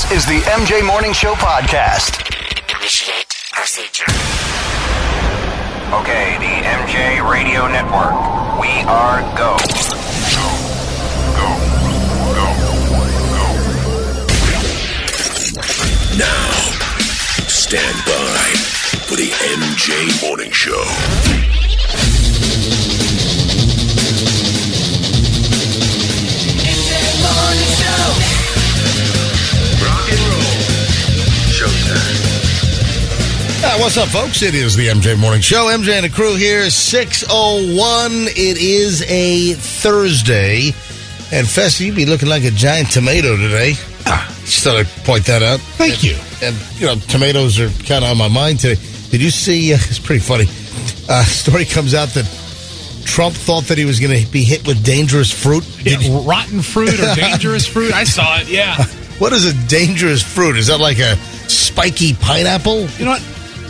This is the MJ Morning Show podcast. Initiate procedure. Okay, the MJ Radio Network. We are go. Now, stand by for the MJ Morning Show. What's up, folks? It is the MJ Morning Show. MJ and the crew here, 6:01. It is a Thursday. And, Fessy, you be looking like a giant tomato today. Just thought I'd point that out. Thank you. And, you know, tomatoes are kind of on my mind today. Did you see, it's pretty funny, story comes out that Trump thought that he was going to be hit with dangerous fruit. Rotten fruit or dangerous fruit? I saw it, yeah. What is a dangerous fruit? Is that like a spiky pineapple? You know what?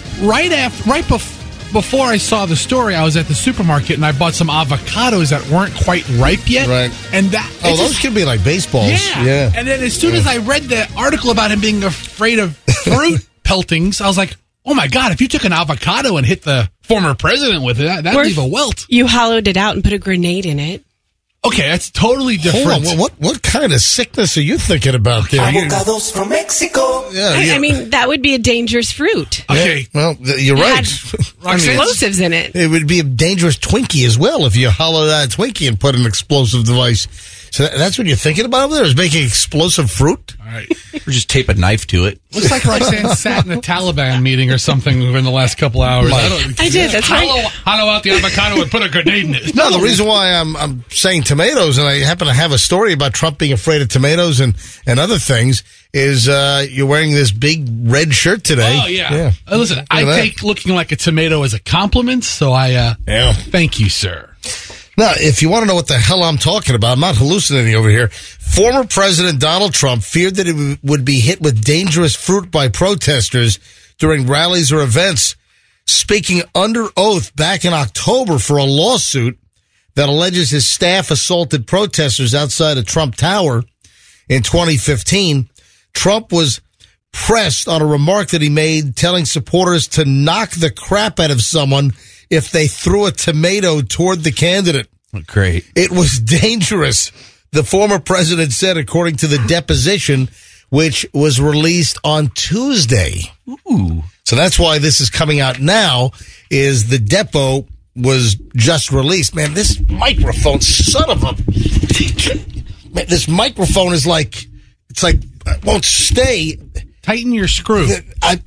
Before I saw the story, I was at the supermarket and I bought some avocados that weren't quite ripe yet. Right. And that those could be like baseballs. Yeah. And then as soon as I read the article about him being afraid of fruit peltings, I was like, oh my God, if you took an avocado and hit the former president with it, that'd leave a welt. You hollowed it out and put a grenade in it. Okay, that's totally different. Hold on, what kind of sickness are you thinking about there? Avocados from Mexico. I mean, that would be a dangerous fruit. Okay. Yeah, well, you're right. Explosives in it. It would be a dangerous Twinkie as well if you hollow that Twinkie and put an explosive device. So that's what you're thinking about over there, is making explosive fruit? All right. Or just tape a knife to it. Looks like Roxanne sat in a Taliban meeting or something in the last couple hours. I did. That's right. Hollow out the avocado and put a grenade in it. No, the reason why I'm saying tomatoes, and I happen to have a story about Trump being afraid of tomatoes and other things, is you're wearing this big red shirt today. Oh, yeah. Listen, I take looking like a tomato as a compliment, so I thank you, sir. Now, if you want to know what the hell I'm talking about, I'm not hallucinating over here. Former President Donald Trump feared that he would be hit with dangerous fruit by protesters during rallies or events, speaking under oath back in October for a lawsuit that alleges his staff assaulted protesters outside of Trump Tower in 2015. Trump was pressed on a remark that he made telling supporters to knock the crap out of someone if they threw a tomato toward the candidate. Great. It was dangerous, the former president said, according to the deposition, which was released on Tuesday. Ooh. So that's why this is coming out now, is the depo was just released. Man, this microphone, son of a... Man, this microphone is like... It's like... It won't stay... Tighten your screw. Is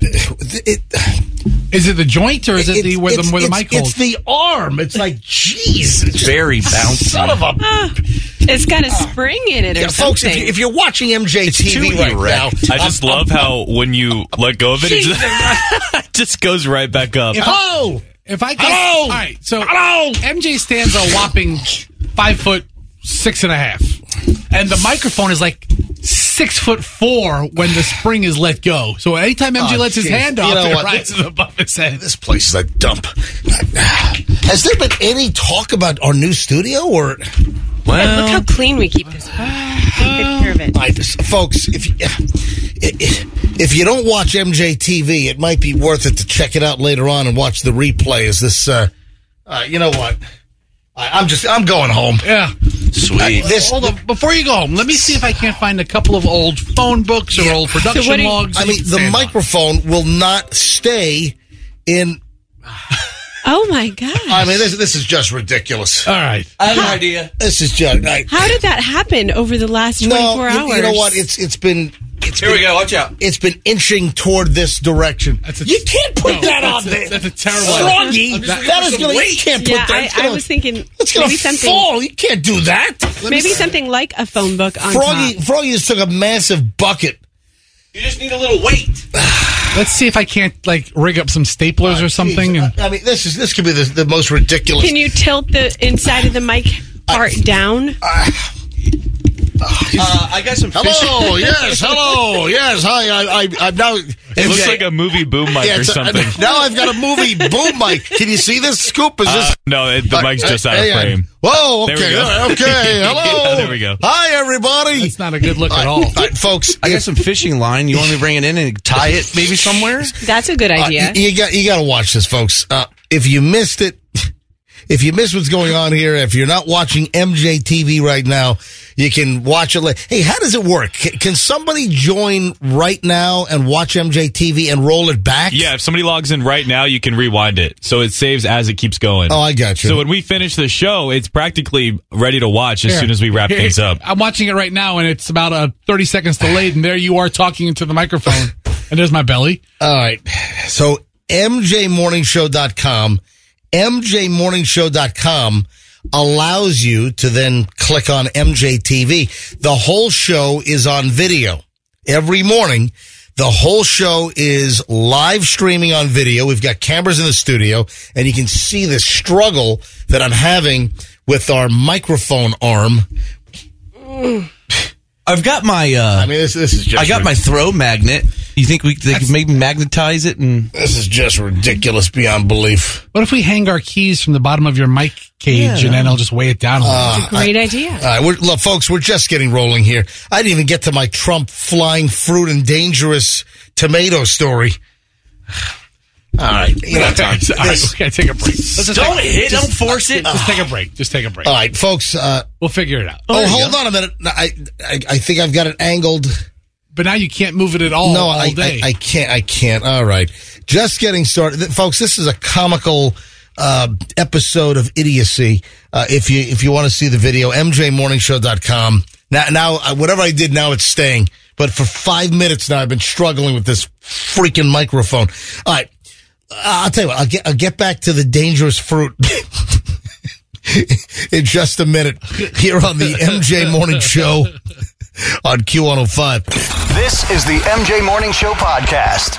it the joint or is it where the mic holds? It's the arm. It's like, jeez. It's very bouncy. Son of a... It's got a spring in it or folks, something. if you're watching MJ TV right now... I just love how when you let go of it, it just goes right back up. Hello! All right, so MJ stands a whopping 5'6.5", and the microphone is like 6'4" when the spring is let go. So anytime MJ lets his hand off, it rises above his head. This place is a dump. Has there been any talk about our new studio? Or look how clean we keep this. Take good care of it. Folks, if you don't watch MJ TV, it might be worth it to check it out later on and watch the replay. Is this? You know what? I'm going home. Yeah. Sweet. Hold on. Before you go home, let me see if I can't find a couple of old phone books or old production logs. I mean, the microphone will not stay in... Oh, my God. I mean, this is just ridiculous. All right. I have an idea. This is just... How did that happen over the last 24 hours? You know what? It's been... Here we go. Watch out. It's been inching toward this direction. You can't put that on there. That's a terrible Froggy. That is going to... You can't put that. I was thinking... It's going to fall. You can't do that. Maybe something like a phone book on top. Froggy just took a massive bucket. You just need a little weight. Let's see if I can't rig up some staplers or something. I mean, this could be the most ridiculous. Can you tilt the inside of the mic part down? I got some fishing. Hello, yes, hello, yes. Hi, I'm now. It looks like a movie boom mic or something. Now I've got a movie boom mic. Can you see this scoop? Is this? No, the mic's just out of frame. Whoa, okay, There we go. okay. Hello. Yeah, there we go. Hi, everybody. It's not a good look at all. Folks. I got some fishing line. You want me to bring it in and tie it maybe somewhere? That's a good idea. You got to watch this, folks. If you missed it, if you missed what's going on here, if you're not watching MJ TV right now, you can watch it later. Hey, how does it work? Can somebody join right now and watch MJ TV and roll it back? Yeah, if somebody logs in right now, you can rewind it. So it saves as it keeps going. Oh, I got you. So when we finish the show, it's practically ready to watch as soon as we wrap things up. I'm watching it right now, and it's about 30 seconds delayed, and there you are talking into the microphone, and there's my belly. All right. So MJMorningshow.com. MJMorningshow.com allows you to then click on MJ TV. The whole show is on video. Every morning, the whole show is live streaming on video. We've got cameras in the studio, and you can see the struggle that I'm having with our microphone arm. I've got my. This is just. I got my throw magnet. You think they could maybe magnetize it? And this is just ridiculous beyond belief. What if we hang our keys from the bottom of your mic cage, and then I'll just weigh it down a little? That's a great idea. Look, folks, we're just getting rolling here. I didn't even get to my Trump flying fruit and dangerous tomato story. All right. All right, okay, take a break. Don't force it. Just take a break. Just take a break. All right, folks. We'll figure it out. Hold on a minute. I think I've got it angled. But now you can't move it at all all day. I can't. All right. Just getting started. Folks, this is a comical episode of idiocy. If you want to see the video, MJMorningshow.com. Now, whatever I did, now it's staying. But for 5 minutes now, I've been struggling with this freaking microphone. All right. I'll tell you what, I'll get back to the dangerous fruit in just a minute here on the MJ Morning Show on Q105. This is the MJ Morning Show podcast.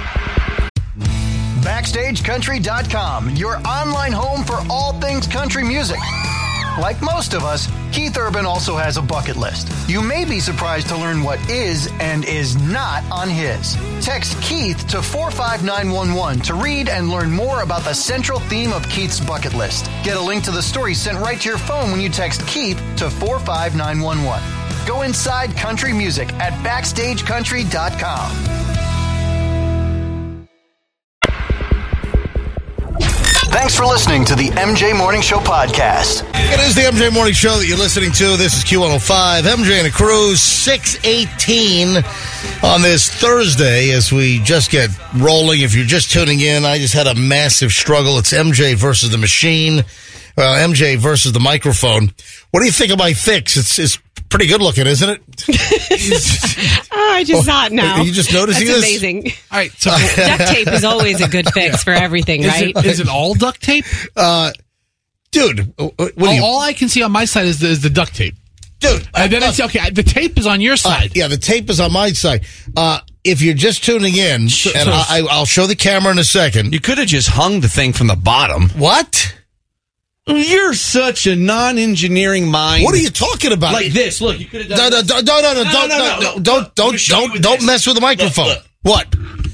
BackstageCountry.com, your online home for all things country music. Like most of us, Keith Urban also has a bucket list. You may be surprised to learn what is and is not on his. Text Keith to 45911 to read and learn more about the central theme of Keith's bucket list. Get a link to the story sent right to your phone when you text Keith to 45911. Go inside country music at BackstageCountry.com. Thanks for listening to the MJ Morning Show podcast. It is the MJ Morning Show that you're listening to. This is Q105. MJ and the crew, 6:18 on this Thursday as we just get rolling. If you're just tuning in, I just had a massive struggle. It's MJ versus the machine. MJ versus the microphone. What do you think of my fix? It's pretty good looking, isn't it? I just saw it now. Are you just noticing That's this? amazing. All right, so Duct tape is always a good fix for everything, right? Is it all duct tape? Dude, All I can see on my side is the duct tape. Dude, And then it's okay. The tape is on your side. yeah, the tape is on my side. If you're just tuning in, and I'll show the camera in a second. you could have just hung the thing from the bottom. What? You're such a non-engineering mind. What are you talking about? Like this? Look, you could have done. Don't mess with the microphone. Look. What?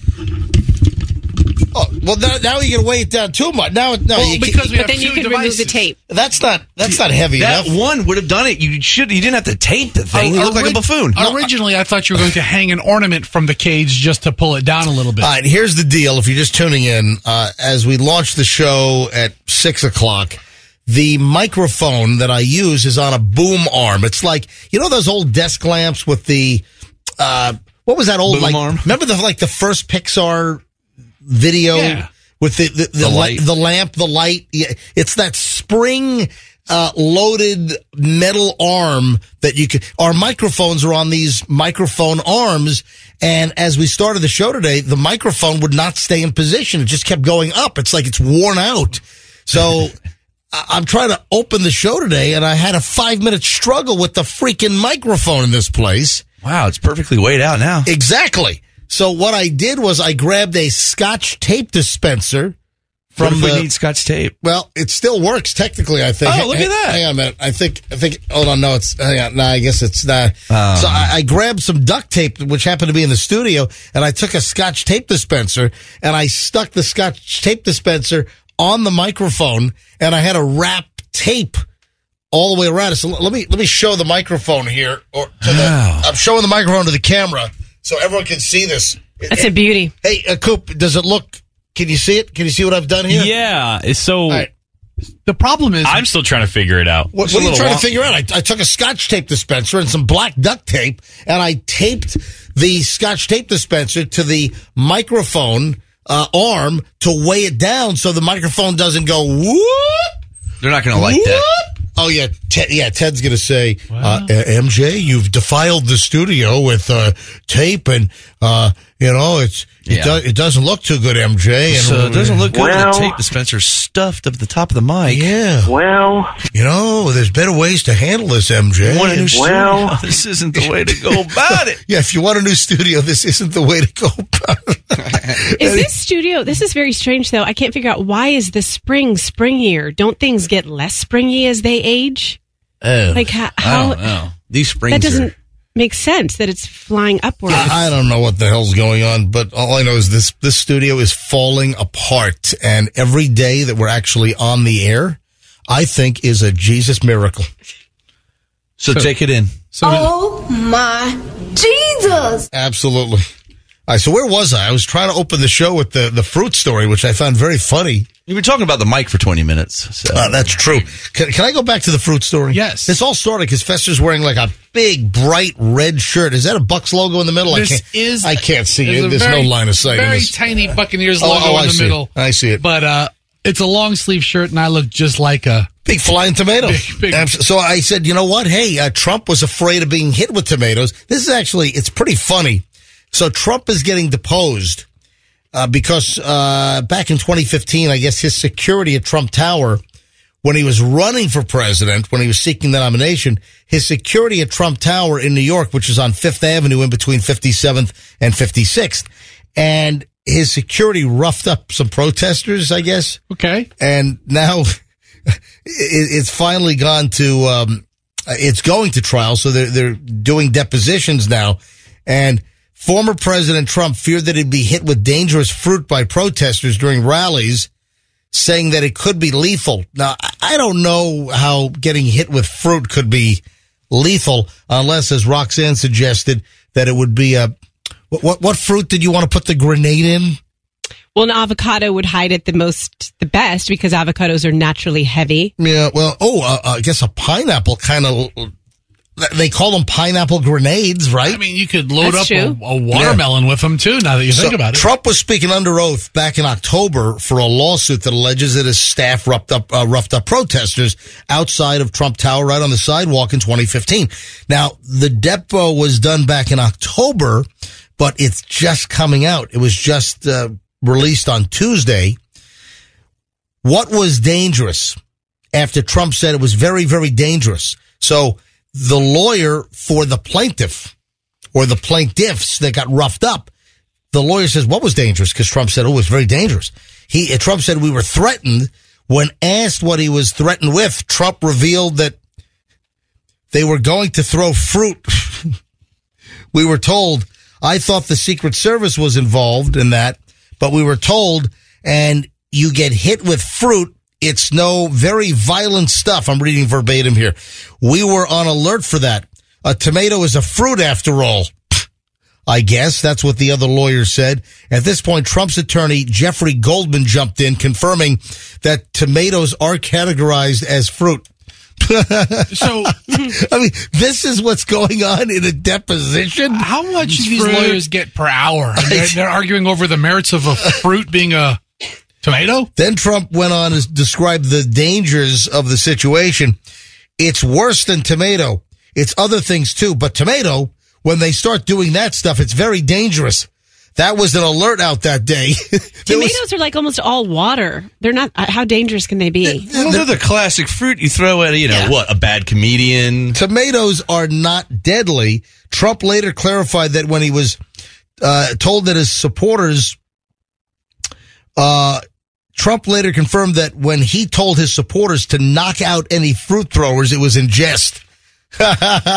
Oh, well, now you're gonna weigh it down too much. Now, because we But have then you two can remove devices. the tape. that's not heavy That enough. one would have done it. You didn't have to tape the thing. You look like a buffoon. Originally, I thought you were going to hang an ornament from the cage just to pull it down a little bit. All right, here's the deal. If you're just tuning in, as we launch the show at 6:00, the microphone that I use is on a boom arm. It's like, you know those old desk lamps with the, what was that old, Boom arm? Remember the first Pixar video? Yeah. With the light. the lamp, the light. Yeah, it's that spring, loaded metal arm that you could, our microphones are on these microphone arms. And as we started the show today, the microphone would not stay in position. It just kept going up. It's like it's worn out. So I'm trying to open the show today, and I had a 5-minute struggle with the freaking microphone in this place. Wow, it's perfectly weighed out now. Exactly. So what I did was I grabbed a Scotch tape dispenser What if we need Scotch tape? Well, it still works technically, I think. Oh, look at that. Hang on a minute. I think, hold on, no, hang on. No, I guess it's not. So I grabbed some duct tape, which happened to be in the studio, and I took a Scotch tape dispenser, and I stuck the Scotch tape dispenser on the microphone, and I had to wrap tape all the way around it. So let me show the microphone here, I'm showing the microphone to the camera so everyone can see this. That's a beauty. Hey, Coop, does it look? Can you see it? Can you see what I've done here? Yeah. So right. The problem is, I'm still trying to figure it out. What are you trying to figure out? I took a Scotch tape dispenser and some black duct tape, and I taped the Scotch tape dispenser to the microphone arm to weigh it down so the microphone doesn't go whoop. They're not going to like that. Oh, yeah. Ted's going to say, MJ, you've defiled the studio with tape, and, it doesn't look too good, MJ. And, so it doesn't look good when the tape dispenser stuffed up the top of the mic. Yeah. Well. There's better ways to handle this, MJ. This isn't the way to go about it. Yeah, if you want a new studio, this isn't the way to go about it. Is this studio, this is very strange, though. I can't figure out, why is the spring springier? Don't things get less springy as they age? Oh. Like, how? I don't know. These springs that doesn't make sense that it's flying upwards. I don't know what the hell's going on, but all I know is this studio is falling apart, and every day that we're actually on the air, I think is a Jesus miracle. So take it in. Oh my Jesus! Absolutely. All right, so where was I? I was trying to open the show with the fruit story, which I found very funny. You were talking about the mic for 20 minutes. So. That's true. Can I go back to the fruit story? Yes. This all started because Fester's wearing like a big, bright red shirt. Is that a Bucks logo in the middle? I can't see it. There's no line of sight. Very tiny Buccaneers logo in the middle. I see it. But it's a long sleeve shirt, and I look just like a big flying tomato. Big. So I said, you know what? Hey, Trump was afraid of being hit with tomatoes. This is actually, it's pretty funny. So Trump is getting deposed because back in 2015, I guess his security at Trump Tower, when he was running for president, when he was seeking the nomination, his security at Trump Tower in New York, which is on Fifth Avenue in between 57th and 56th, and his security roughed up some protesters, I guess. Okay. And now it's finally gone to, it's going to trial. So they're doing depositions now. And former President Trump feared that he'd be hit with dangerous fruit by protesters during rallies, saying that it could be lethal. Now, I don't know how getting hit with fruit could be lethal unless, as Roxanne suggested, that it would be a... What fruit did you want to put the grenade in? Well, an avocado would hide it the best because avocados are naturally heavy. Yeah, well, I guess a pineapple kind of... They call them pineapple grenades, right? I mean, you could load up a watermelon with them, too, now that you think about it. Trump was speaking under oath back in October for a lawsuit that alleges that his staff roughed up protesters outside of Trump Tower right on the sidewalk in 2015. Now, the depo was done back in October, but it's just coming out. It was just released on Tuesday. What was dangerous after Trump said it was very, very dangerous? So the lawyer for the plaintiff or the plaintiffs that got roughed up, the lawyer says, what was dangerous? Because Trump said, it was very dangerous. Trump said we were threatened. When asked what he was threatened with, Trump revealed that they were going to throw fruit. We were told, I thought the Secret Service was involved in that, but we were told, and you get hit with fruit. It's no very violent stuff. I'm reading verbatim here. We were on alert for that. A tomato is a fruit after all. I guess that's what the other lawyer said. At this point, Trump's attorney, Jeffrey Goldman, jumped in, confirming that tomatoes are categorized as fruit. So, I mean, this is what's going on in a deposition. How much do these lawyers get per hour? They're arguing over the merits of a fruit being a tomato? Then Trump went on to describe the dangers of the situation. It's worse than tomato. It's other things too. But tomato, when they start doing that stuff, it's very dangerous. That was an alert out that day. Tomatoes are like almost all water. They're not. How dangerous can they be? They're the classic fruit you throw at, a bad comedian. Tomatoes are not deadly. Trump later clarified that when he was told that his supporters Trump later confirmed that when he told his supporters to knock out any fruit throwers, it was in jest. Well,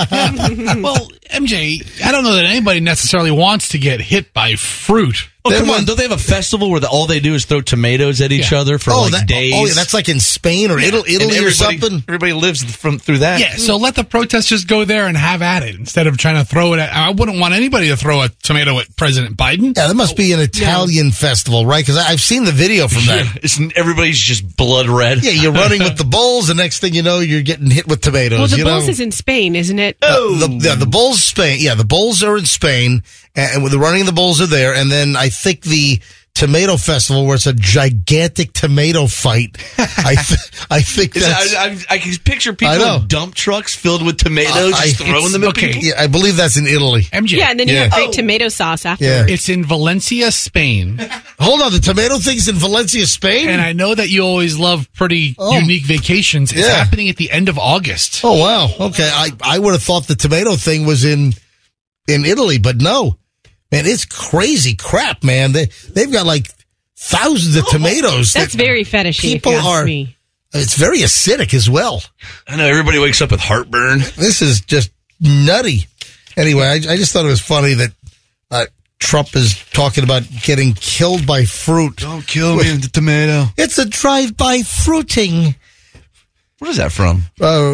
MJ, I don't know that anybody necessarily wants to get hit by fruit. Oh, come on. Don't they have a festival where all they do is throw tomatoes at each other for days? Oh, yeah, that's like in Spain or Italy or something? Everybody lives through that. Yeah, so let the protesters go there and have at it instead of trying to throw it at... I wouldn't want anybody to throw a tomato at President Biden. Yeah, that must be an Italian festival, right? Because I've seen the video from that. Everybody's just blood red. Yeah, you're running with the bulls. The next thing you know, you're getting hit with tomatoes. Well, the bulls is in Spain, isn't it? The bulls, Spain. Yeah, the bulls are in Spain, and the running of the bulls are there. And then I think the tomato festival, where it's a gigantic tomato fight. I think that's... I can picture people in dump trucks filled with tomatoes just throwing them at people. Yeah, I believe that's in Italy. MJ. Yeah, and then you have great tomato sauce afterwards. Yeah. It's in Valencia, Spain. Hold on, the tomato thing's in Valencia, Spain? And I know that you always love pretty unique vacations. It's happening at the end of August. Oh, wow. Okay, I would have thought the tomato thing was in Italy, but no. Man, it's crazy crap, man. They've got like thousands of tomatoes. That's very fetishy. People are. Me. It's very acidic as well. I know everybody wakes up with heartburn. This is just nutty. Anyway, I just thought it was funny that Trump is talking about getting killed by fruit. Don't kill me with the tomato. It's a drive-by fruiting. What is that from?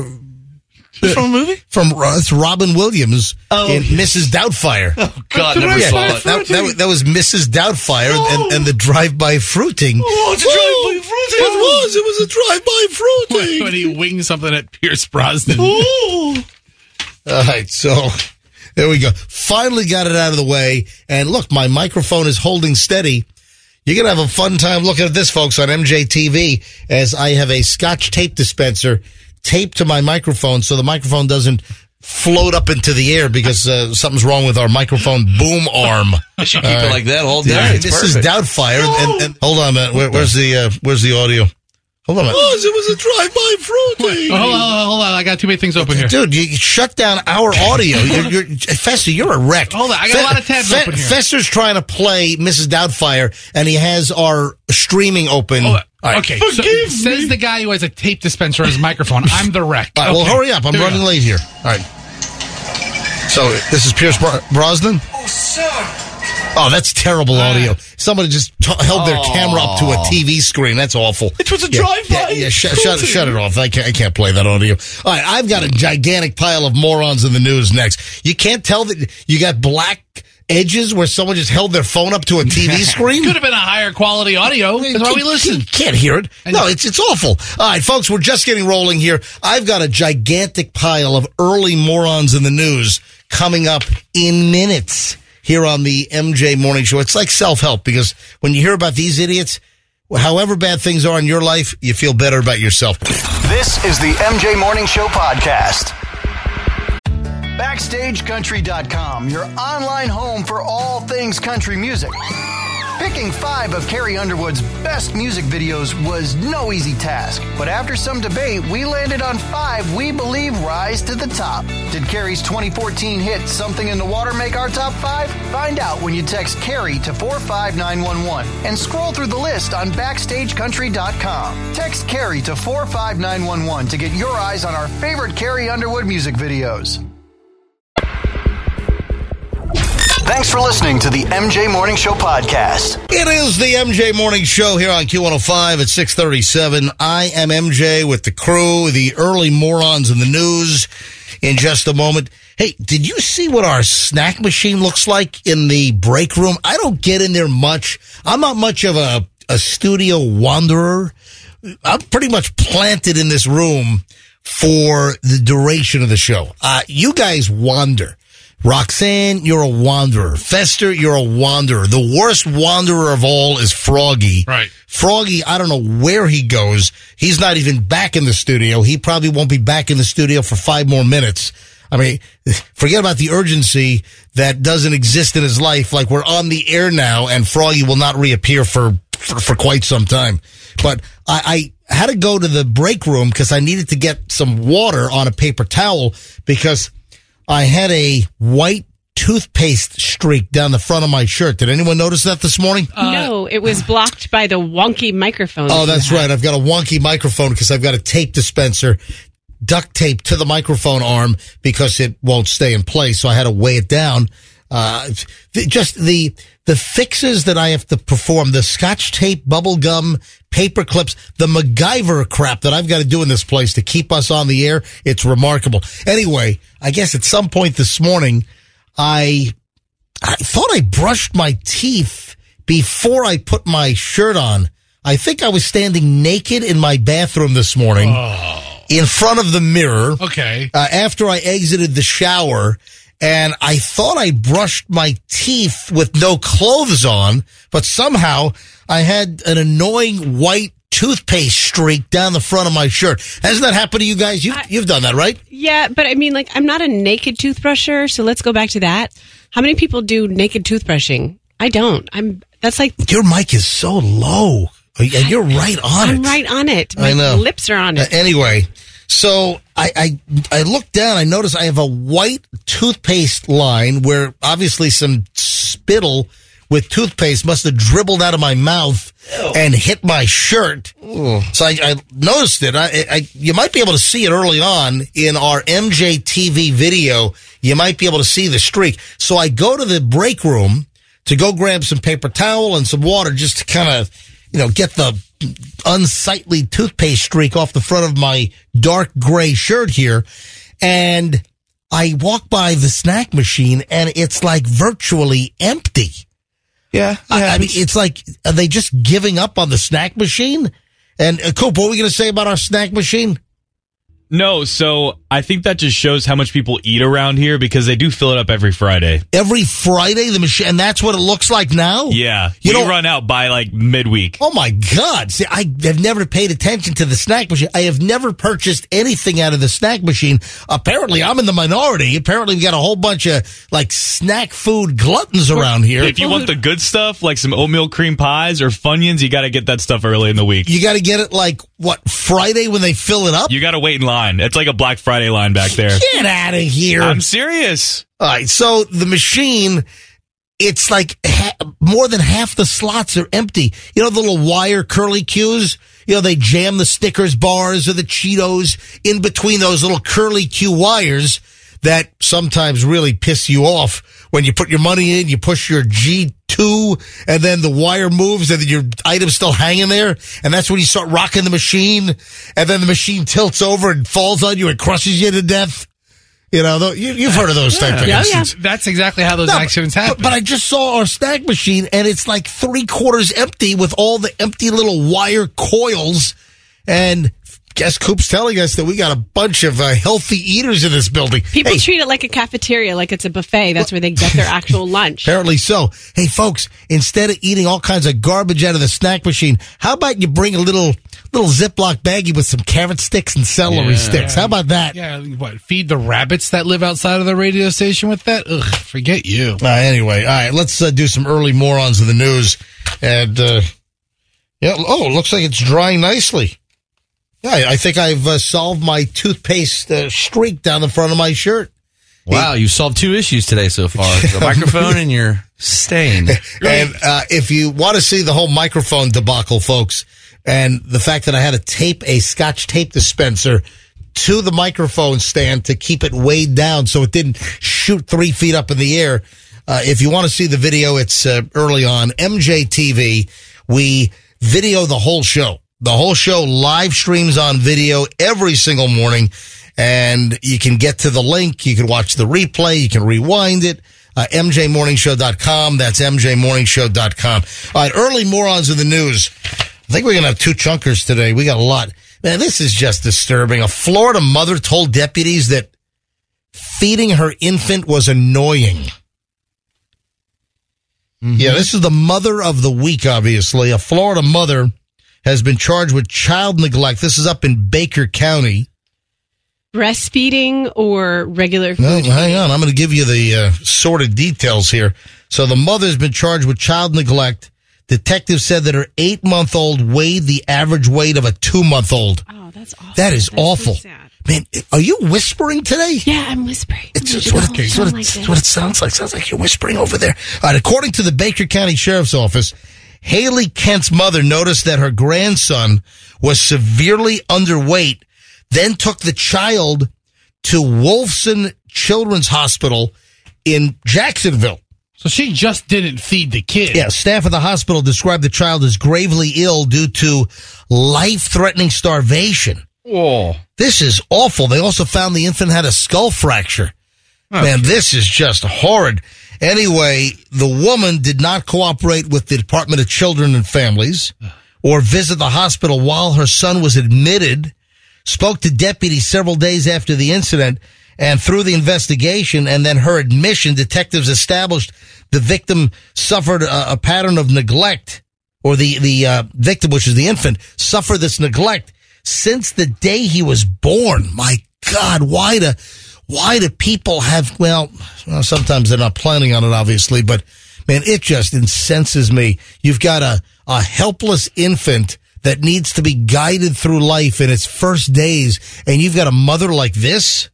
From a movie? It's Robin Williams in Mrs. Doubtfire. Oh, God, never saw it. That was Mrs. Doubtfire and the drive-by fruiting. Oh, it's a drive-by fruiting. It was a drive-by fruiting. When he winged something at Pierce Brosnan. All right, so there we go. Finally got it out of the way. And look, my microphone is holding steady. You're going to have a fun time looking at this, folks, on MJTV, as I have a Scotch tape dispenser taped to my microphone so the microphone doesn't float up into the air because something's wrong with our microphone boom arm. I should keep it like that all day. Yeah, this is Doubtfire. And hold on a minute. Where's the audio? Hold on a minute. Oh, it was a drive-by fruiting. Hold on. I got too many things open here. Dude, you shut down our audio. Fester, you're a wreck. Hold on. I got a lot of tabs open here. Fester's trying to play Mrs. Doubtfire, and he has our streaming open. Right. Okay, so says the guy who has a tape dispenser on his microphone. I'm the wreck. All right, well, hurry up. I'm running late here. All right. So, this is Pierce Brosnan? Oh, sir. Oh, that's terrible audio. Somebody just held their camera up to a TV screen. That's awful. It was a drive-by. Yeah, shut it off. I can't play that audio. All right, I've got a gigantic pile of morons in the news next. You can't tell that you got black edges where someone just held their phone up to a TV screen? Could have been a higher quality audio. That's why we listen. You can't hear it. No, it's awful. All right, folks, we're just getting rolling here. I've got a gigantic pile of early morons in the news coming up in minutes here on the MJ Morning Show. It's like self-help, because when you hear about these idiots, however bad things are in your life, you feel better about yourself. This is the MJ Morning Show podcast. BackstageCountry.com, your online home for all things country music. Picking 5 of Carrie Underwood's best music videos was no easy task, but after some debate, we landed on 5 we believe rise to the top. Did Carrie's 2014 hit Something in the Water make our top 5? Find out when you text Carrie to 45911 and scroll through the list on BackstageCountry.com. Text Carrie to 45911 to get your eyes on our favorite Carrie Underwood music videos. Thanks for listening to the MJ Morning Show podcast. It is the MJ Morning Show here on Q105 at 6:37. I am MJ with the crew, the early morons in the news. In just a moment. Hey, did you see what our snack machine looks like in the break room? I don't get in there much. I'm not much of a studio wanderer. I'm pretty much planted in this room for the duration of the show. You guys wander. Roxanne, you're a wanderer. Fester, you're a wanderer. The worst wanderer of all is Froggy. Right. Froggy, I don't know where he goes. He's not even back in the studio. He probably won't be back in the studio for 5 more minutes. I mean, forget about the urgency that doesn't exist in his life. Like, we're on the air now, and Froggy will not reappear for quite some time. But I had to go to the break room because I needed to get some water on a paper towel because I had a white toothpaste streak down the front of my shirt. Did anyone notice that this morning? No, it was blocked by the wonky microphone. Oh, that's right. I've got a wonky microphone because I've got a tape dispenser duct taped to the microphone arm because it won't stay in place. So I had to weigh it down. Just the fixes that I have to perform, the Scotch tape, bubble gum, paper clips, the MacGyver crap that I've got to do in this place to keep us on the air. It's remarkable. Anyway, I guess at some point this morning, I thought I brushed my teeth before I put my shirt on. I think I was standing naked in my bathroom this morning in front of the mirror. Okay. After I exited the shower. And I thought I brushed my teeth with no clothes on, but somehow I had an annoying white toothpaste streak down the front of my shirt. Hasn't that happened to you guys? You've done that, right? Yeah, but I mean, like, I'm not a naked toothbrusher, so let's go back to that. How many people do naked toothbrushing? I don't. That's like... Your mic is so low. And you're right on it. I'm right on it. I know. My lips are on it. Anyway... So I looked down, I noticed I have a white toothpaste line where obviously some spittle with toothpaste must have dribbled out of my mouth and hit my shirt. So I noticed it. You might be able to see it early on in our MJ TV video. You might be able to see the streak. So I go to the break room to go grab some paper towel and some water just to kind of, get the unsightly toothpaste streak off the front of my dark gray shirt here. And I walk by the snack machine and it's like virtually empty. Yeah. I mean, it's like, are they just giving up on the snack machine? And Coop, what were we going to say about our snack machine? No, so I think that just shows how much people eat around here because they do fill it up every Friday. Every Friday, the machine, and that's what it looks like now? Yeah. We run out by like midweek. Oh my God. See, I have never paid attention to the snack machine. I have never purchased anything out of the snack machine. Apparently, I'm in the minority. Apparently, we got a whole bunch of like snack food gluttons around here. If you want the good stuff, like some oatmeal cream pies or Funyuns, you got to get that stuff early in the week. You got to get it like, Friday when they fill it up? You got to wait in line. It's like a Black Friday line back there. Get out of here. I'm serious. All right. So the machine, it's like more than half the slots are empty. You know, the little wire curly cues? They jam the Snickers bars or the Cheetos in between those little curly cue wires that sometimes really piss you off. When you put your money in, you push your G2 and then the wire moves and then your item's still hanging there. And that's when you start rocking the machine and then the machine tilts over and falls on you and crushes you to death. You've heard of those type of incidents. Yeah. That's exactly how those accidents happen. But I just saw our snack machine and it's like 3/4 empty with all the empty little wire coils. And guess Coop's telling us that we got a bunch of healthy eaters in this building. People treat it like a cafeteria, like it's a buffet. That's where they get their actual lunch. Apparently so. Hey, folks, instead of eating all kinds of garbage out of the snack machine, how about you bring a little Ziploc baggie with some carrot sticks and celery sticks? How about that? Yeah, feed the rabbits that live outside of the radio station with that? Ugh, forget you. Anyway, all right, let's do some early morons of the news. And, it looks like it's drying nicely. Yeah, I think I've solved my toothpaste streak down the front of my shirt. Wow, you've solved 2 issues today so far. The microphone and your stain. And if you want to see the whole microphone debacle, folks, and the fact that I had to tape a Scotch tape dispenser to the microphone stand to keep it weighed down so it didn't shoot 3 feet up in the air, if you want to see the video, it's early on. MJ TV, we video the whole show. The whole show live streams on video every single morning, and you can get to the link. You can watch the replay. You can rewind it. MJMorningshow.com. That's MJMorningshow.com. All right, early morons of the news. I think we're going to have 2 chunkers today. We got a lot. Man, this is just disturbing. A Florida mother told deputies that feeding her infant was annoying. Mm-hmm. Yeah, this is the mother of the week, obviously. A Florida mother has been charged with child neglect. This is up in Baker County. Breastfeeding or regular food? No, hang on. I'm going to give you the sordid details here. So the mother's been charged with child neglect. Detectives said that her 8-month-old weighed the average weight of a 2-month-old. Oh, that's awful. That is awful. So sad. Man, are you whispering today? Yeah, I'm whispering. It's what it sounds like. Sounds like you're whispering over there. All right, according to the Baker County Sheriff's Office, Haley Kent's mother noticed that her grandson was severely underweight, then took the child to Wolfson Children's Hospital in Jacksonville. So she just didn't feed the kid. Yeah, staff of the hospital described the child as gravely ill due to life-threatening starvation. Whoa. This is awful. They also found the infant had a skull fracture. Okay. Man, this is just horrid. Anyway, the woman did not cooperate with the Department of Children and Families or visit the hospital while her son was admitted, spoke to deputies several days after the incident, and through the investigation and then her admission, detectives established the victim suffered a pattern of neglect, or the victim, which is the infant, suffered this neglect since the day he was born. My God, why do people have, well, sometimes they're not planning on it, obviously, but man, it just incenses me. You've got a helpless infant that needs to be guided through life in its first days, and you've got a mother like this?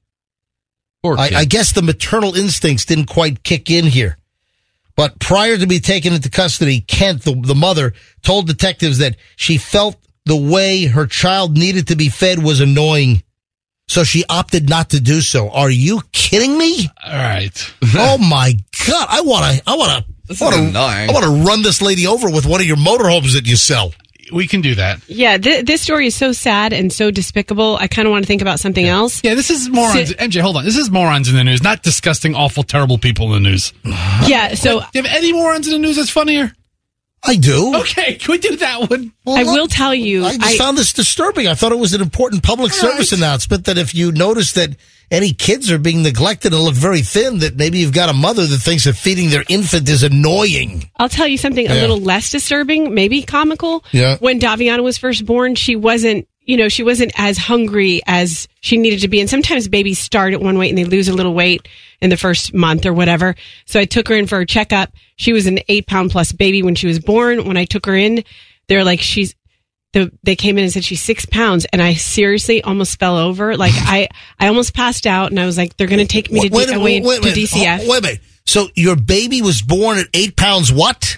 I guess the maternal instincts didn't quite kick in here. But prior to being taken into custody, Kent, the mother, told detectives that she felt the way her child needed to be fed was annoying, so she opted not to do so. Are you kidding me? All right. Oh my God! I want to run this lady over with one of your motorhomes that you sell. We can do that. Yeah, this story is so sad and so despicable. I kind of want to think about something else. Yeah, this is morons. MJ, hold on. This is morons in the news, not disgusting, awful, terrible people in the news. Yeah, so... Do you have any morons in the news that's funnier? I do. Okay, can we do that one? Well, I will tell you... I just found this disturbing. I thought it was an important public service announcement that if you notice that any kids are being neglected and look very thin, that maybe you've got a mother that thinks that feeding their infant is annoying. I'll tell you something a little less disturbing, maybe comical. Yeah. When Daviana was first born, she wasn't as hungry as she needed to be. And sometimes babies start at one weight and they lose a little weight in the first month or whatever. So I took her in for a checkup. She was an 8-pound plus baby when she was born. When I took her in, they're like, they came in and said she's 6 pounds, and I seriously almost fell over. Like I almost passed out, and I was like, they're going to take me to DCF. Wait a minute. So your baby was born at 8 pounds what?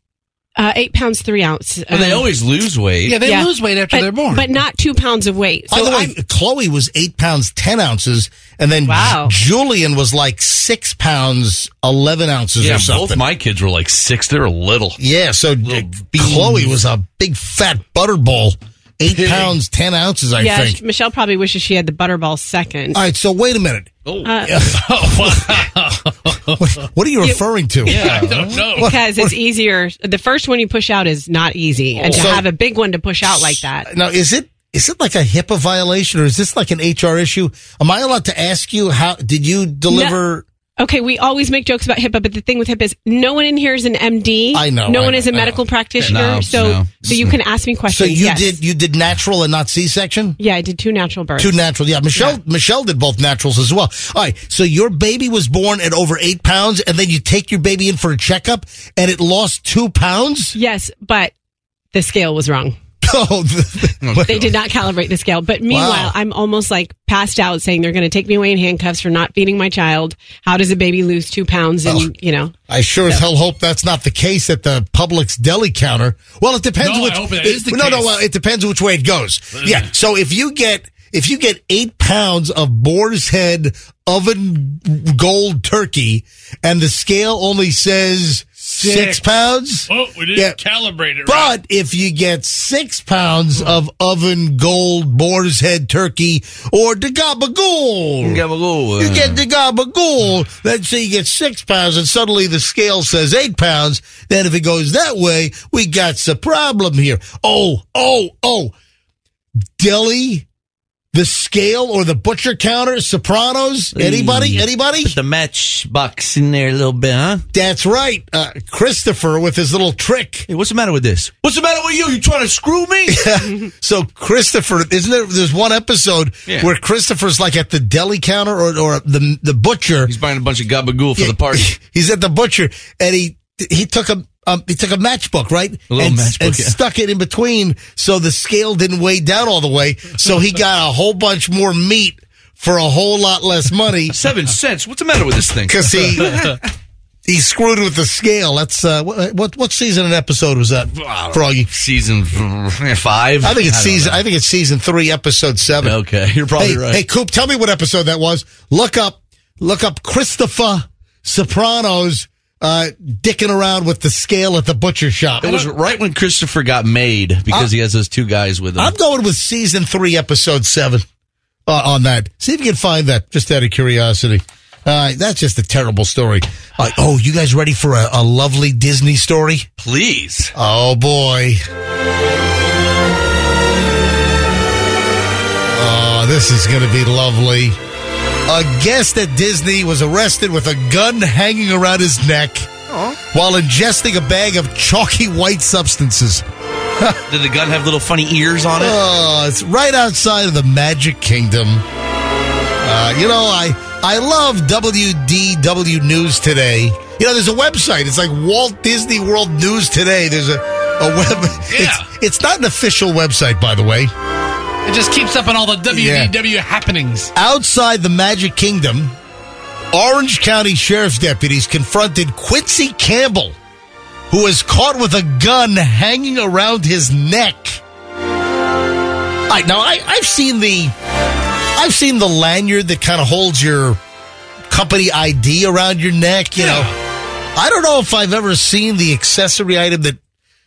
8 pounds 3 ounces. Well, they always lose weight. Yeah, they lose weight after they're born. But not 2 pounds of weight. By the way, Chloe was 8 pounds 10 ounces, and then Julian was like 6 pounds 11 ounces or something. Both my kids were like 6. They were little. Yeah, so Chloe was a big fat butterball. 8 pounds 10 ounces, I think. Yeah, Michelle probably wishes she had the butterball second. All right, so wait a minute. What are you referring to? Yeah, I don't know. Because it's easier. The first one you push out is not easy. And to have a big one to push out like that. Now, is it like a HIPAA violation, or is this like an HR issue? Am I allowed to ask you, how did you deliver... No. Okay, we always make jokes about HIPAA, but the thing with HIPAA is no one in here is an MD. I know. No one is a medical practitioner, so you can ask me questions. So you did natural and not C-section? Yeah, I did 2 natural births. 2 natural, yeah. Michelle did both naturals as well. All right, so your baby was born at over 8 pounds, and then you take your baby in for a checkup, and it lost 2 pounds? Yes, but the scale was wrong. They did not calibrate the scale. But meanwhile, I'm almost like passed out saying they're going to take me away in handcuffs for not feeding my child. How does a baby lose 2 pounds? And, I sure as hell hope that's not the case at the Publix deli counter. Well, it depends I hope that is the case. Well, it depends which way it goes. Yeah. So if you get 8 pounds of Boar's Head oven gold turkey and the scale only says 6 pounds. Oh, we didn't calibrate it right. But if you get 6 pounds of oven gold Boar's Head turkey or the gabagool, you get the gabagool. Let's say you get 6 pounds and suddenly the scale says 8 pounds. Then if it goes that way, we got a problem here. Oh. Deli, the scale or the butcher counter, Sopranos, anybody? Put the matchbox in there a little bit, huh? That's right. Christopher with his little trick. Hey, what's the matter with this? What's the matter with you? You trying to screw me? So Christopher, isn't there? There's one episode where Christopher's like at the deli counter or the butcher. He's buying a bunch of gabagool for the party. He's at the butcher and he took a matchbook, right? And stuck it in between so the scale didn't weigh down all the way. So he got a whole bunch more meat for a whole lot less money. 7 cents? What's the matter with this thing? Because He screwed with the scale. That's what season and episode was that, Froggy? Season 5. I think it's season 3, episode 7. Okay, you're probably right. Hey, Coop, tell me what episode that was. Look up Christopher Sopranos dicking around with the scale at the butcher shop. It was right when Christopher got made because he has those 2 guys with him. I'm going with season 3, episode 7 on that. See if you can find that, just out of curiosity. That's just a terrible story. You guys ready for a lovely Disney story? Please. Oh, boy. Oh, this is going to be lovely. A guest at Disney was arrested with a gun hanging around his neck while ingesting a bag of chalky white substances. Did the gun have little funny ears on it? Oh, it's right outside of the Magic Kingdom. I love WDW News Today. There's a website. It's like Walt Disney World News Today. There's a web. Yeah. It's not an official website, by the way. It just keeps up on all the WDW happenings. Outside the Magic Kingdom, Orange County Sheriff's deputies confronted Quincy Campbell, who was caught with a gun hanging around his neck. I've seen the lanyard that kind of holds your company ID around your neck. You know, I don't know if I've ever seen the accessory item that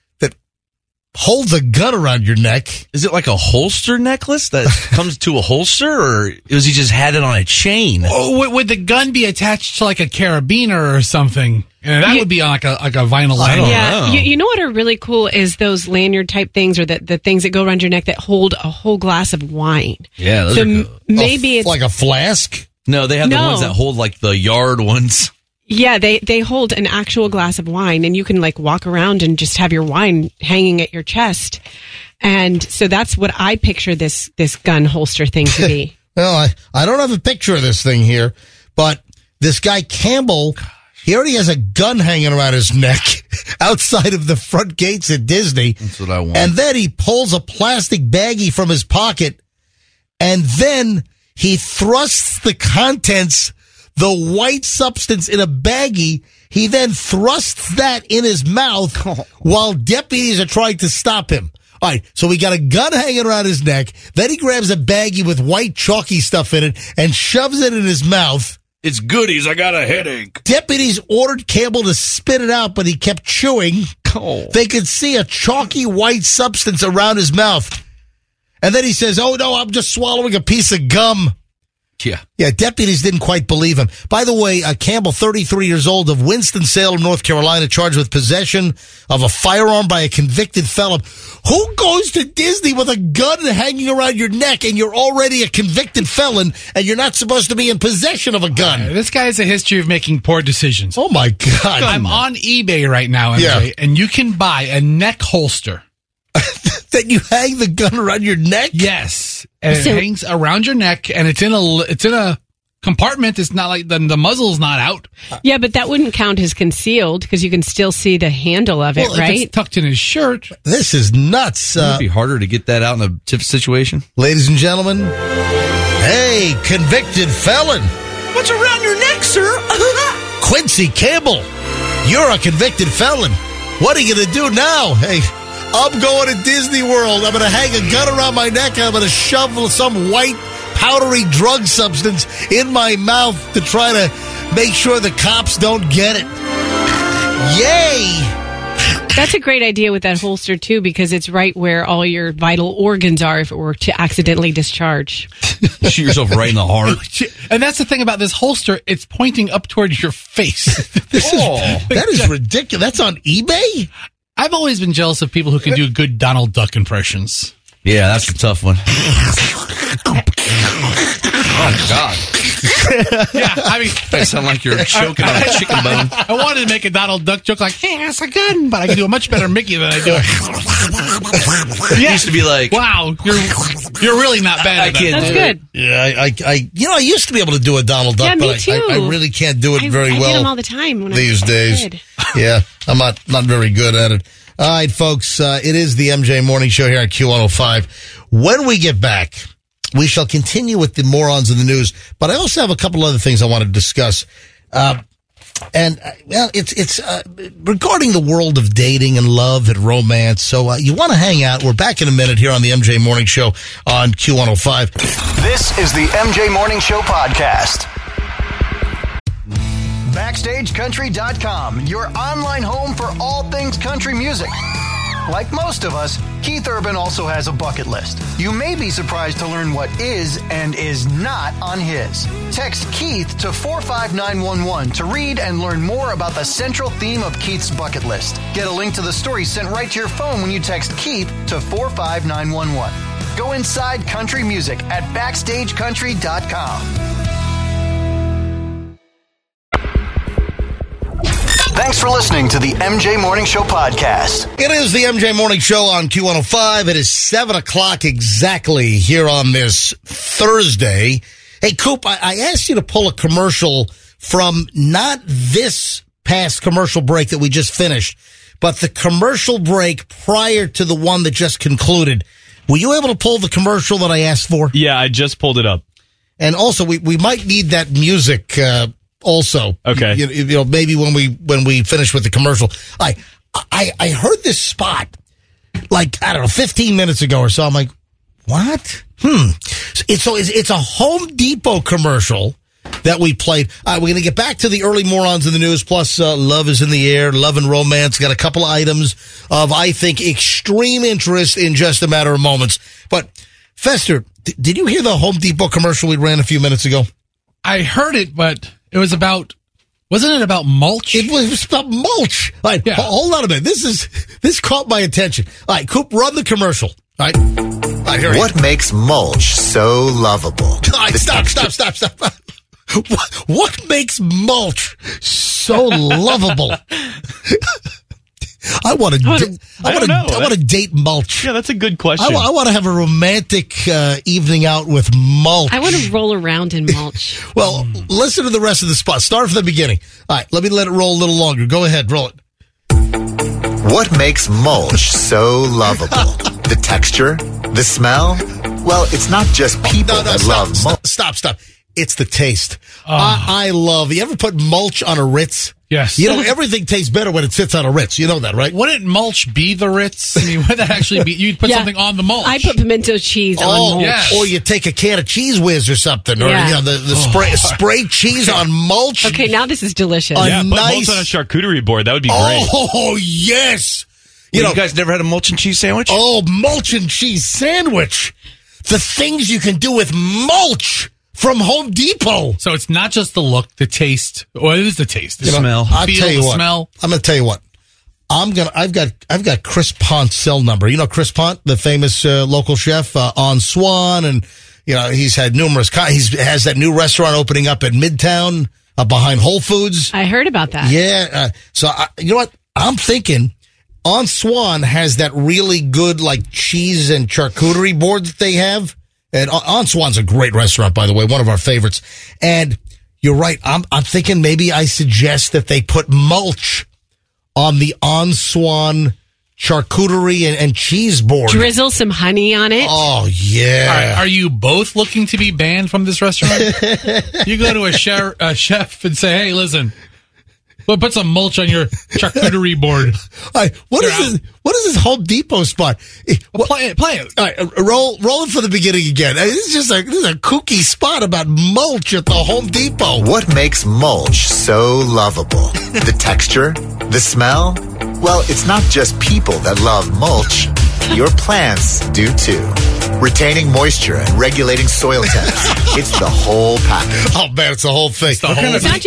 holds a gun around your neck. Is it like a holster necklace that comes to a holster, or was he just had it on a chain? Oh, would the gun be attached to like a carabiner or something? And that would be on like a vinyl lanyard. Yeah, you know what are really cool is those lanyard type things, or the things that go around your neck that hold a whole glass of wine. Yeah, those are cool. Maybe it's like a flask. No, they have the ones that hold like the yard ones. Yeah, they hold an actual glass of wine, and you can like walk around and just have your wine hanging at your chest. And so that's what I picture this gun holster thing to be. Well, I don't have a picture of this thing here, but this guy Campbell, he already has a gun hanging around his neck outside of the front gates at Disney. That's what I want. And then he pulls a plastic baggie from his pocket, and then he thrusts the contents, the white substance, in a baggie. He then thrusts that in his mouth while deputies are trying to stop him. All right, so we got a gun hanging around his neck. Then he grabs a baggie with white chalky stuff in it and shoves it in his mouth. It's goodies. I got a headache. Deputies ordered Campbell to spit it out, but he kept chewing. They could see a chalky white substance around his mouth. And then he says, "Oh, no, I'm just swallowing a piece of gum." Yeah, deputies didn't quite believe him. By the way, Campbell, 33 years old, of Winston-Salem, North Carolina, charged with possession of a firearm by a convicted felon. Who goes to Disney with a gun hanging around your neck and you're already a convicted felon and you're not supposed to be in possession of a gun? This guy has a history of making poor decisions. Oh, my God. I'm on eBay right now, MJ, and you can buy a neck holster. That you hang the gun around your neck? Yes. And it hangs around your neck, and it's in a compartment. It's not like the muzzle's not out. Yeah, but that wouldn't count as concealed because you can still see the handle of it, right? If it's tucked in his shirt. This is nuts. It'd be harder to get that out in a TIF situation. Ladies and gentlemen, hey, convicted felon. What's around your neck, sir? Quincy Campbell, you're a convicted felon. What are you going to do now? Hey, I'm going to Disney World. I'm going to hang a gun around my neck and I'm going to shove some white powdery drug substance in my mouth to try to make sure the cops don't get it. Yay! That's a great idea with that holster, too, because it's right where all your vital organs are if it were to accidentally discharge. Shoot yourself right in the heart. And that's the thing about this holster. It's pointing up towards your face. That is ridiculous. That's on eBay? I've always been jealous of people who can do good Donald Duck impressions. Yeah, that's a tough one. Oh, God. Yeah, I mean... That sound like you're choking on a chicken bone. I wanted to make a Donald Duck joke like, hey, that's a gun, but I can do a much better Mickey than I do it. It used to be like... Wow, you're really not bad at that. That's good. Yeah, I used to be able to do a Donald Duck, Yeah, me but too. I really can't do it very I well did them all the time when these I was a days. kid. Yeah, I'm not very good at it. All right, folks, it is the MJ Morning Show here on Q105. When we get back, we shall continue with the morons in the news, but I also have a couple other things I want to discuss. And, well, it's regarding the world of dating and love and romance. So you want to hang out. We're back in a minute here on the MJ Morning Show on Q105. This is the MJ Morning Show podcast. BackstageCountry.com, your online home for all things country music. Like most of us, Keith Urban also has a bucket list. You may be surprised to learn what is and is not on his. Text Keith to 45911 to read and learn more about the central theme of Keith's bucket list. Get a link to the story sent right to your phone when you text Keith to 45911. Go inside country music at BackstageCountry.com. Thanks for listening to the MJ Morning Show podcast. It is the MJ Morning Show on Q105. It is 7 o'clock exactly here on this Thursday. Hey, Coop, I asked you to pull a commercial from not this past commercial break that we just finished, but the commercial break prior to the one that just concluded. Were you able to pull the commercial that I asked for? Yeah, I just pulled it up. And also, we might need that music, also. Okay. You know, maybe when we finish with the commercial. I heard this spot like, I don't know, 15 minutes ago or so. I'm like, what? It's a Home Depot commercial that we played. We're going to get back to the early morons in the news, plus love is in the air, love and romance. Got a couple of items of, I think, extreme interest in just a matter of moments. But, Fester, did you hear the Home Depot commercial we ran a few minutes ago? I heard it, but it was about, wasn't it about mulch? It was about mulch. All right, hold on a minute. This caught my attention. All right, Coop, run the commercial. All right. What makes mulch so lovable? All right, stop. What makes mulch so lovable? I want to date mulch. Yeah, that's a good question. I want to have a romantic evening out with mulch. I want to roll around in mulch. Well, listen to the rest of the spot. Start from the beginning. All right, let me let it roll a little longer. Go ahead, roll it. What makes mulch so lovable? The texture? The smell? Well, it's not just people that love mulch. Stop. It's the taste. I love. You ever put mulch on a Ritz? Yes. You know, everything tastes better when it sits on a Ritz. You know that, right? Wouldn't mulch be the Ritz? I mean, would that actually be? You'd put something on the mulch. I put pimento cheese on mulch. Yes. Or you take a can of Cheese Whiz or something, or you know, the spray cheese on mulch. Okay, now this is delicious. Yeah, put mulch on a charcuterie board. That would be great. Oh, yes. You guys never had a mulch and cheese sandwich? Oh, mulch and cheese sandwich. The things you can do with mulch from Home Depot. So it's not just the look, the taste. Well, it is the taste, the smell. I'll tell you what. Smell. I'm going to tell you what. I've got Chris Pont's cell number. You know Chris Pont, the famous local chef on Swan, and you know he's had numerous. He has that new restaurant opening up at Midtown behind Whole Foods. I heard about that. Yeah. So you know what? I'm thinking on Swan has that really good like cheese and charcuterie board that they have. And On Swan's a great restaurant, by the way, one of our favorites. And you're right. I'm thinking maybe I suggest that they put mulch on the On Swan charcuterie and cheese board. Drizzle some honey on it. Oh, yeah. All right, are you both looking to be banned from this restaurant? You go to a chef and say, hey, listen, we'll put some mulch on your charcuterie board. All right, what is this Home Depot spot? Well, play it. All right, roll it from the beginning again. This is a kooky spot about mulch at the Home Depot. What makes mulch so lovable? The texture? The smell? Well, it's not just people that love mulch. Your plants do too. Retaining moisture and regulating soil temps. It's the whole package. Oh, man, it's the whole thing. It's not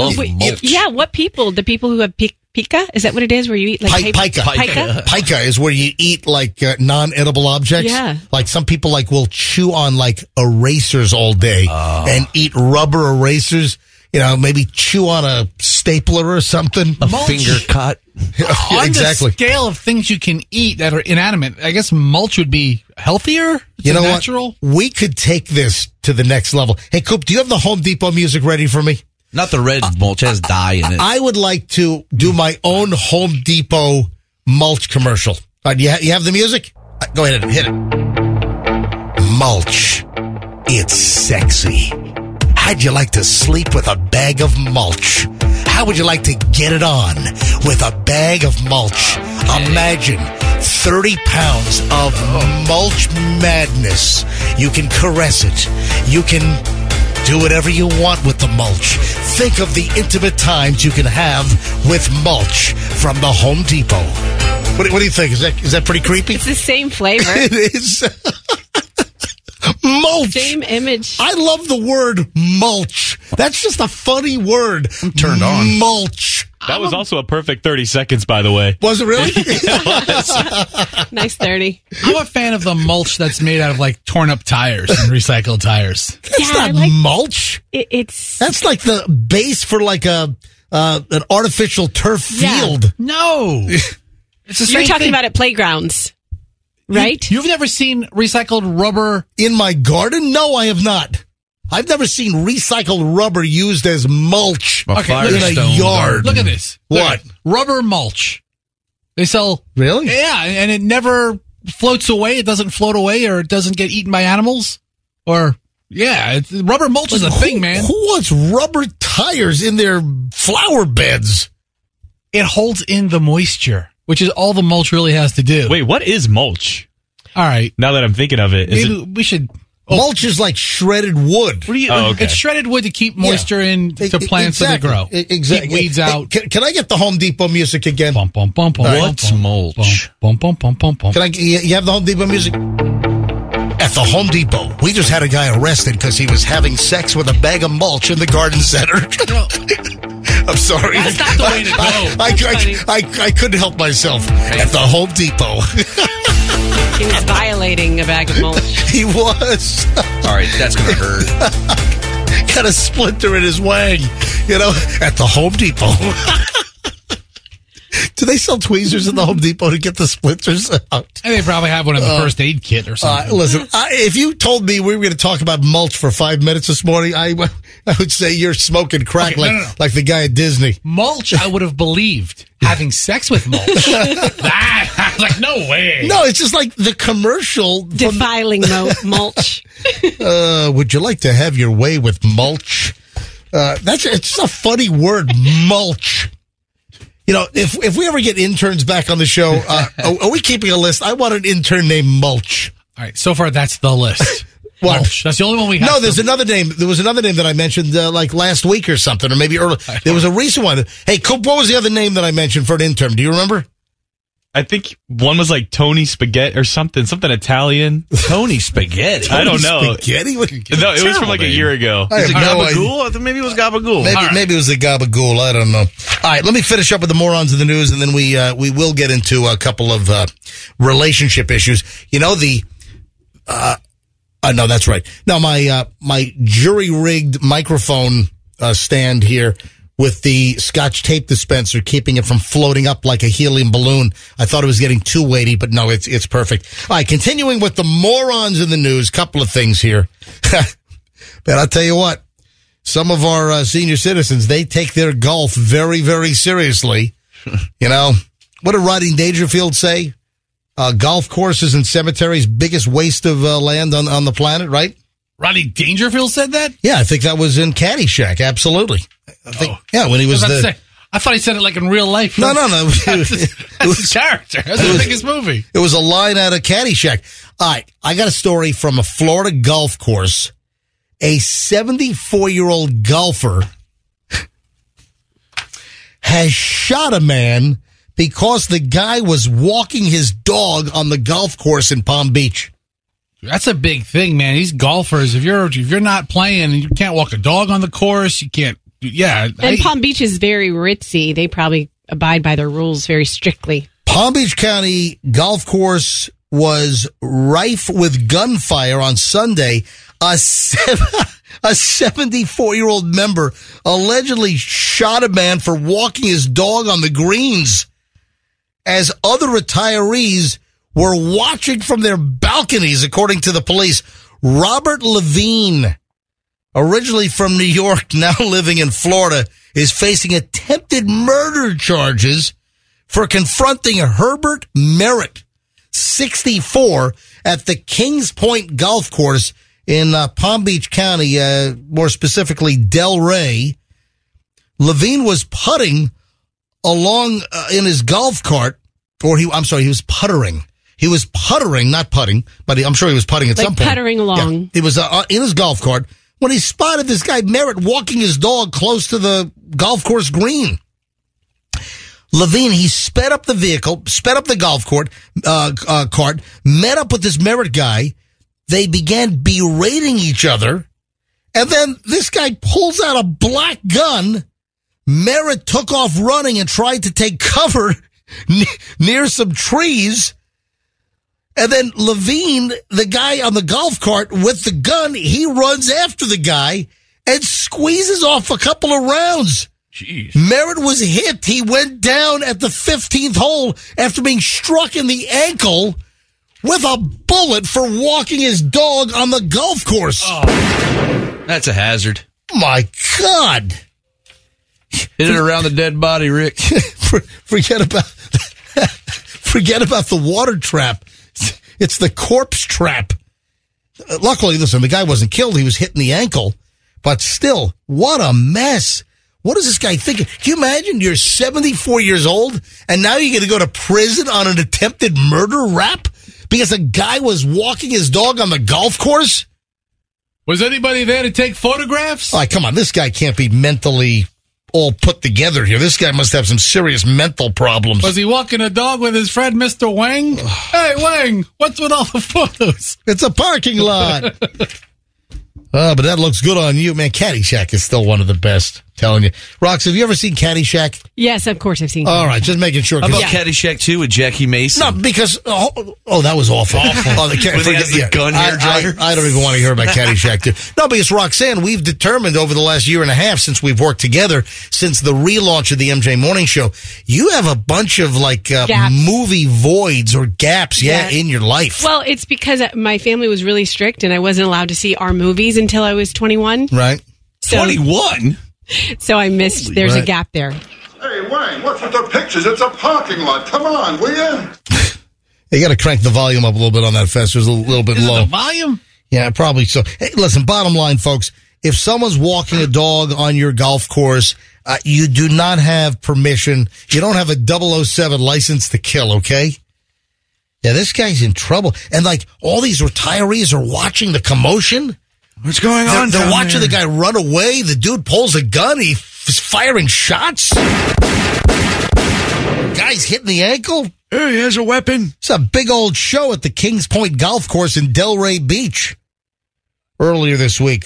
just what people? The people who have pica? Is that what it is? Where you eat like pica? Pica is where you eat like non-edible objects. Yeah. Like some people will chew on like erasers all day and eat rubber erasers. You know, maybe chew on a stapler or something. A finger cut. On exactly. the scale of things you can eat that are inanimate, I guess mulch would be healthier. It's you know natural. What? We could take this to the next level. Hey, Coop, do you have the Home Depot music ready for me? Not the red mulch. It has dye in it. I would like to do my own Home Depot mulch commercial. All right, you have the music? Go ahead and hit it. Mulch. It's sexy. How'd you like to sleep with a bag of mulch? How would you like to get it on with a bag of mulch? Imagine 30 pounds of mulch madness. You can caress it. You can do whatever you want with the mulch. Think of the intimate times you can have with mulch from the Home Depot. What do you think? Is that pretty creepy? It's the same flavor. It is. Mulch. Same image. I love the word mulch. That's just a funny word. I'm turned on. Mulch. That was also a perfect 30 seconds, by the way. Was it really? Nice 30. I'm a fan of the mulch that's made out of like torn up tires and recycled tires. That's not mulch. It's That's like the base for like an artificial turf field. No. It's the same You're talking thing. about at playgrounds, right? You've never seen recycled rubber In my garden? No, I have not. I've never seen recycled rubber used as mulch A in a Firestone yard. Look at this. What? Rubber mulch. They sell. Really? Yeah, and it never floats away. It doesn't float away, or it doesn't get eaten by animals. Or, rubber mulch is a thing, man. Who wants rubber tires in their flower beds? It holds in the moisture, which is all the mulch really has to do. Wait, what is mulch? All right. Now that I'm thinking of it, is Maybe it we should. Mulch is like shredded wood. What do you, okay. It's shredded wood to keep moisture in to plants so they grow. Exactly. Keep weeds out. Can I get the Home Depot music again? Bum, bum, bum, bum, What's bum, mulch? Bum, bum, bum, bum, bum. Can I? You have the Home Depot music? At the Home Depot, we just had a guy arrested because he was having sex with a bag of mulch in the garden center. I'm sorry. That's not the way to go. I couldn't help myself. At the Home Depot. He was violating a bag of mulch. He was. All right, that's going to hurt. Got a splinter in his wang, at the Home Depot. Do they sell tweezers at the Home Depot to get the splinters out? And they probably have one in the first aid kit or something. Listen, if you told me we were going to talk about mulch for 5 minutes this morning, I would say you're smoking crack like the guy at Disney. Mulch, I would have believed. Having sex with mulch. I was like, no way. No, it's just like the commercial. Defiling mulch. Would you like to have your way with mulch? It's just a funny word, mulch. If we ever get interns back on the show, are we keeping a list? I want an intern named Mulch. All right, so far that's the list. Mulch. That's the only one we have. No, there's another name. There was another name that I mentioned like last week or something, or maybe early. There was a recent one. Hey, Coop, what was the other name that I mentioned for an intern? Do you remember? I think one was like Tony Spaghetti or something Italian. Tony Spaghetti. I don't know. Spaghetti? No, it was from like a year ago. I have no idea. Gabagool? I thought maybe it was Gabagool. Maybe it was the Gabagool. I don't know. All right, let me finish up with the morons of the news, and then we will get into a couple of relationship issues. No, that's right. No, my jury-rigged microphone stand here with the Scotch tape dispenser, keeping it from floating up like a helium balloon. I thought it was getting too weighty, but no, it's perfect. All right, continuing with the morons in the news, couple of things here. But I'll tell you what, some of our senior citizens, they take their golf very, very seriously. What did Rodney Dangerfield say? Golf courses and cemeteries, biggest waste of land on the planet, right? Rodney Dangerfield said that? Yeah, I think that was in Caddyshack, absolutely. Yeah, when he was I thought he said it like in real life. No. That's his character. That's the biggest movie. It was a line out of Caddyshack. All right, I got a story from a Florida golf course. A 74-year-old golfer has shot a man because the guy was walking his dog on the golf course in Palm Beach. That's a big thing, man. These golfers, if you're not playing, you can't walk a dog on the course. You can't. Yeah. And Palm Beach is very ritzy. They probably abide by their rules very strictly. Palm Beach County golf course was rife with gunfire on Sunday. A 74-year-old member allegedly shot a man for walking his dog on the greens as other retirees were watching from their balconies, according to the police. Robert Levine, originally from New York, now living in Florida, is facing attempted murder charges for confronting Herbert Merritt, 64, at the Kings Point Golf Course in Palm Beach County, more specifically Delray. Levine was putting along in his golf cart, he was puttering. He was puttering, not putting, but I'm sure he was putting at some point. Puttering along. Yeah, he was in his golf cart when he spotted this guy, Merritt, walking his dog close to the golf course green. Levine, he sped up the vehicle, sped up the golf cart, met up with this Merritt guy. They began berating each other. And then this guy pulls out a black gun. Merritt took off running and tried to take cover near some trees. And then Levine, the guy on the golf cart with the gun, he runs after the guy and squeezes off a couple of rounds. Jeez. Merritt was hit. He went down at the 15th hole after being struck in the ankle with a bullet for walking his dog on the golf course. Oh, that's a hazard. My God. Hit it around the dead body, Rick. Forget about the water trap. It's the corpse trap. Luckily, listen, the guy wasn't killed. He was hit in the ankle. But still, what a mess. What is this guy thinking? Can you imagine you're 74 years old and now you're going to go to prison on an attempted murder rap because a guy was walking his dog on the golf course? Was anybody there to take photographs? Oh, come on. This guy can't be mentally all put together here. This guy must have some serious mental problems. Was he walking a dog with his friend, Mr. Wang? Hey, Wang, what's with all the photos? It's a parking lot. Oh, but that looks good on you. Man, Caddyshack is still one of the best. Telling you. Rox, have you ever seen Caddyshack? Yes, of course I've seen All right, just making sure. How about Caddyshack 2 with Jackie Mason? No, because, that was awful. When he has the gun hair dryer? I don't even want to hear about Caddyshack 2. No, because Roxanne, we've determined over the last year and a half since we've worked together, since the relaunch of the MJ Morning Show, you have a bunch of movie voids or gaps, in your life. Well, it's because my family was really strict and I wasn't allowed to see our movies until I was 21. Right. 21? So I missed, there's a gap there. Hey, Wayne, what's with the pictures? It's a parking lot. Come on, will you? You got to crank the volume up a little bit on that, Fester. It's a little bit low. The volume? Yeah, probably so. Hey, listen, bottom line, folks, if someone's walking a dog on your golf course, you do not have permission. You don't have a 007 license to kill, okay? Yeah, this guy's in trouble. And, all these retirees are watching the commotion. What's going on? They're watching the guy run away. The dude pulls a gun. He's firing shots. Guy's hitting the ankle. Hey, he has a weapon. It's a big old show at the Kings Point Golf Course in Delray Beach earlier this week.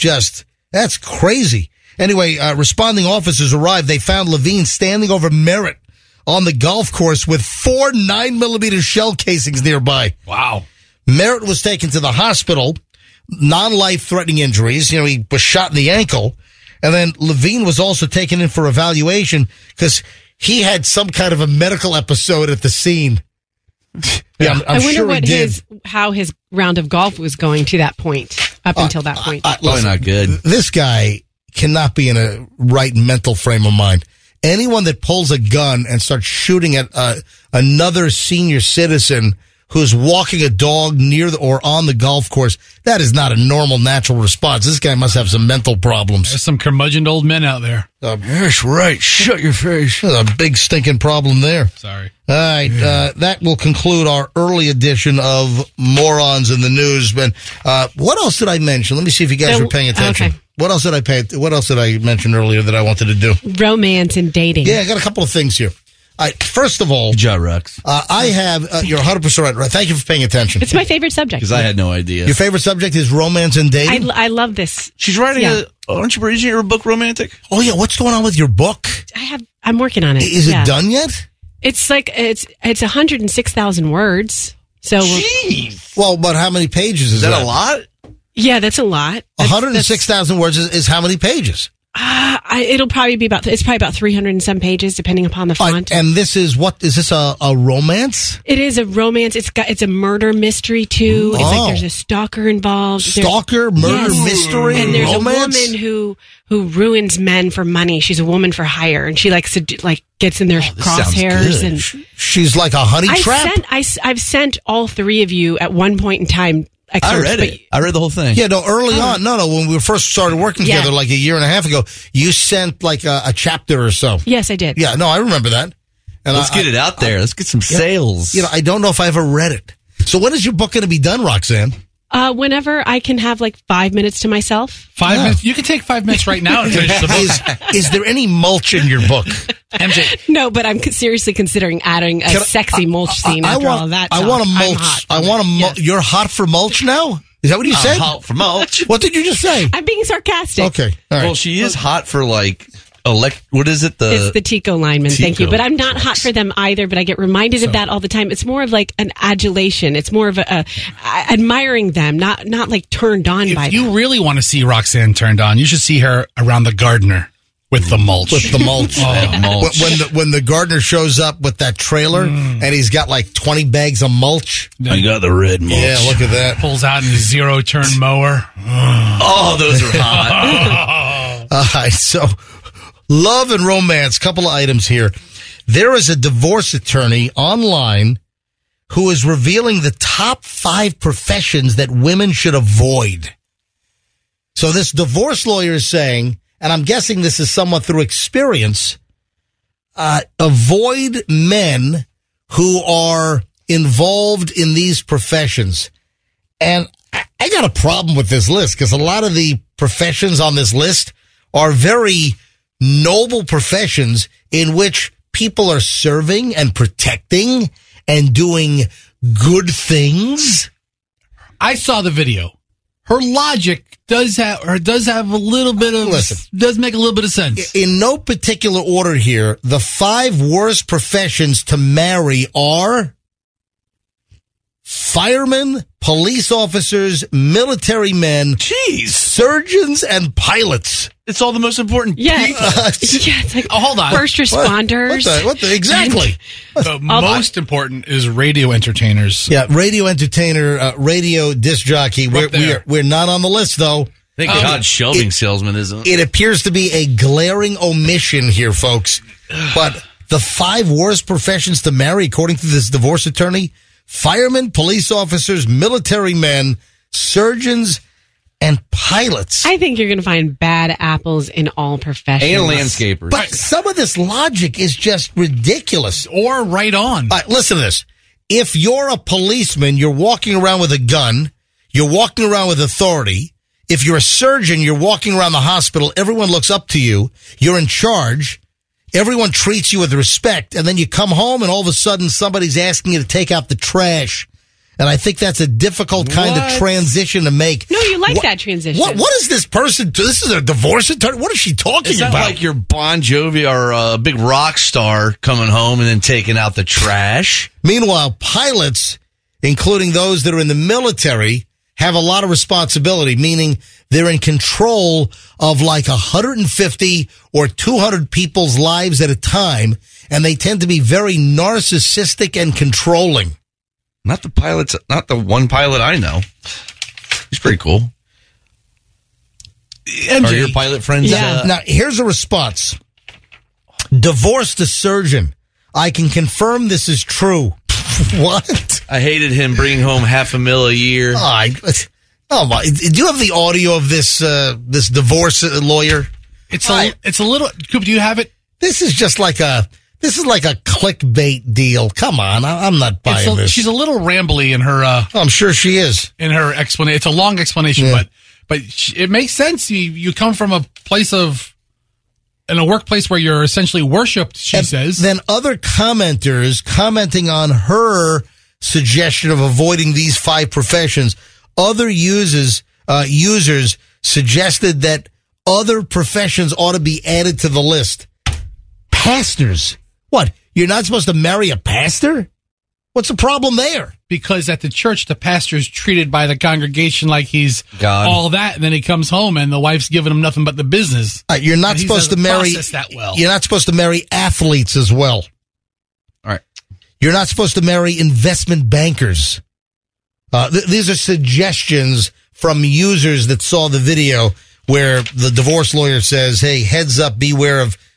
That's crazy. Anyway, responding officers arrived. They found Levine standing over Merritt on the golf course with 4 9mm shell casings nearby. Wow. Merritt was taken to the hospital. Non-life-threatening injuries. He was shot in the ankle. And then Levine was also taken in for evaluation because he had some kind of a medical episode at the scene. Yeah, I'm I wonder sure how his round of golf was going to that point, up until that point. Probably not good. This guy cannot be in a right mental frame of mind. Anyone that pulls a gun and starts shooting at another senior citizen who's walking a dog near or on the golf course, that is not a normal, natural response. This guy must have some mental problems. There's some curmudgeoned old men out there. Yes, right. Shut your face. There's a big stinking problem there. Sorry. All right, that will conclude our early edition of Morons in the News. But what else did I mention? Let me see if you guys were paying attention. Okay. What else did I mention earlier that I wanted to do? Romance and dating. Yeah, I got a couple of things here. First of all, good job, Rex. I have, you're 100% right. Thank you for paying attention. It's my favorite subject. Because I had no idea. Your favorite subject is romance and dating? I love this. She's writing aren't you reading your book, Romantic? Oh, yeah. What's going on with your book? I'm working on it. Is it done yet? It's it's 106,000 words. So, jeez. Well, but how many pages is that? Is that a lot? Yeah, that's a lot. 106,000 words is how many pages? It'll probably be it's probably about 300 and some pages, depending upon the font. And this is is this a romance? It is a romance. It's a murder mystery too. It's like there's a stalker involved. Murder mystery, and there's romance? a woman who ruins men for money. She's a woman for hire, and she gets in their crosshairs, and she's like a honey trap. I've sent all three of you at one point in time excerpts. I read it. I read the whole thing. Yeah, no, early on. No, when we first started working together like a year and a half ago, you sent like a chapter or so. Yes, I did. Yeah, no, I remember that. And Let's get it out there. Let's get some sales. You know, I don't know if I ever read it. So when is your book going to be done, Roxanne? Whenever I can have like 5 minutes to myself. 5 minutes? You can take 5 minutes right now and finish the book. Is there any mulch in your book? MJ. No, but I'm seriously considering adding a sexy mulch scene after all of that. I want to mulch. You're hot for mulch now? Is that what you said? Hot for mulch. What did you just say? I'm being sarcastic. Okay. All right. Well, she is hot for like what is it? It's the Tico lineman. Thank you. But I'm not hot for them either, but I get reminded of that all the time. It's more of like an adulation. It's more of a admiring them, not like turned on by them. If you really want to see Roxanne turned on, you should see her around the gardener with the mulch. Mulch. When the gardener shows up with that trailer and he's got like 20 bags of mulch. I got the red mulch. Yeah, look at that. Pulls out in his zero-turn mower. Oh, those are hot. All right, so love and romance, couple of items here. There is a divorce attorney online who is revealing the top 5 professions that women should avoid. So this divorce lawyer is saying, and I'm guessing this is somewhat through experience, avoid men who are involved in these professions. And I got a problem with this list because a lot of the professions on this list are very noble professions in which people are serving and protecting and doing good things. I saw the video. Her logic does have a little bit of does make a little bit of sense. In no particular order here, the 5 worst professions to marry are firemen, police officers, military men, surgeons, and pilots. It's all the most important people. It's like hold on. First responders. What the exactly? The most important is radio entertainers. Yeah, radio entertainer, radio disc jockey. We're not on the list though. Thank God shelving salesman isn't. It appears to be a glaring omission here, folks. But the 5 worst professions to marry, according to this divorce attorney: firemen, police officers, military men, surgeons, and pilots. I think you're going to find bad apples in all professions. And landscapers. But some of this logic is just ridiculous. Or right on. Listen to this. If you're a policeman, you're walking around with a gun, you're walking around with authority. If you're a surgeon, you're walking around the hospital, everyone looks up to you, you're in charge, everyone treats you with respect, and then you come home and all of a sudden somebody's asking you to take out the trash. And I think that's a difficult kind of transition to make. No, you like that transition. What is this person? This is a divorce attorney. What is she talking Is that about? like your Bon Jovi or a big rock star coming home and then taking out the trash? Meanwhile, pilots, including those that are in the military, have a lot of responsibility, meaning they're in control of like 150 or 200 people's lives at a time, and they tend to be very narcissistic and controlling. Not the one pilot I know. He's pretty cool. MJ. Are your pilot friends? Yeah. Now, here's a response. Divorced a surgeon. I can confirm this is true. What? I hated him bringing home $500,000 a year. Oh my! Do you have the audio of this this divorce lawyer? It's a little. Coop, do you have it? This is just like a clickbait deal. Come on, I'm not buying this. She's a little rambly in her. I'm sure she is in her explanation. It's a long explanation, but it makes sense. You come from a place in a workplace where you're essentially worshipped. She says. Then other commenters commenting on her suggestion of avoiding these 5 professions. Other users suggested that other professions ought to be added to the list. Pastors. What? You're not supposed to marry a pastor? What's the problem there? Because at the church, the pastor's treated by the congregation like he's God. All that, and then he comes home and the wife's giving him nothing but the business. You're not supposed to marry. That well. You're not supposed to marry athletes as well. All right. You're not supposed to marry investment bankers. These are suggestions from users that saw the video where the divorce lawyer says, "Hey, heads up, beware of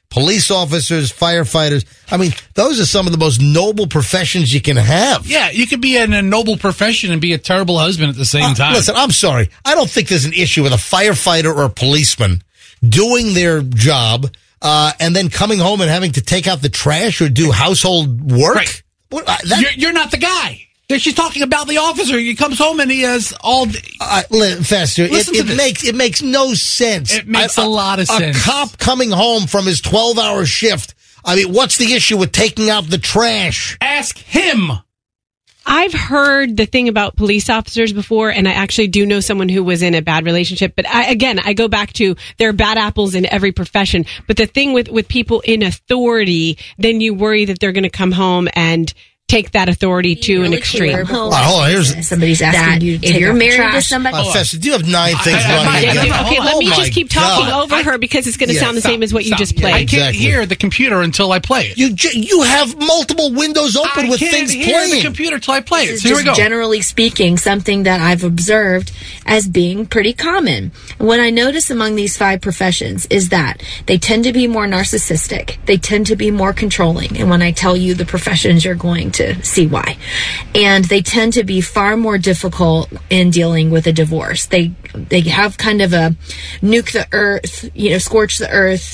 police officers, firefighters. I mean, those are some of the most noble professions you can have. Yeah, you could be in a noble profession and be a terrible husband at the same time. Listen, I'm sorry. I don't think there's an issue with a firefighter or a policeman doing their job and then coming home and having to take out the trash or do household work. Right. You're not the guy. She's talking about the officer. He comes home and he has all. Fester, it makes no sense. It makes a lot of sense. A cop coming home from his 12-hour shift. I mean, what's the issue with taking out the trash? Ask him. I've heard the thing about police officers before, and I actually do know someone who was in a bad relationship. But I go back to there are bad apples in every profession. But the thing with people in authority, then you worry that they're going to come home and take that authority to an extreme. Hold on, here's somebody's asking you to take if you're married to somebody. Fester, do you have 9 things running? Okay, let me just keep talking over her because it's going to sound the same as what you just played. I can't hear the computer until I play it. You have multiple windows open with things playing. I can't hear the computer till I play it. This So is here we go. Generally speaking, something that I've observed as being pretty common. What I notice among these 5 professions is that they tend to be more narcissistic. They tend to be more controlling. And when I tell you the professions, you're going to see why. And they tend to be far more difficult in dealing with a divorce. They have kind of a nuke the earth, scorch the earth.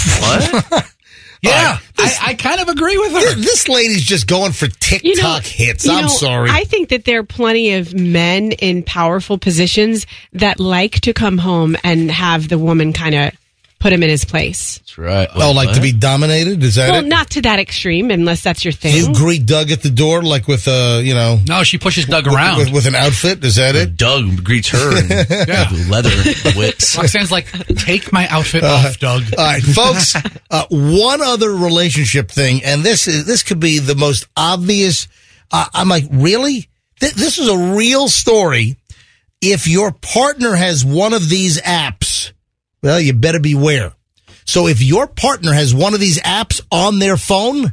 What? Yeah, I kind of agree with her. This lady's just going for TikTok hits. I'm sorry. I think that there are plenty of men in powerful positions that like to come home and have the woman kind of put him in his place. That's right. To be dominated? Is that well, it? not to that extrem, unless that's your thing. You greet Doug at the door like with No, she pushes Doug around. With an outfit? Is that it? Doug greets her in leather whips. Roxanne's like, take my outfit off, Doug. All right, folks, one other relationship thing, and this could be the most obvious. I'm like, really? This is a real story. If your partner has one of these apps, well, you better beware. So if your partner has one of these apps on their phone,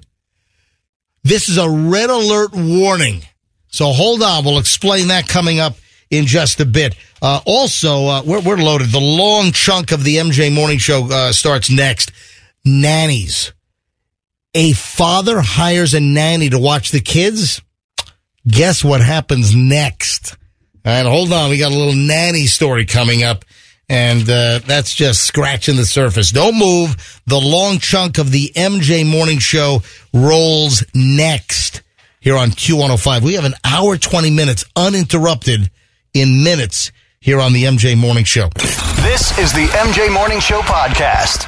this is a red alert warning. So hold on. We'll explain that coming up in just a bit. Also, we're loaded. The long chunk of the MJ Morning Show starts next. Nannies. A father hires a nanny to watch the kids. Guess what happens next? All right, hold on. We got a little nanny story coming up. And that's just scratching the surface. Don't move. The long chunk of the MJ Morning Show rolls next here on Q105. We have an hour, 20 minutes uninterrupted in minutes here on the MJ Morning Show. This is the MJ Morning Show podcast.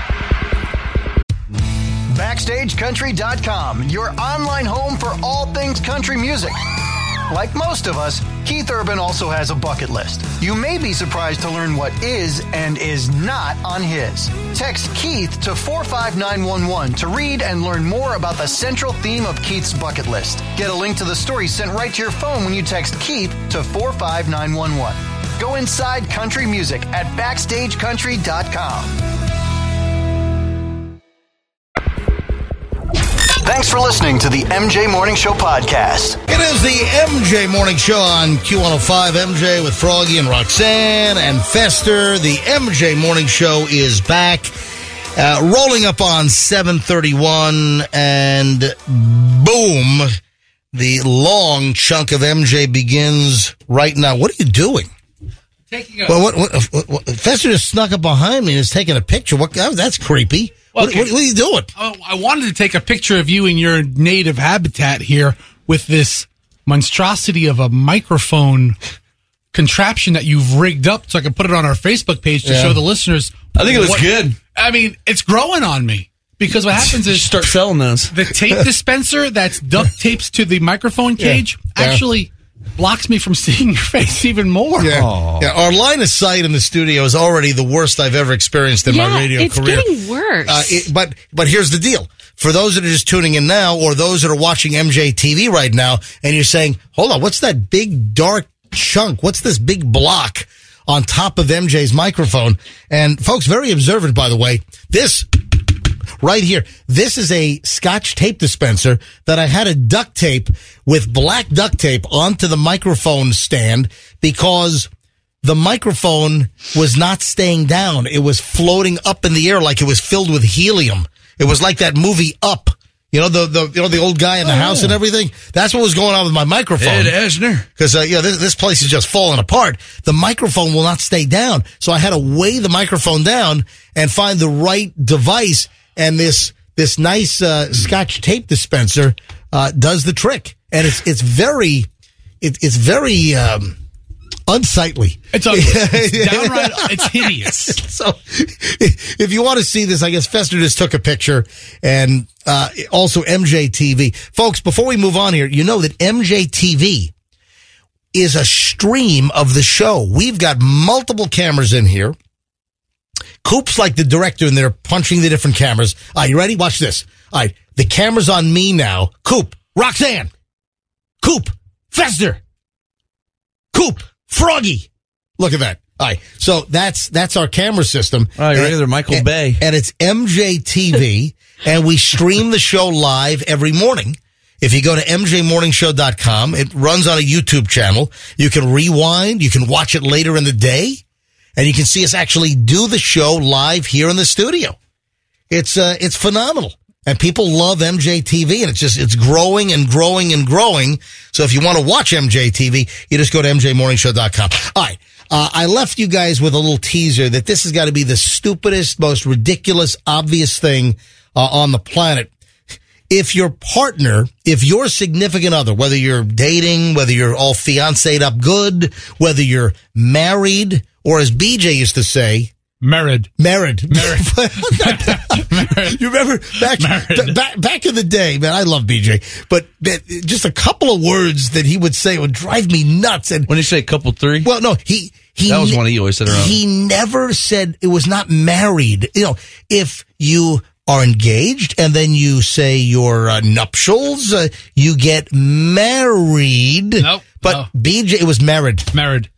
BackstageCountry.com, your online home for all things country music. Like most of us, Keith Urban also has a bucket list. You may be surprised to learn what is and is not on his. Text Keith to 45911 to read and learn more about the central theme of Keith's bucket list. Get a link to the story sent right to your phone when you text Keith to 45911. Go inside country music at BackstageCountry.com. Thanks for listening to the MJ Morning Show podcast. It is the MJ Morning Show on Q105. MJ with Froggy and Roxanne and Fester. The MJ Morning Show is back. Rolling up on 7:31, and boom, the long chunk of MJ begins right now. What are you doing? What, Fester just snuck up behind me and is taking a picture. That's creepy. Okay. What are you doing? Oh, I wanted to take a picture of you in your native habitat here with this monstrosity of a microphone contraption that you've rigged up so I can put it on our Facebook page to show the listeners. I think it looks good. I mean, it's growing on me because what happens is start selling those. The tape dispenser that's duct tapes to the microphone cage actually blocks me from seeing your face even more. Yeah, our line of sight in the studio is already the worst I've ever experienced in my radio career. It's getting worse. But here's the deal. For those that are just tuning in now, or those that are watching MJ TV right now, and you're saying, hold on, what's that big dark chunk? What's this big block on top of MJ's microphone? And folks, very observant, by the way, this right here, this is a Scotch tape dispenser that I had to duct tape with black duct tape onto the microphone stand because the microphone was not staying down. It was floating up in the air like it was filled with helium. It was like that movie Up. You know, the old guy in the house and everything? That's what was going on with my microphone. Ed Asner. Because, this place is just falling apart. The microphone will not stay down. So I had to weigh the microphone down and find the right device. And this nice, Scotch tape dispenser, does the trick. And it's very unsightly. It's ugly. It's downright, it's hideous. So if you want to see this, I guess Fester just took a picture, and also MJTV. Folks, before we move on here, you know that MJTV is a stream of the show. We've got multiple cameras in here. Coop's like the director, and they're punching the different cameras. All right, you ready? Watch this. All right, the camera's on me now. Coop, Roxanne, Coop, Fester, Coop, Froggy. Look at that. All right. So that's our camera system. All right, regular Michael Bay. And it's MJTV, and we stream the show live every morning. If you go to mjmorningshow.com, it runs on a YouTube channel. You can rewind. You can watch it later in the day, and you can see us actually do the show live here in the studio. It's phenomenal. And people love MJTV, and it's growing and growing and growing. So if you want to watch MJTV, you just go to mjmorningshow.com. All right. I left you guys with a little teaser that this has got to be the stupidest, most ridiculous, obvious thing on the planet. If your partner, if your significant other, whether you're dating, whether you're all fiancéed up good, whether you're married, or as BJ used to say, Married. You remember back in the day, man, I love BJ, but just a couple of words that he would say would drive me nuts. And when you say couple three? Well, no, he that was one he always said around. He never said it was not married. You know, if you are engaged and then you say your nuptials, you get married. Nope. But no. BJ, it was married. Married.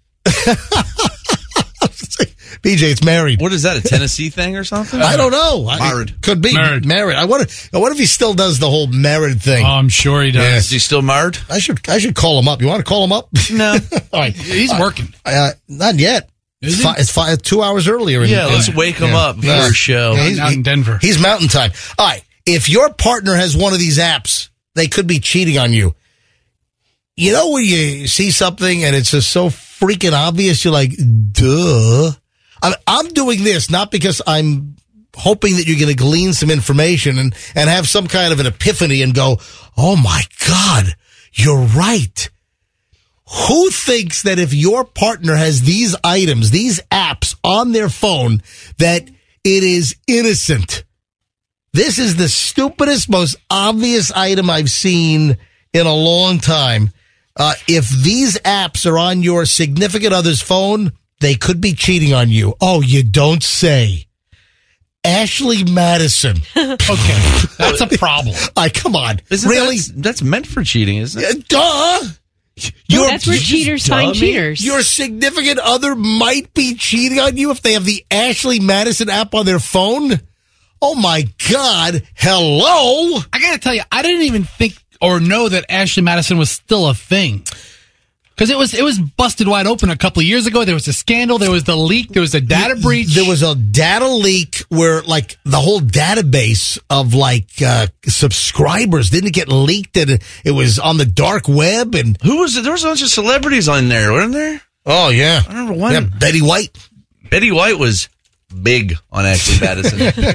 BJ, it's married. What is that, a Tennessee thing or something? I don't know. Married. Could be. Married. I wonder if he still does the whole married thing. Oh, I'm sure he does. Yes. Is he still married? I should call him up. You want to call him up? No. All right. He's working. Not yet. It's 2 hours earlier. Let's wake him up for a show. He's out in Denver. He's mountain time. All right. If your partner has one of these apps, they could be cheating on you. You know when you see something and it's just so freaking obvious, you're like, duh. I'm doing this not because I'm hoping that you're going to glean some information and have some kind of an epiphany and go, oh my God, you're right. Who thinks that if your partner has these items, these apps on their phone, that it is innocent? This is the stupidest, most obvious item I've seen in a long time. If these apps are on your significant other's phone, they could be cheating on you. Oh, you don't say. Ashley Madison. Okay, that's a problem. Come on. Really? That's meant for cheating, isn't it? Duh. That's where cheaters find cheaters. Your significant other might be cheating on you if they have the Ashley Madison app on their phone? Oh, my God. Hello? I got to tell you, I didn't even think or know that Ashley Madison was still a thing. Because it was busted wide open a couple of years ago. There was a scandal. There was the leak. There was a data breach. There was a data leak where, like, the whole database of, like, subscribers didn't get leaked, and it was on the dark web. And who was it? There was a bunch of celebrities on there, weren't there? Oh, yeah. I remember one. Yeah, Betty White. Betty White was big on Ashley Madison.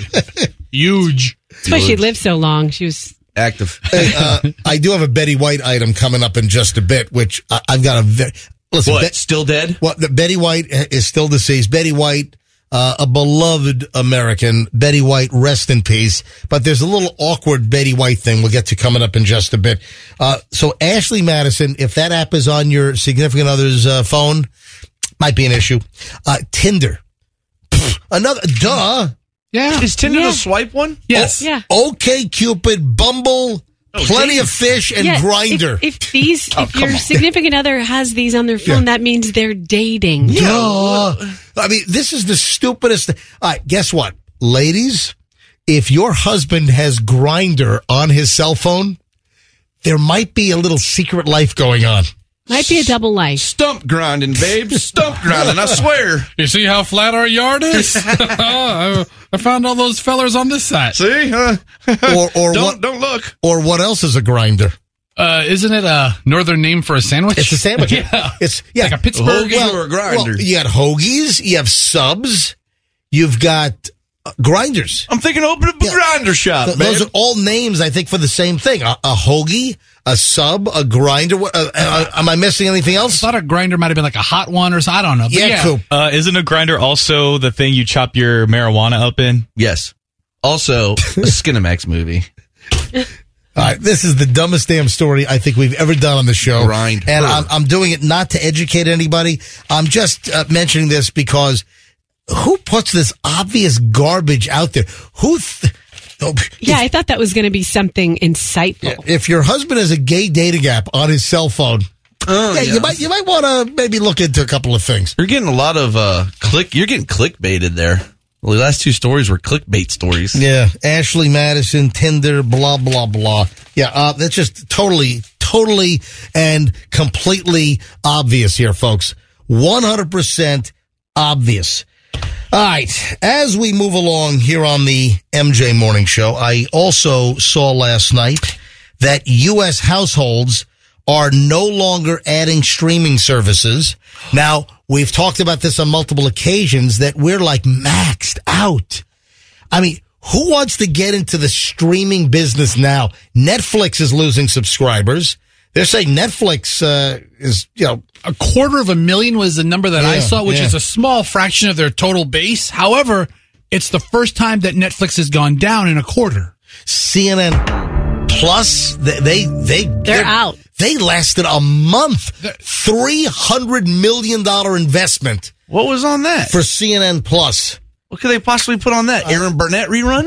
Huge. That's why she lived so long. She was active. I do have a Betty White item coming up in just a bit, which I've got a listen. What? Still dead? Well, Betty White is still deceased. Betty White, a beloved American. Betty White, rest in peace. But there's a little awkward Betty White thing we'll get to coming up in just a bit. So Ashley Madison, if that app is on your significant other's phone, might be an issue. Tinder, another duh. Yeah. Is Tinder the swipe one? Yes. Yeah. OK Cupid, Bumble, Plenty of Fish, and Grindr. If your significant other has these on their phone, that means they're dating. Duh. I mean, this is the stupidest. All right, guess what? Ladies, if your husband has Grindr on his cell phone, there might be a little secret life going on. Might be a double life. Stump grinding, babe. Stump grinding, I swear. You see how flat our yard is? I found all those fellers on this side. See? Or don't look. Or what else is a grinder? Isn't it a northern name for a sandwich? It's a sandwich. Yeah. It's like a Pittsburgh hoagie or a grinder. Well, you got hoagies, you have subs, you've got grinders. I'm thinking open up a grinder shop, man. Those are all names, I think, for the same thing. A hoagie, a sub, a grinder. Am I missing anything else? I thought a grinder might have been like a hot one or something. I don't know. But Yeah, Coop. Isn't a grinder also the thing you chop your marijuana up in? Yes. Also, a Skinamax movie. All right, this is the dumbest damn story I think we've ever done on the show. Grind. And I'm doing it not to educate anybody. I'm just mentioning this because who puts this obvious garbage out there? Yeah, I thought that was going to be something insightful. If your husband has a gay dating app on his cell phone, you might want to maybe look into a couple of things. You're getting a lot of You're getting clickbaited there. Well, the last two stories were clickbait stories. Yeah, Ashley Madison, Tinder, blah blah blah. Yeah, that's just totally and completely obvious here, folks. 100% obvious. All right, as we move along here on the MJ Morning Show, I also saw last night that U.S. households are no longer adding streaming services. Now, we've talked about this on multiple occasions that we're like maxed out. I mean, who wants to get into the streaming business now? Netflix is losing subscribers. They're saying Netflix is, 250,000 was the number that I saw, which is a small fraction of their total base. However, it's the first time that Netflix has gone down in a quarter. CNN Plus, they're out. They lasted a month. $300 million investment. What was on that? For CNN Plus. What could they possibly put on that? Aaron Burnett rerun?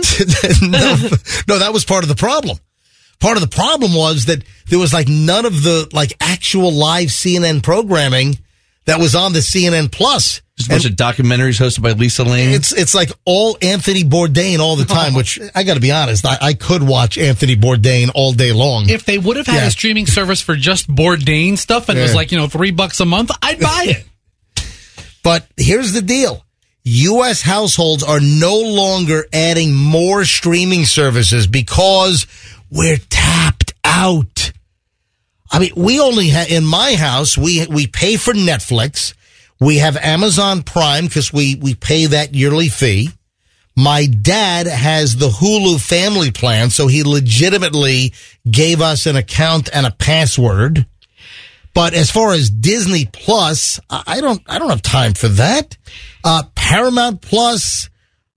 No, that was part of the problem. Part of the problem was that there was like none of the like actual live CNN programming that was on the CNN Plus. Just a bunch of documentaries hosted by Lisa Lane. It's like all Anthony Bourdain all the time, which I got to be honest, I could watch Anthony Bourdain all day long. If they would have had a streaming service for just Bourdain stuff and it was like, $3 a month, I'd buy it. But here's the deal. U.S. households are no longer adding more streaming services because we're tapped out. I mean, we only have, in my house, we pay for Netflix. We have Amazon Prime because we pay that yearly fee. My dad has the Hulu family plan, so he legitimately gave us an account and a password. But as far as Disney Plus, I don't have time for that. Paramount Plus,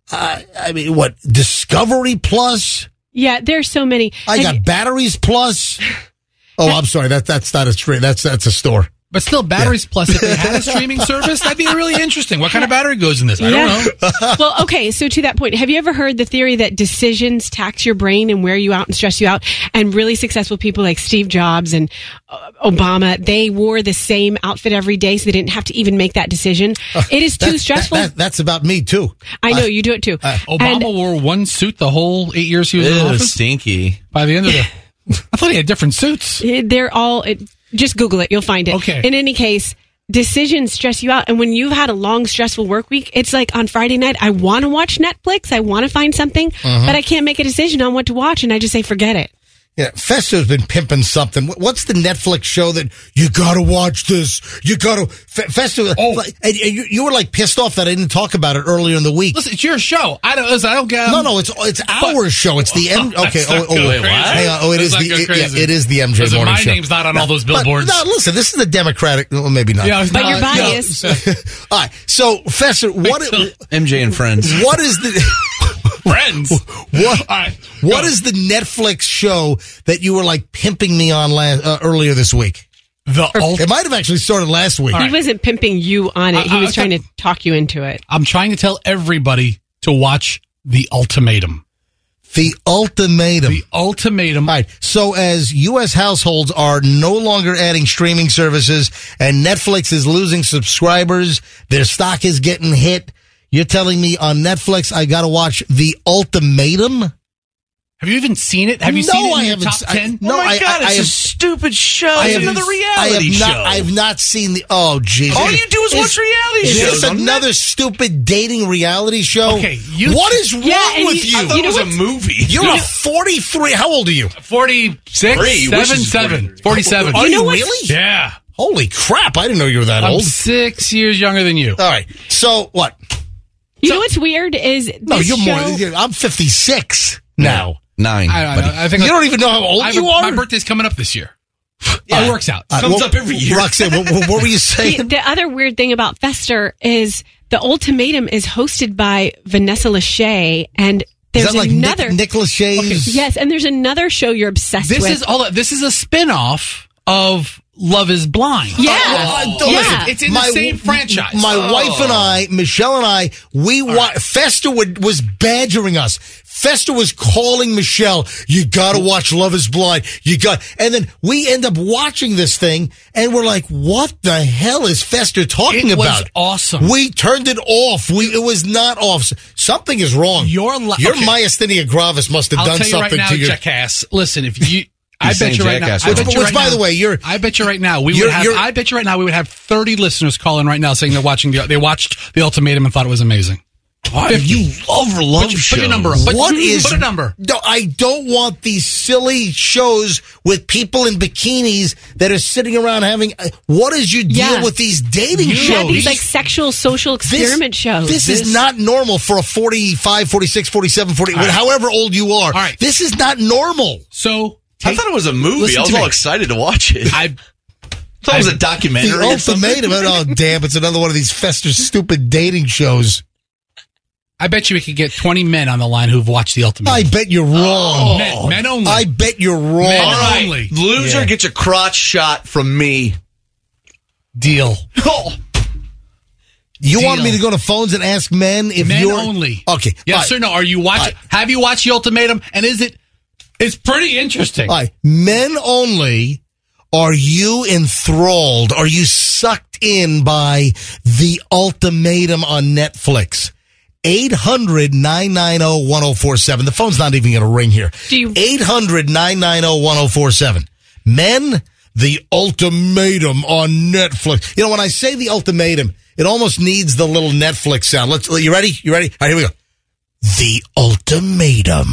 Discovery Plus? Yeah, there's so many. I got Batteries Plus. Oh, I'm sorry. That's not a stream. That's a store. But still, Batteries Plus, if they had a streaming service, that'd be really interesting. What kind of battery goes in this? I don't know. Well, okay, so to that point, have you ever heard the theory that decisions tax your brain and wear you out and stress you out? And really successful people like Steve Jobs and Obama, they wore the same outfit every day, so they didn't have to even make that decision. It is too stressful. That's about me, too. I know, you do it, too. Obama wore one suit the whole 8 years he was in office? Stinky. By the end of I thought he had different suits. They're all... Just Google it. You'll find it. Okay. In any case, decisions stress you out. And when you've had a long, stressful work week, it's like on Friday night, I want to watch Netflix. I want to find something, but I can't make a decision on what to watch. And I just say, forget it. Yeah, Festo's been pimping something. What's the Netflix show that you gotta watch this? You gotta Festo. And you were like pissed off that I didn't talk about it earlier in the week. Listen, it's your show. I don't get. No, it's our show. It's the M. Okay. Wait, what? Hang on. It is the MJ Morning Show. My name's not on all those billboards. No, listen. This is the Democratic. Well, maybe not. Yeah, but you're biased. All right. So, Festo, MJ and Friends. What is the Friends? What is the Netflix show that you were like pimping me on earlier this week? It might have actually started last week. He wasn't pimping you on it. He was trying to talk you into it. I'm trying to tell everybody to watch The Ultimatum. The Ultimatum. The Ultimatum. All right. So as U.S. households are no longer adding streaming services and Netflix is losing subscribers, their stock is getting hit, you're telling me on Netflix I got to watch The Ultimatum? Have you even seen it? Have you No, seen it in I your haven't. top 10? Oh my God, it's a stupid show. It's another reality show. I have not seen the. Oh, jeez. All you do is watch reality shows. It's another stupid dating reality show. Okay, what is wrong with you? I thought it was a movie. You're a 43. How old are you? 46, 47. Are you really? Yeah. Holy crap! I didn't know you were that I'm old. 6 years younger than you. All right. So what? You know what's weird is No, this you're show, more. I'm 56 now. 9. I don't know. I think You don't even know how old you are. My birthday's coming up this year. It works out. Comes up every year. Roxanne, what were you saying? the other weird thing about Fester is the Ultimatum is hosted by Vanessa Lachey, and there's Is that like another Nick Lachey's? Yes, and there's another show you're obsessed with. This is a spin-off of Love is Blind. Yeah. Listen, It's in the same franchise. My wife and I, Michelle and I, Fester was badgering us. Fester was calling Michelle, you gotta watch Love is Blind. And then we end up watching this thing, and we're like, what the hell is Fester talking about? It was awesome. We turned it off. It was not off. Something is wrong. Your myasthenia gravis must have I'll done tell you something right now, to you. Jackass. Listen, if you... I bet you right now. By the way, I bet you right now we would have 30 listeners calling right now saying they watched The Ultimatum and thought it was amazing. Why? You love shows. Put your number up. Put a number. No, I don't want these silly shows with people in bikinis that are sitting around having. What is your deal with these dating shows? Yeah, these like sexual social experiment shows. This is not normal for a 45, 46, 47, 40, however old you are. All right. This is not normal. So I thought it was a movie. I was all excited to watch it. I thought it was a documentary. The Ultimatum. Oh, damn. It's another one of these Fester stupid dating shows. I bet you we could get 20 men on the line who've watched The Ultimatum. I bet you're wrong. Men only. I bet you're wrong. Men all right. only. Loser gets a crotch shot from me. Deal. You want me to go to phones and ask men if men you're... only. Okay. Yes or no? Are you watching? Have you watched The Ultimatum? And it's pretty interesting. All right. Men only. Are you enthralled? Are you sucked in by The Ultimatum on Netflix? 800-990-1047. The phone's not even going to ring here. 800-990-1047. Men, The Ultimatum on Netflix. You know, when I say The Ultimatum, it almost needs the little Netflix sound. You ready? You ready? All right, here we go. The Ultimatum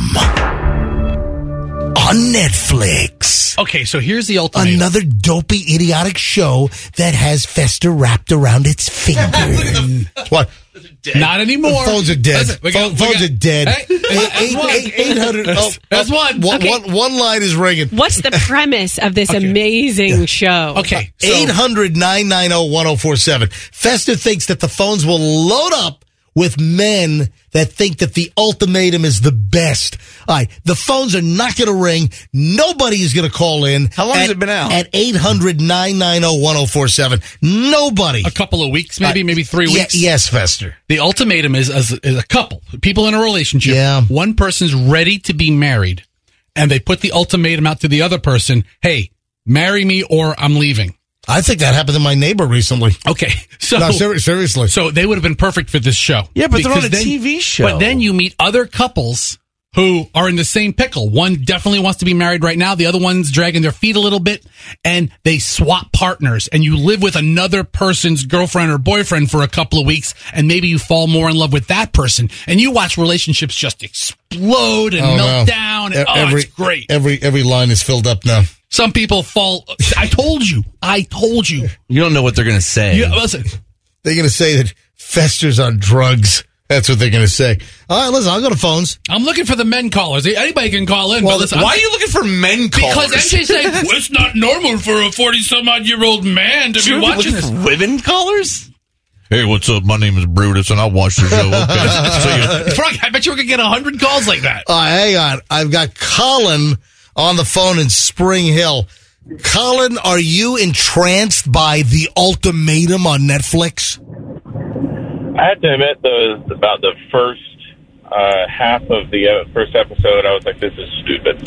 on Netflix. Okay, so here's The Ultimatum. Another dopey, idiotic show that has Fester wrapped around its finger. What? Not anymore. Phones are dead. Listen, phones are dead. Hey, 800. That's one. One line is ringing. What's the premise of this amazing show? Okay. 800-990-1047. Fester thinks that the phones will load up with men that think that The Ultimatum is the best. All right, the phones are not going to ring. Nobody is going to call in. How long has it been out? At 800-990-1047. Nobody. A couple of weeks, maybe 3 weeks. Yes, Fester. The Ultimatum is a couple. People in a relationship. Yeah. One person's ready to be married, and they put the ultimatum out to the other person, hey, marry me or I'm leaving. I think that happened to my neighbor recently. Okay. So no, seriously. So they would have been perfect for this show. Yeah, but they're on a TV show. But then you meet other couples who are in the same pickle. One definitely wants to be married right now. The other one's dragging their feet a little bit, and they swap partners, and you live with another person's girlfriend or boyfriend for a couple of weeks, and maybe you fall more in love with that person, and you watch relationships just explode and melt down. And, it's great. Every line is filled up now. Some people fall. I told you. You don't know what they're going to say. Listen. They're going to say that Fester's on drugs. That's what they're going to say. All right, listen, I'll go to phones. I'm looking for the men callers. Anybody can call in. Well, but listen, why are you looking for men callers? Because MJ saying, well, it's not normal for a 40-some-odd-year-old man to be watching this. Women callers? Hey, what's up? My name is Brutus, and I watch the show. Okay. Frank, I bet you we could get 100 calls like that. Hang on. I've got Colin on the phone in Spring Hill. Colin, are you entranced by The Ultimatum on Netflix? I have to admit, though, about the first half of the first episode, I was like, this is stupid.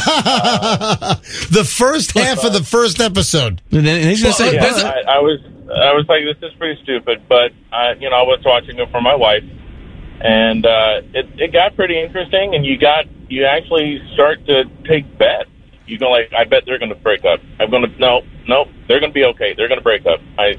The first half of the first episode. And then he's going to say, I was like, this is pretty stupid, but, I was watching it for my wife, and it got pretty interesting, and you got you actually start to take bets. You go like, I bet they're going to break up. No, they're going to be okay. They're going to break up.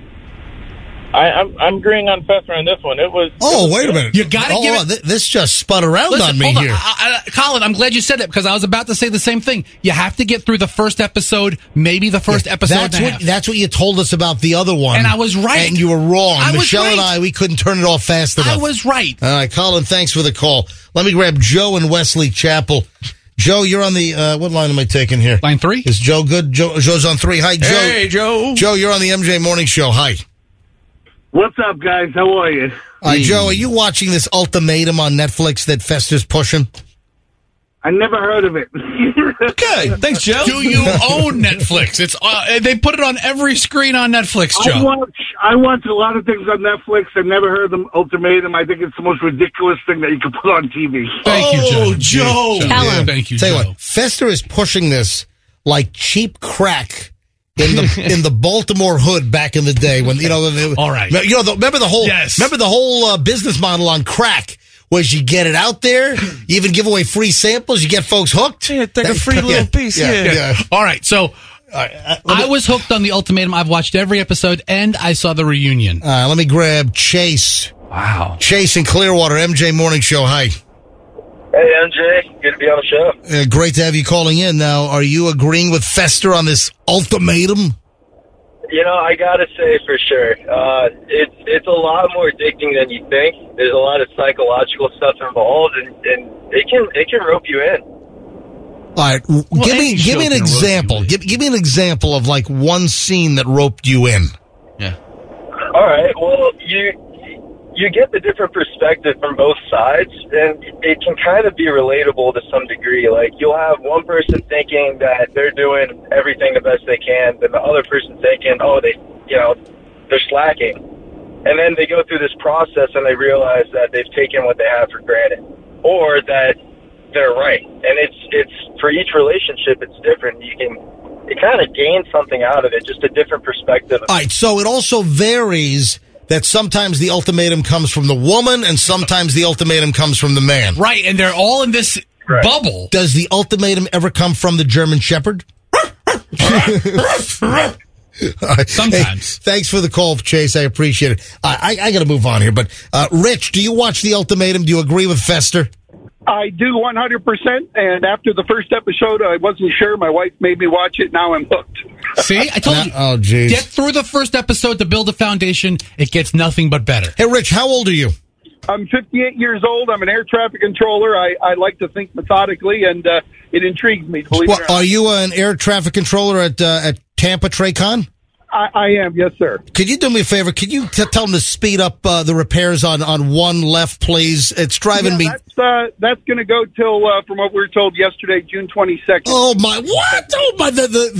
I'm agreeing on Fester on this one. Wait a minute. You got to give it. This just spun around on me here. Colin, I'm glad you said it because I was about to say the same thing. You have to get through the first episode, maybe the first episode. That's what you told us about the other one. And I was right. And you were wrong. I was Michelle right. and I, we couldn't turn it off fast enough. I was right. All right, Colin, thanks for the call. Let me grab Joe and Wesley Chapel. Joe, you're on the, what line am I taking here? Line 3. Is Joe good? Joe's on 3. Hi, Joe. Hey, Joe. Joe, you're on the MJ Morning Show. Hi. What's up, guys? How are you? Joe, are you watching this ultimatum on Netflix that Fester's pushing? I never heard of it. Okay, thanks, Joe. Do you own Netflix? It's they put it on every screen on Netflix, Joe. I watch a lot of things on Netflix. I've never heard of the ultimatum. I think it's the most ridiculous thing that you can put on TV. Thank you, Joe. Tell him. Thank you, Tell Joe. you what, Fester is pushing this like cheap crack in the Baltimore hood back in the day when all right, remember the whole business model on crack was you get it out there, you even give away free samples, you get folks hooked. Yeah, take a free little piece. Yeah. All right, so I was hooked on the ultimatum. I've watched every episode and I saw the reunion. Let me grab Chase. Wow, Chase in Clearwater, MJ Morning Show. Hi. Hey, MJ. Good to be on the show. Great to have you calling in. Now, are you agreeing with Fester on this ultimatum? I gotta say for sure, it's a lot more addicting than you think. There's a lot of psychological stuff involved, and it can rope you in. All right, give me an example. Give me an example of like one scene that roped you in. Yeah. All right. Well, you get the different perspective from both sides, and it can kind of be relatable to some degree. Like, you'll have one person thinking that they're doing everything the best they can, then the other person thinking, they're slacking. And then they go through this process and they realize that they've taken what they have for granted, or that they're right. And it's for each relationship, it's different. You kind of gain something out of it, just a different perspective. All right, so it also varies that sometimes the ultimatum comes from the woman and sometimes the ultimatum comes from the man. Right, and they're all in this bubble. Does the ultimatum ever come from the German Shepherd? Sometimes. Hey, thanks for the call, Chase. I appreciate it. I got to move on here, but Rich, do you watch the ultimatum? Do you agree with Fester? I do 100%, and after the first episode, I wasn't sure. My wife made me watch it. Now I'm hooked. See, I told you. Oh, geez. Get through the first episode to build a foundation. It gets nothing but better. Hey, Rich, how old are you? I'm 58 years old. I'm an air traffic controller. I like to think methodically, and it intrigues me. Believe it or not. Are you an air traffic controller at Tampa Tracon? I am, yes, sir. Could you do me a favor? Could you tell them to speed up the repairs on one left, please? It's driving me. That's going to go till, from what we were told yesterday, June 22nd. Oh my! What? Oh my!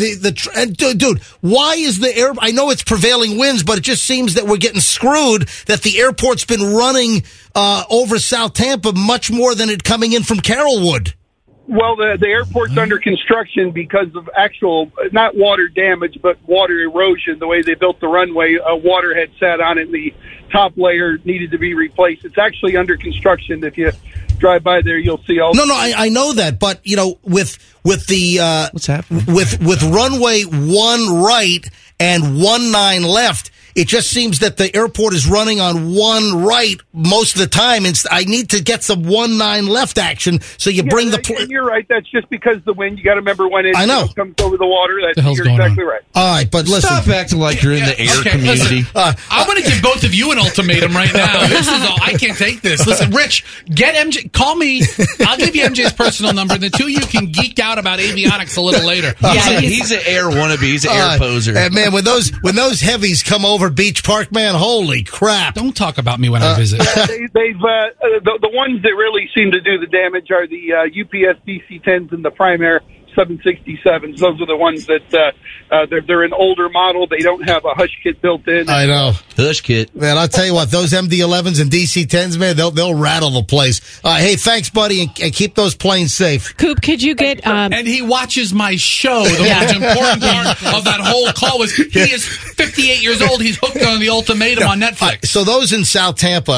Dude, why is the air? I know it's prevailing winds, but it just seems that we're getting screwed. That the airport's been running over South Tampa much more than it coming in from Carrollwood. Well, the airport's under construction because of actual, not water damage, but water erosion. The way they built the runway, water had sat on it, and the top layer needed to be replaced. It's actually under construction. If you drive by there, you'll see all. No, I know that, but with the what's happening with runway 1 right and 19 left. It just seems that the airport is running on 1 right most of the time. And I need to get some 19 left action. So you bring the. You're right. That's just because the wind. You got to remember when it comes over the water. You're exactly right. All right, but listen. Stop acting like you're in the air community. I'm going to give both of you an ultimatum right now. This is all. I can't take this. Listen, Rich, get MJ. Call me. I'll give you MJ's personal number. The two of you can geek out about avionics a little later. He's an air wannabe. He's an air poser. And man, when those heavies come over Beach Park, man, holy crap! Don't talk about me when I visit. They've the ones that really seem to do the damage are the UPS DC-10s and the Prime Air 767s. Those are the ones that they're an older model. They don't have a hush kit built in. I know. Hush kit. Man, I'll tell you what, those MD-11s and DC-10s, man, they'll rattle the place. Hey, thanks, buddy, and keep those planes safe. Coop, could you get... and he watches my show. The most important part of that whole call was he is 58 years old. He's hooked on the ultimatum on Netflix. So those in South Tampa...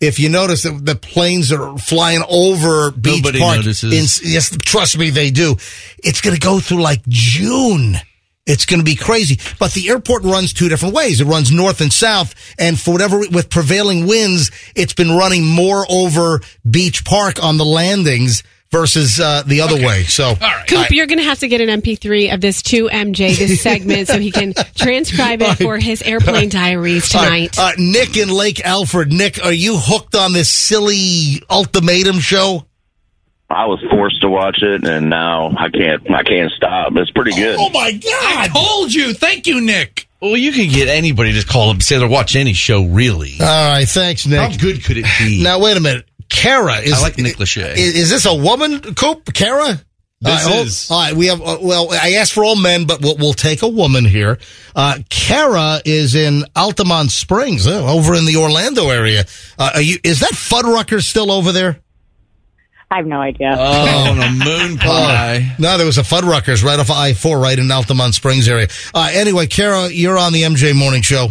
if you notice that the planes are flying over Beach Nobody Park, notices. yes, trust me, they do. It's going to go through like June. It's going to be crazy. But the airport runs two different ways. It runs north and south. And for whatever, with prevailing winds, it's been running more over Beach Park on the landings versus the other way. So, Coop, you're going to have to get an MP3 of this to MJ, this segment, so he can transcribe it for his airplane diaries tonight. Nick in Lake Alfred. Nick, are you hooked on this silly ultimatum show? I was forced to watch it, and now I can't stop. It's pretty good. Oh my God! I told you. Thank you, Nick. Well, you can get anybody to call up, say they'll watch any show, really. All right, thanks, Nick. How good could it be? Now, wait a minute. Kara is. I like Nick Lachey. Is this a woman, Coop? Kara? This is. All right, we have. Well, I asked for all men, but we'll take a woman here. Kara is in Altamont Springs, over in the Orlando area. Is that Fuddruckers still over there? I have no idea. Oh, on a moon pie. No, there was a Fuddruckers right off of I-4, right in Altamont Springs area. Anyway, Kara, you're on the MJ Morning Show.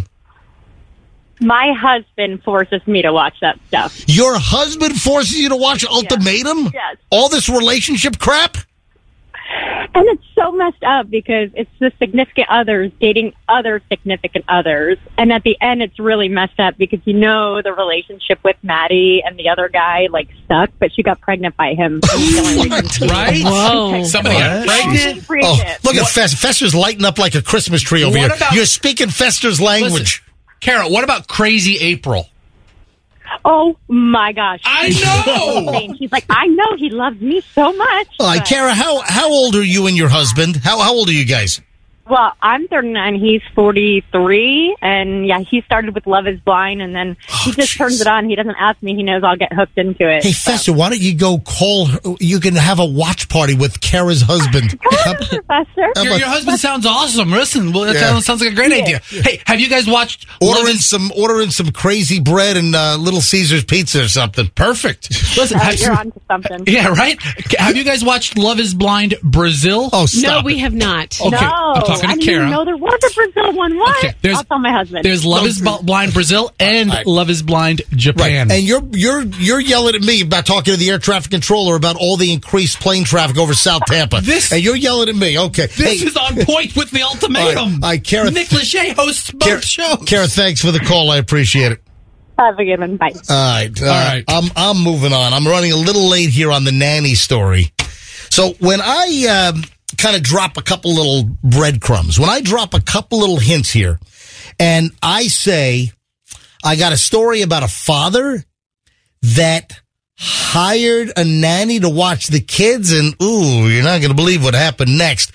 My husband forces me to watch that stuff. Your husband forces you to watch Ultimatum? Yes. All this relationship crap? And it's so messed up because it's the significant others dating other significant others. And at the end, it's really messed up because you know the relationship with Maddie and the other guy, like, stuck, but she got pregnant by him. Right? Whoa. Somebody got pregnant? Look at Fester's lighting up like a Christmas tree over What here. about- You're speaking Fester's language. Listen, Kara, what about Crazy April? Oh, my gosh. I know! She's like, I know he loves me so much. All right, but- Kara, how old are you and your husband? How old are you guys? Well, I'm 39, he's 43, and yeah, he started with Love is Blind, and then he just turns it on. He doesn't ask me, he knows I'll get hooked into it. Hey, Fester, why don't you go call her? You can have a watch party with Kara's husband. Professor. Your husband sounds awesome. Listen, well, that Yeah. sounds like a great idea. Hey, have you guys watched Ordering some crazy bread and Little Caesars pizza or something. Perfect. Listen, You're on to something. yeah, right? Have you guys watched Love is Blind Brazil? Oh, No, we have not. Okay, No, I'm talking I to didn't Kara. even know there was a Brazil one. What? Okay, there's- I'll tell my husband. There's Love is Blind Brazil and Love is Blind Japan. And you're yelling at me about talking to the air traffic controller about all the increased plane traffic over South Tampa. And you're yelling at me. Okay. This is on point with the ultimatum. All right, Kara. Nick Lachey hosts both shows. Kara, thanks for the call. I appreciate it. Have a good one. Bye. All right. I'm moving on. I'm running a little late here on the nanny story. So when I kind of drop a couple little breadcrumbs, when I drop a couple little hints here, and I say I got a story about a father that hired a nanny to watch the kids, and ooh, you're not going to believe what happened next.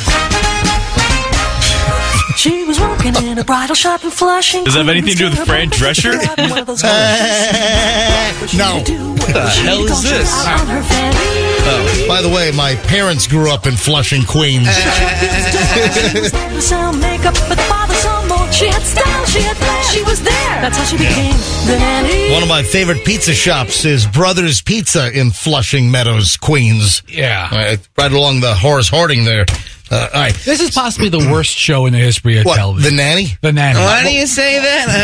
She was working in a bridal shop in Flushing. Does that have anything to do with Fran Drescher? No. What the hell is this? Oh, by the way, my parents grew up in Flushing, Queens. Some makeup, but the father saw more. She had style, she had flair. She was there. That's how she became the nanny. One of my favorite pizza shops is Brothers Pizza in Flushing Meadows, Queens. Yeah. Right along the Horace Harding there. All right. This is possibly the worst show in the history of television. The Nanny? The Nanny. Why do you say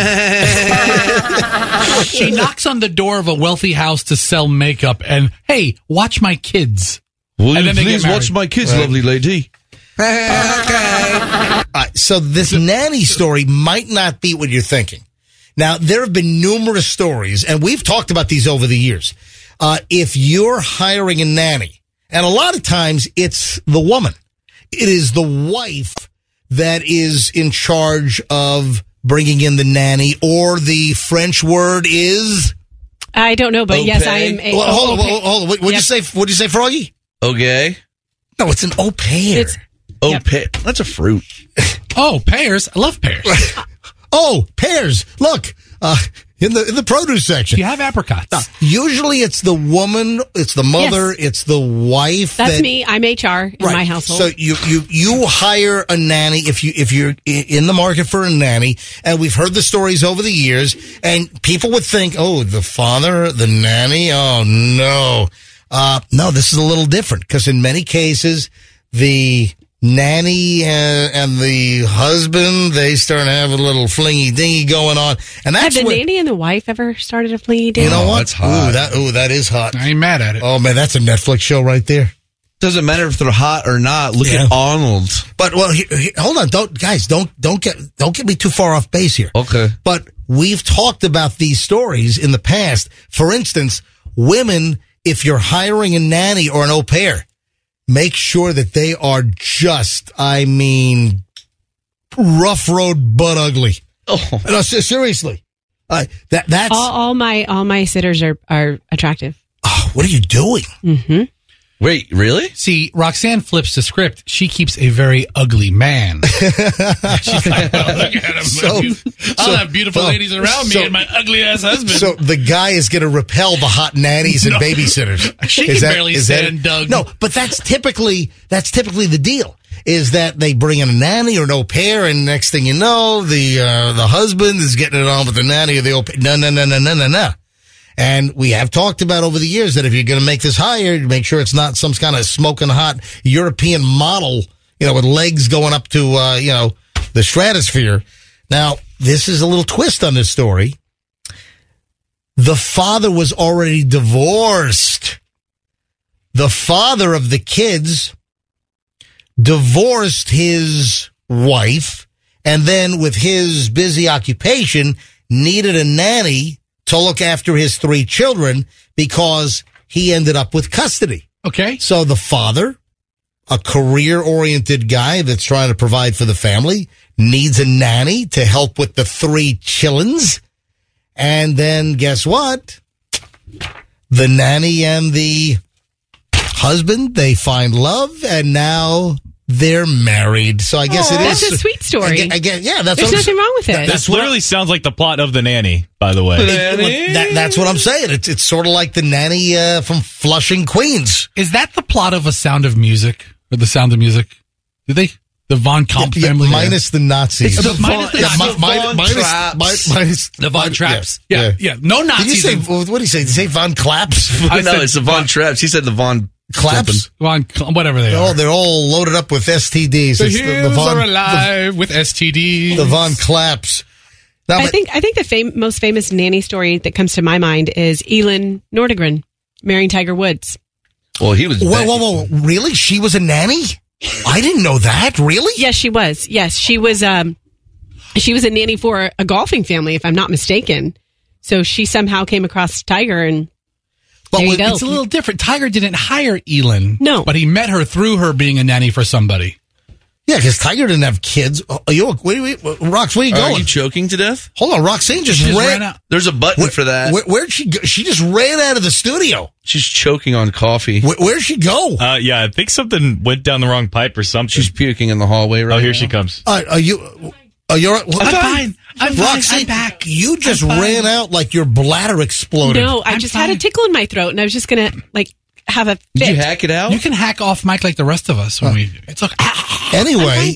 that? She knocks on the door of a wealthy house to sell makeup and, hey, watch my kids. Will And you then they get please married. watch my kids, lovely lady? So this nanny story might not be what you're thinking. Now, there have been numerous stories, and we've talked about these over the years. If you're hiring a nanny, and a lot of times it's the woman, it is the wife that is in charge of bringing in the nanny, or the French word is... I don't know, but yes, I am. Well, hold on. What'd you say, Froggy? Okay. No, it's an au pair. Au pair. That's a fruit. Oh, pears. I love pears. Oh, pears. Look, in the produce section. You have apricots. Usually it's the woman, it's the mother, it's the wife. That's me. I'm HR in my household. So you hire a nanny if you're in the market for a nanny, and we've heard the stories over the years, and people would think, oh, the father, the nanny, oh no. No, this is a little different, because in many cases, the nanny and the husband, they start having a little flingy dingy going on, and that's Have the when, nanny and the wife ever started a flingy dingy? you know what? That's hot. That is hot. I ain't mad at it. Oh man, that's a Netflix show right there. Doesn't matter if they're hot or not. Look at Arnold. But hold on, don't get me too far off base here. Okay. But we've talked about these stories in the past. For instance, women, if you're hiring a nanny or an au pair, make sure that they are just, rough road but ugly. Oh. No, seriously. That's all my sitters are attractive. Oh, what are you doing? Mm-hmm. Wait, really? See, Roxanne flips the script. She keeps a very ugly man. She's like, oh, look at him. I'll have beautiful ladies around me and my ugly ass husband. So the guy is going to repel the hot nannies and babysitters. She can barely stand Doug. No, but that's typically the deal. Is that they bring in a nanny or an au pair, and next thing you know, the husband is getting it on with the nanny or the au pair. No. And we have talked about over the years that if you're going to make this hire, make sure it's not some kind of smoking hot European model, with legs going up to, the stratosphere. Now, this is a little twist on this story. The father was already divorced. The father of the kids divorced his wife, and then with his busy occupation, needed a nanny to look after his 3 children because he ended up with custody. Okay. So the father, a career-oriented guy that's trying to provide for the family, needs a nanny to help with the 3 chillins. And then guess what? The nanny and the husband, they find love, and now they're married. So I guess it is. That's a sweet story. Again, yeah, that's There's nothing wrong with it. This literally sounds like the plot of The Nanny, by the way. That's what I'm saying. It's sort of like the nanny from Flushing, Queens. Is that the plot of A Sound of Music or The Sound of Music? Did they? The Von Kamp family? Minus the Nazis. It's the Von Traps. Yeah. No Nazis. Did you say, what did he say? Did he say Von Claps? No, it's the Von Traps. He said the Von Claps? Whatever they are. Oh, they're all loaded up with STDs. The hills are alive with STDs. The Von Claps. Now, I think the most famous nanny story that comes to my mind is Elin Nordegren marrying Tiger Woods. Well, he was. Whoa. Really? She was a nanny? I didn't know that. Really? Yes, she was. Yes, she was a nanny for a golfing family, if I'm not mistaken. So she somehow came across Tiger, and there you go. It's a little different. Tiger didn't hire Elin. No. But he met her through her being a nanny for somebody. Yeah, because Tiger didn't have kids. Rox, where are you going? Are you choking to death? Hold on, Roxanne just ran out. There's a button for that. Where'd she go? She just ran out of the studio. She's choking on coffee. Where'd she go? Yeah, I think something went down the wrong pipe or something. She's puking in the hallway right now. Oh, here she comes. Are you... I'm fine. Roxy, I'm back. You just ran out like your bladder exploded. No, I just had a tickle in my throat, and I was just going to, have a fit. Did you hack it out? You can hack off Mike like the rest of us. When it's okay. Anyway,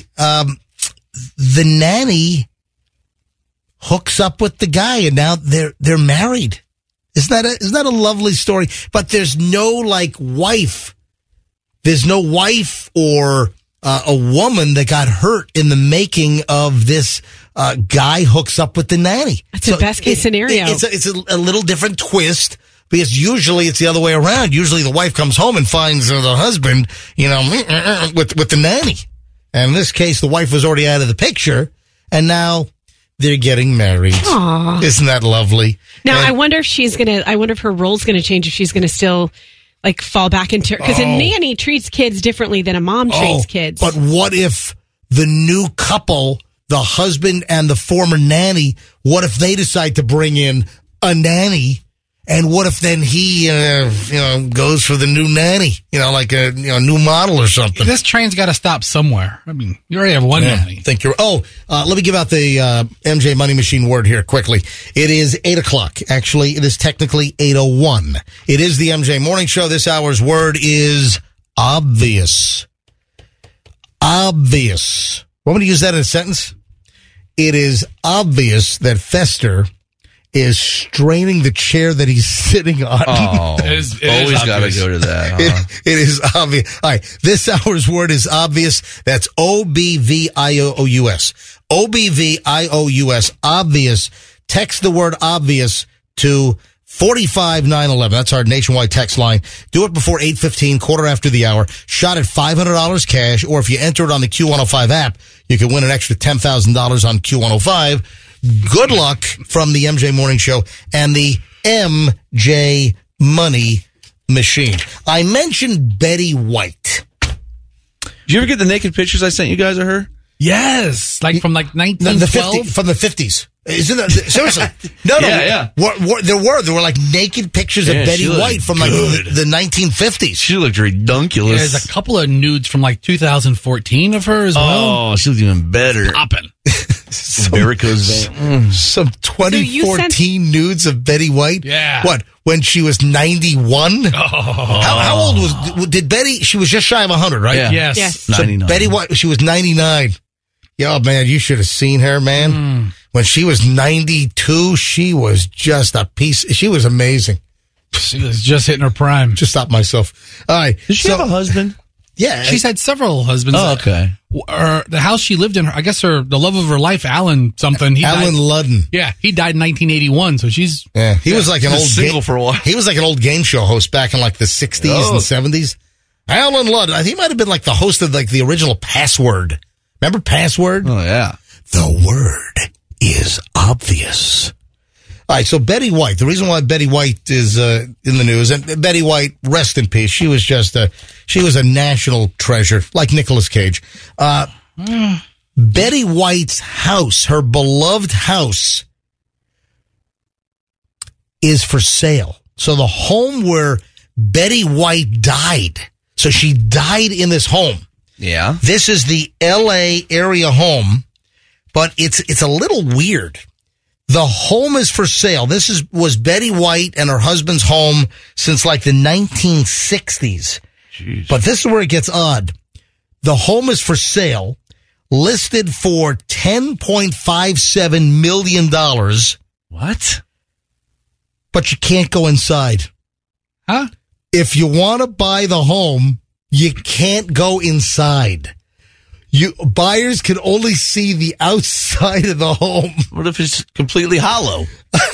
the nanny hooks up with the guy, and now they're married. Isn't that a lovely story? But there's no wife. There's no wife or a woman that got hurt in the making of this guy hooks up with the nanny. That's the best case scenario. It's a little different twist. Because usually it's the other way around. Usually the wife comes home and finds the husband, with the nanny. And in this case, the wife was already out of the picture, and now they're getting married. Aww. Isn't that lovely? Now, I wonder if her role's going to change, if she's going to still fall back into, because a nanny treats kids differently than a mom treats kids. But what if the new couple, the husband and the former nanny, what if they decide to bring in a nanny? And what if then he, goes for the new nanny, like a new model or something? This train's got to stop somewhere. I mean, you already have one nanny. Let me give out the MJ Money Machine word here quickly. It is 8:00. Actually, it is technically 8:01. It is the MJ Morning Show. This hour's word is obvious. Obvious. Want me to use that in a sentence? It is obvious that Fester is straining the chair that he's sitting on. Oh, It always is got to obvious. go to that. Huh? It is obvious. All right. This hour's word is obvious. That's OBVIOUS. OBVIOUS. Obvious. Text the word obvious to 45911. That's our nationwide text line. Do it before 8:15, quarter after the hour. Shot at $500 cash, or if you enter it on the Q105 app, you can win an extra $10,000 on Q105. Good luck from the MJ Morning Show and the MJ Money Machine. I mentioned Betty White. Did you ever get the naked pictures I sent you guys of her? Yes, like from like 1912. From the 50s. Isn't that seriously? No. Yeah. There were like naked pictures of Betty White from like the 1950s. She looked redunculous. There's a couple of nudes from like 2014 of her as well. Oh, she looked even better. Popping. Varicose vein. Some 2014 nudes of Betty White. Yeah. What? When she was 91? Oh. How old did Betty? She was just shy of 100, right? Yeah. Yes. So 99. Betty White, she was 99. Yo, man, you should have seen her, man. When she was 92, she was just a piece. She was amazing. She was just hitting her prime. Just stop myself. All right. Did she have a husband? Yeah. She's had several husbands. Oh, okay. The house she lived in, I guess the love of her life, Alan something. Alan Ludden. Yeah, he died in 1981, so she's... Yeah, he was like an old single for a while. He was like an old game show host back in like the 60s and 70s. Alan Ludden. He might have been like the host of like the original Password. Remember Password? Oh, yeah. The word is obvious. All right, so Betty White. The reason why Betty White is in the news, and Betty White, rest in peace. She was just she was a national treasure, like Nicolas Cage. Betty White's house, her beloved house, is for sale. So the home where Betty White died. So she died in this home. Yeah. This is the L.A. area home, but it's a little weird. The home is for sale. This was Betty White and her husband's home since like the 1960s. Jeez. But this is where it gets odd. The home is for sale, listed for $10.57 million. What? But you can't go inside. Huh? If you want to buy the home, you can't go inside. Buyers can only see the outside of the home. What if it's completely hollow?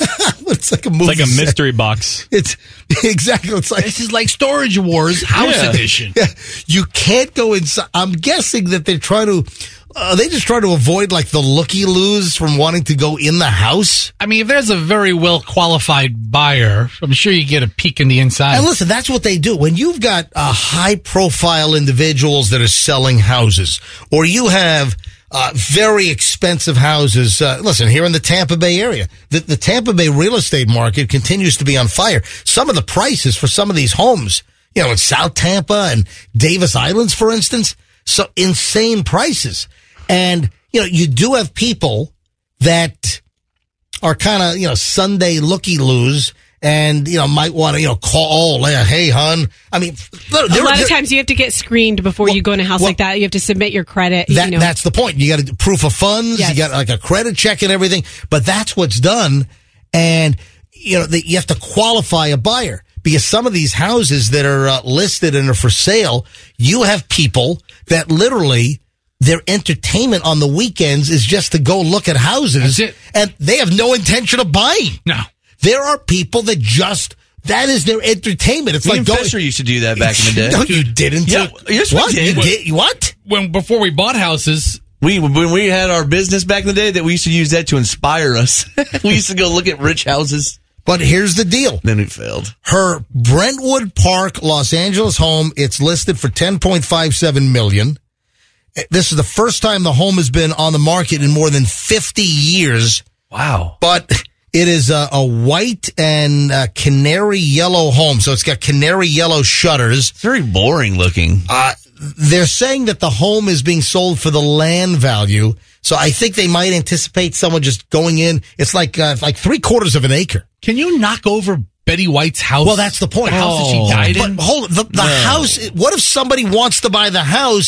It's like a movie. It's like a mystery box. It's exactly. It's like this is like Storage Wars House Edition. Yeah, you can't go inside. I'm guessing that they're trying to. They just try to avoid like the looky-loos from wanting to go in the house. I mean, if there's a very well qualified buyer, I'm sure you get a peek in the inside. And listen, that's what they do. When you've got high-profile individuals that are selling houses, or you have very expensive houses. Listen, here in the Tampa Bay area, the Tampa Bay real estate market continues to be on fire. Some of the prices for some of these homes, in South Tampa and Davis Islands, for instance, so insane prices. And, you do have people that are kind of, Sunday looky-loos and, might want to, call, hey, hon. I mean, a lot of times you have to get screened before you go in a house like that. You have to submit your credit. That's the point. You got to do proof of funds. Yes. You got like a credit check and everything. But that's what's done. And, you have to qualify a buyer. Because some of these houses that are listed and are for sale, you have people that literally their entertainment on the weekends is just to go look at houses. That's it. And they have no intention of buying. No. There are people that that is their entertainment. It's Me like and Fisher used to do that back in the day. No, you didn't. Yeah, yes, what? we did. What? Before we bought houses, when we had our business back in the day, that we used to use that to inspire us. We used to go look at rich houses. But here's the deal. Then it failed. Her Brentwood Park, Los Angeles home, it's listed for $10.57 million. This is the first time the home has been on the market in more than 50 years. Wow. But it is a white and canary yellow home. So it's got canary yellow shutters. It's very boring looking. They're saying that the home is being sold for the land value. So I think they might anticipate someone just going in. It's like 3/4 of an acre. Can you knock over Betty White's house? Well, that's the point. The house that she died in? But hold it. The house, what if somebody wants to buy the house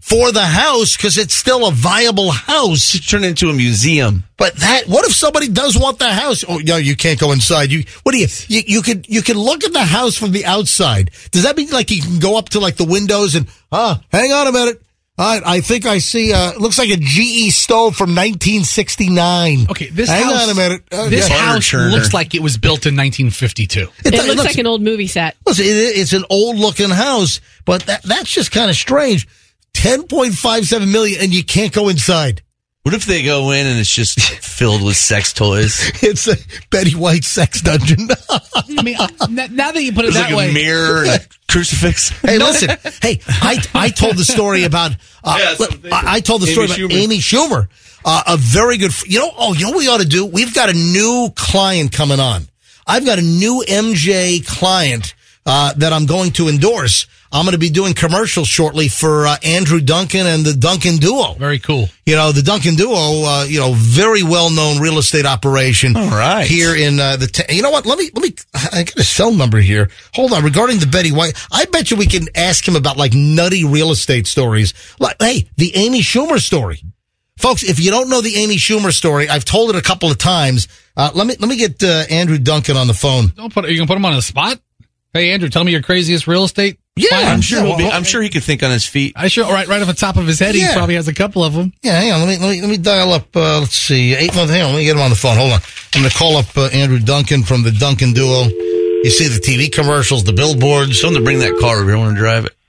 for the house because it's still a viable house. Just turn it into a museum. But what if somebody does want the house? Oh, no, you can't go inside. You can look at the house from the outside. Does that mean like you can go up to like the windows and, hang on a minute. I think I see, looks like a GE stove from 1969. Okay, this hang house, on a minute. This house looks like it was built in 1952. It looks like an old movie set. Listen, it's an old looking house, but that's just kind of strange. 10.57 million and you can't go inside. What if they go in and it's just filled with sex toys? It's a Betty White sex dungeon. I mean, now that you put it There's that like way, a mirror, and a crucifix. Hey, listen. Hey, I told the story about. I told the story about Amy Schumer. A very good. You know what we ought to do? We've got a new client coming on. I've got a new MJ client that I'm going to endorse. I'm going to be doing commercials shortly for Andrew Duncan and the Duncan Duo. Very cool. You know, the Duncan Duo, very well-known real estate operation. All right. Here in you know what? Let me, I got a cell number here. Hold on. Regarding the Betty White, I bet you we can ask him about like nutty real estate stories. Like, hey, the Amy Schumer story. Folks, if you don't know the Amy Schumer story, I've told it a couple of times. Let me get Andrew Duncan on the phone. you can put him on the spot. Hey, Andrew, tell me your craziest real estate. Yeah, I'm sure he could think on his feet. Right off the top of his head, he probably has a couple of them. Yeah, hang on. Let me dial up. Let's see, 8 months. Hang on, let me get him on the phone. Hold on. I'm going to call up Andrew Duncan from the Duncan Duo. You see the TV commercials, the billboards. Tell him to bring that car if you don't want to drive it.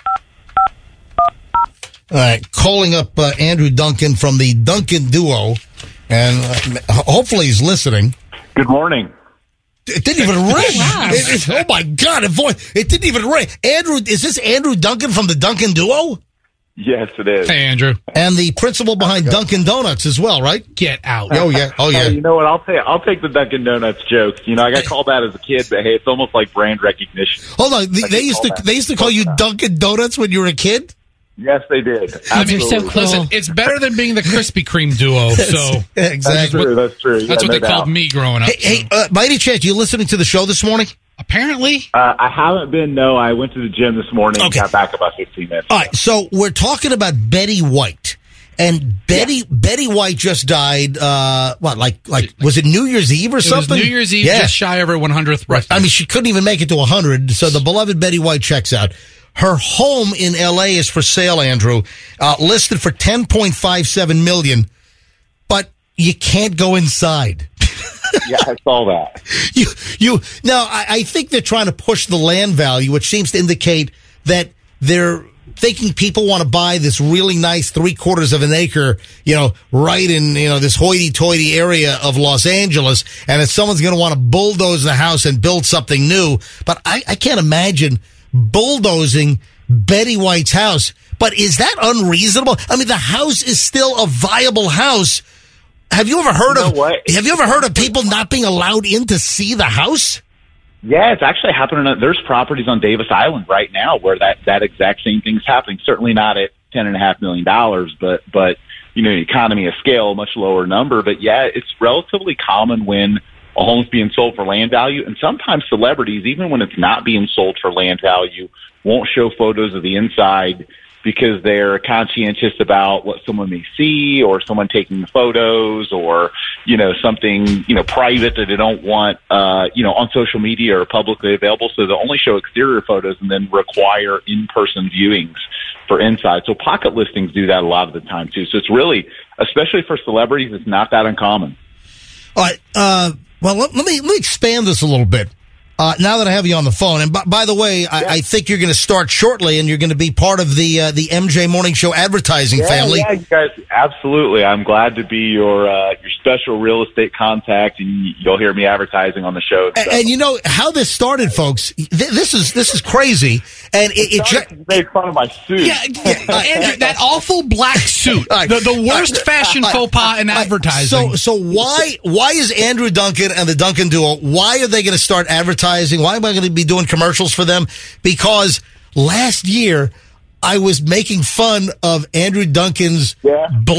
All right, calling up Andrew Duncan from the Duncan Duo, and hopefully he's listening. Good morning. It didn't even ring. Wow. Oh my God! It didn't even ring. Andrew, is this Andrew Duncan from the Duncan Duo? Yes, it is. Hey, Andrew, and the principal behind Dunkin' Donuts as well, right? Get out! Oh yeah! You know what? I'll take the Dunkin' Donuts jokes. You know, I got called that as a kid, but hey, it's almost like brand recognition. Hold on, they used to call you Dunkin' Donuts when you were a kid. Yes, they did. You're so cool. Listen, it's better than being the Krispy Kreme duo. So exactly, that's true. That's what they called me growing up. Hey, by any chance, you listening to the show this morning? Apparently, I haven't been. No, I went to the gym this morning. And got back about 15 minutes. All right, so we're talking about Betty White, and Betty White just died. Was it New Year's Eve or something? It was New Year's Eve, just shy of her 100th birthday. I mean, she couldn't even make it to 100. So the beloved Betty White checks out. Her home in L.A. is for sale, Andrew, listed for $10.57 million, but you can't go inside. Yeah, I saw that. I think they're trying to push the land value, which seems to indicate that they're thinking people want to buy this really nice 3/4 of an acre, right in, this hoity-toity area of Los Angeles, and that someone's going to want to bulldoze the house and build something new. But I can't imagine bulldozing Betty White's house. But is that unreasonable? I mean, the house is still a viable house. Have you ever heard of people not being allowed in to see the house? Yeah, it's actually happening. There's properties on Davis Island right now where that exact same thing's happening. Certainly not at $10.5 million, but economy of scale, much lower number. But yeah, it's relatively common when a home's being sold for land value, and sometimes celebrities, even when it's not being sold for land value, won't show photos of the inside because they're conscientious about what someone may see, or someone taking the photos, or something private that they don't want on social media or publicly available. So they only show exterior photos and then require in-person viewings for inside. So pocket listings do that a lot of the time too. So it's really, especially for celebrities, it's not that uncommon. All right. Well, let me expand this a little bit. Now that I have you on the phone, and by the way, I think you're going to start shortly, and you're going to be part of the MJ Morning Show advertising family. Yeah, you guys, absolutely. I'm glad to be your special real estate contact, and you'll hear me advertising on the show. And you know how this started, folks. This is crazy, and it made fun of my suit. Yeah, Andrew, that awful black suit, the worst fashion faux pas in advertising. So why is Andrew Duncan and the Duncan Duo? Why are they going to start advertising? Why am I going to be doing commercials for them? Because last year I was making fun of Andrew Duncan's black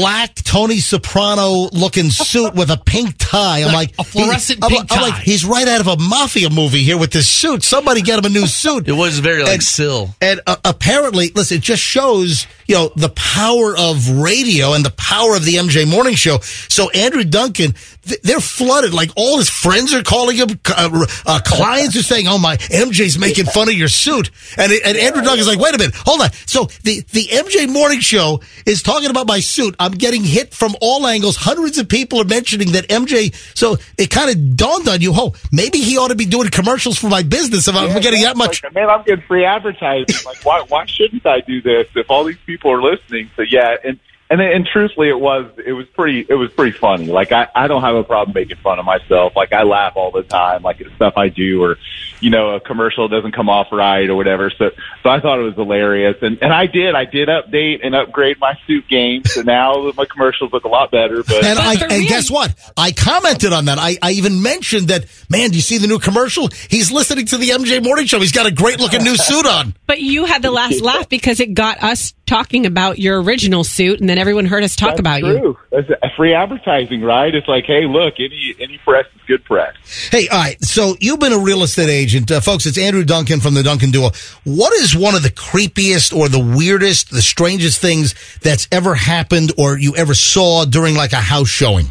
Tony Soprano looking suit with a pink tie. I'm like a fluorescent pink tie. I'm like, he's right out of a mafia movie here with this suit. Somebody get him a new suit. It was very like Syl. And apparently, listen, it just shows, the power of radio and the power of the MJ Morning Show. So Andrew Duncan, they're flooded. Like all his friends are calling him. Clients are saying, "Oh my, MJ's making fun of your suit." And Andrew Duncan's like, "Wait a minute, hold on." So the MJ Morning Show is talking about my suit. I'm getting hit from all angles. Hundreds of people are mentioning that MJ. So it kind of dawned on you, maybe he ought to be doing commercials for my business if I'm getting that much. Like, man, I'm getting free advertising. Like, why shouldn't I do this if all these people are listening? So yeah, and truthfully, it was pretty funny. Like I don't have a problem making fun of myself. Like I laugh all the time, like it's stuff I do, or a commercial doesn't come off right or whatever. So I thought it was hilarious, and I did update and upgrade my suit game. So now my commercials look a lot better. But and guess what? I commented on that. I even mentioned that. Man, do you see the new commercial? He's listening to the MJ Morning Show. He's got a great looking new suit on. But you had the last laugh because it got us talking about your original suit, and then everyone heard us talk about you. That's free advertising, right? It's like, hey, look, any press is good press. Hey, all right. So you've been a real estate agent, folks. It's Andrew Duncan from the Duncan Duo. What is one of the creepiest or the weirdest, the strangest things that's ever happened or you ever saw during like a house showing?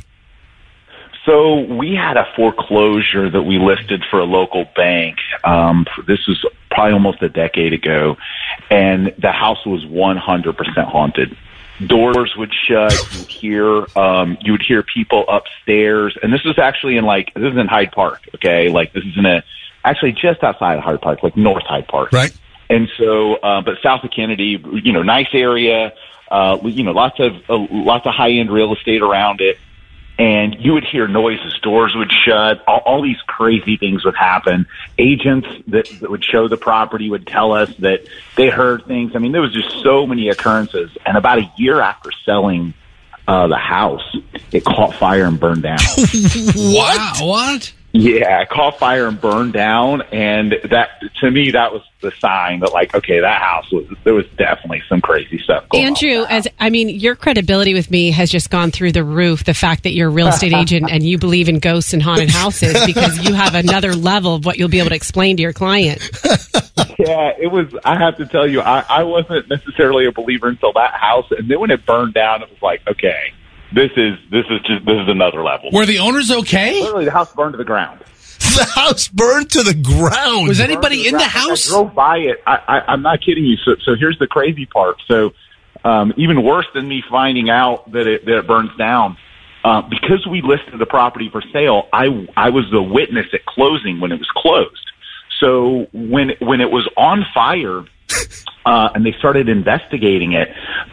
So we had a foreclosure that we listed for a local bank. This was probably almost a decade ago, and the house was 100% haunted. Doors would shut. You would hear people upstairs, and this was actually this is in Hyde Park. Okay, like this is actually just outside of Hyde Park, like North Hyde Park. Right. And so, but south of Kennedy, nice area. Lots of high end real estate around it. And you would hear noises, doors would shut, all these crazy things would happen. Agents that would show the property would tell us that they heard things. I mean, there was just so many occurrences. And about a year after selling the house, it caught fire and burned down. What? Wow, what? Yeah, it caught fire and burned down, and that, to me, that was the sign that, like, okay, that house there was definitely some crazy stuff going on. Andrew, your credibility with me has just gone through the roof. The fact that you're a real estate agent and you believe in ghosts and haunted houses because you have another level of what you'll be able to explain to your client. Yeah, it was. I have to tell you, I wasn't necessarily a believer until that house, and then when it burned down, it was like, okay. This is another level. Were the owners okay? Literally, the house burned to the ground. The house burned to the ground. Was anybody in the house? I drove by it. I'm not kidding you. So here's the crazy part. So even worse than me finding out that it burns down, because we listed the property for sale, I was the witness at closing when it was closed. So when it was on fire, and they started investigating it,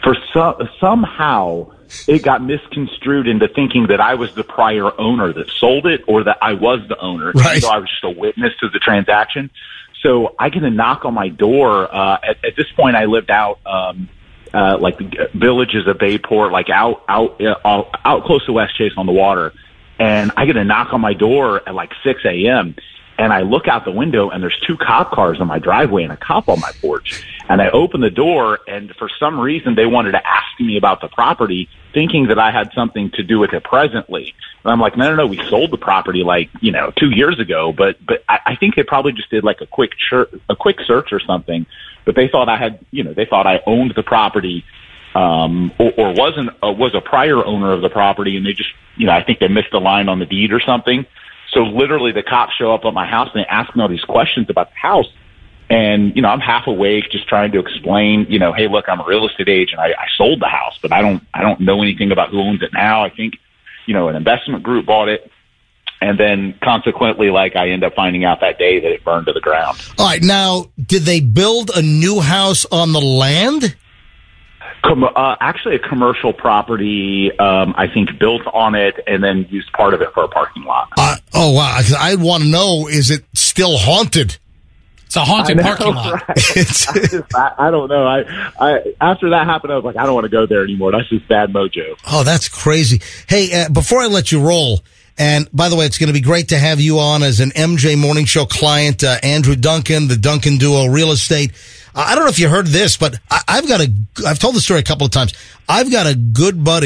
somehow it got misconstrued into thinking that I was the prior owner that sold it, or that I was the owner. Right. So I was just a witness to the transaction. So I get a knock on my door. At this point, I lived out like the villages of Bayport, like out close to West Chase on the water. And I get a knock on my door at like 6 a.m. And I look out the window, and there's 2 cop cars on my driveway and a cop on my porch. And I open the door, and for some reason, they wanted to ask me about the property, thinking that I had something to do with it presently. And I'm like, no, we sold the property 2 years ago. But I think they probably just did like a quick search or something. But they thought they thought I owned the property, or was a prior owner of the property, and they just, I think they missed the line on the deed or something. So literally the cops show up at my house and they ask me all these questions about the house. And, I'm half awake just trying to explain, hey, look, I'm a real estate agent. I sold the house, but I don't know anything about who owns it now. I think, an investment group bought it. And then consequently, I end up finding out that day that it burned to the ground. All right. Now, did they build a new house on the land? Actually, a commercial property, I think, built on it and then used part of it for a parking lot. Oh, wow. I want to know, is it still haunted? It's a haunted parking lot. Right? I don't know. I after that happened, I was like, I don't want to go there anymore. That's just bad mojo. Oh, that's crazy. Hey, before I let you roll, and by the way, it's going to be great to have you on as an MJ Morning Show client, Andrew Duncan, the Duncan Duo Real Estate. I don't know if you heard this, but I've told the story a couple of times. I've got a good buddy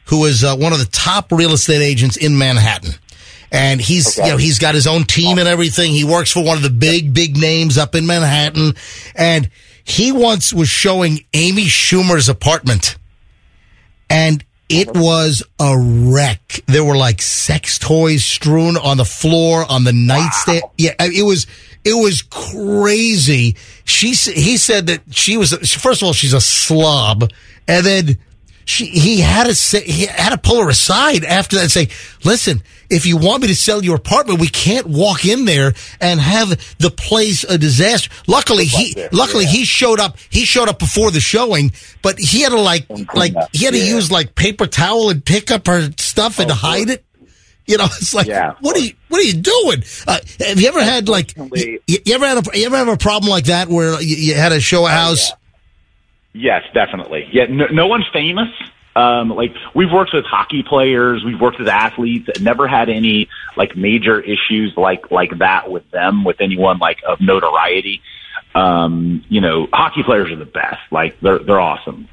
who is one of the top real estate agents in Manhattan. And he's, he's got his own team and everything. He works for one of the big names up in Manhattan. And he once was showing Amy Schumer's apartment. And it was a wreck. There were like sex toys strewn on the floor, on the nightstand. Yeah, it was crazy. He said that she was, first of all, she's a slob. And then he had to pull her aside after that and say, listen, if you want me to sell your apartment, we can't walk in there and have the place a disaster. Luckily, he showed up. He showed up before the showing, but he had to use like paper towel and pick up her stuff and hide it. You know, it's like, what are you doing? Have you ever had like, you ever have a problem like that where you had to show a house? Yes, definitely. Yeah, no one's famous. Like we've worked with hockey players, we've worked with athletes, never had any like major issues like that with them, with anyone like of notoriety. Hockey players are the best. Like they're awesome.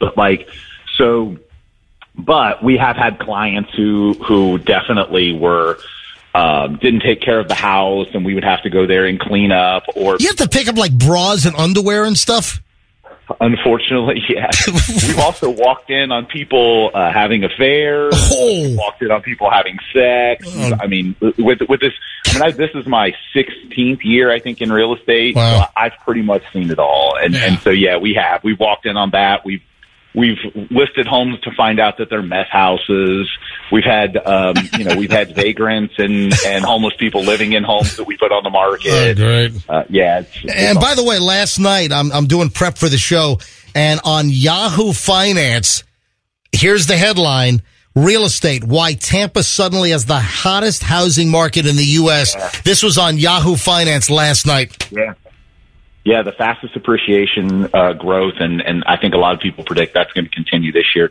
But we have had clients who definitely were didn't take care of the house, and we would have to go there and clean up. Or you have to pick up like bras and underwear and stuff. Unfortunately, yeah. We've also walked in on people having affairs. Walked in on people having sex. I mean, with this, this is my 16th year, I think, in real estate. Wow. So I've pretty much seen it all, and so we've walked in on that. We've listed homes to find out that they're meth houses. We've had, we've had vagrants and homeless people living in homes that we put on the market. Oh, great. And by the way, last night I'm doing prep for the show, and on Yahoo Finance, here's the headline: Real estate, why Tampa suddenly has the hottest housing market in the U.S. Yeah. This was on Yahoo Finance last night. Yeah, the fastest appreciation growth, and I think a lot of people predict that's going to continue this year.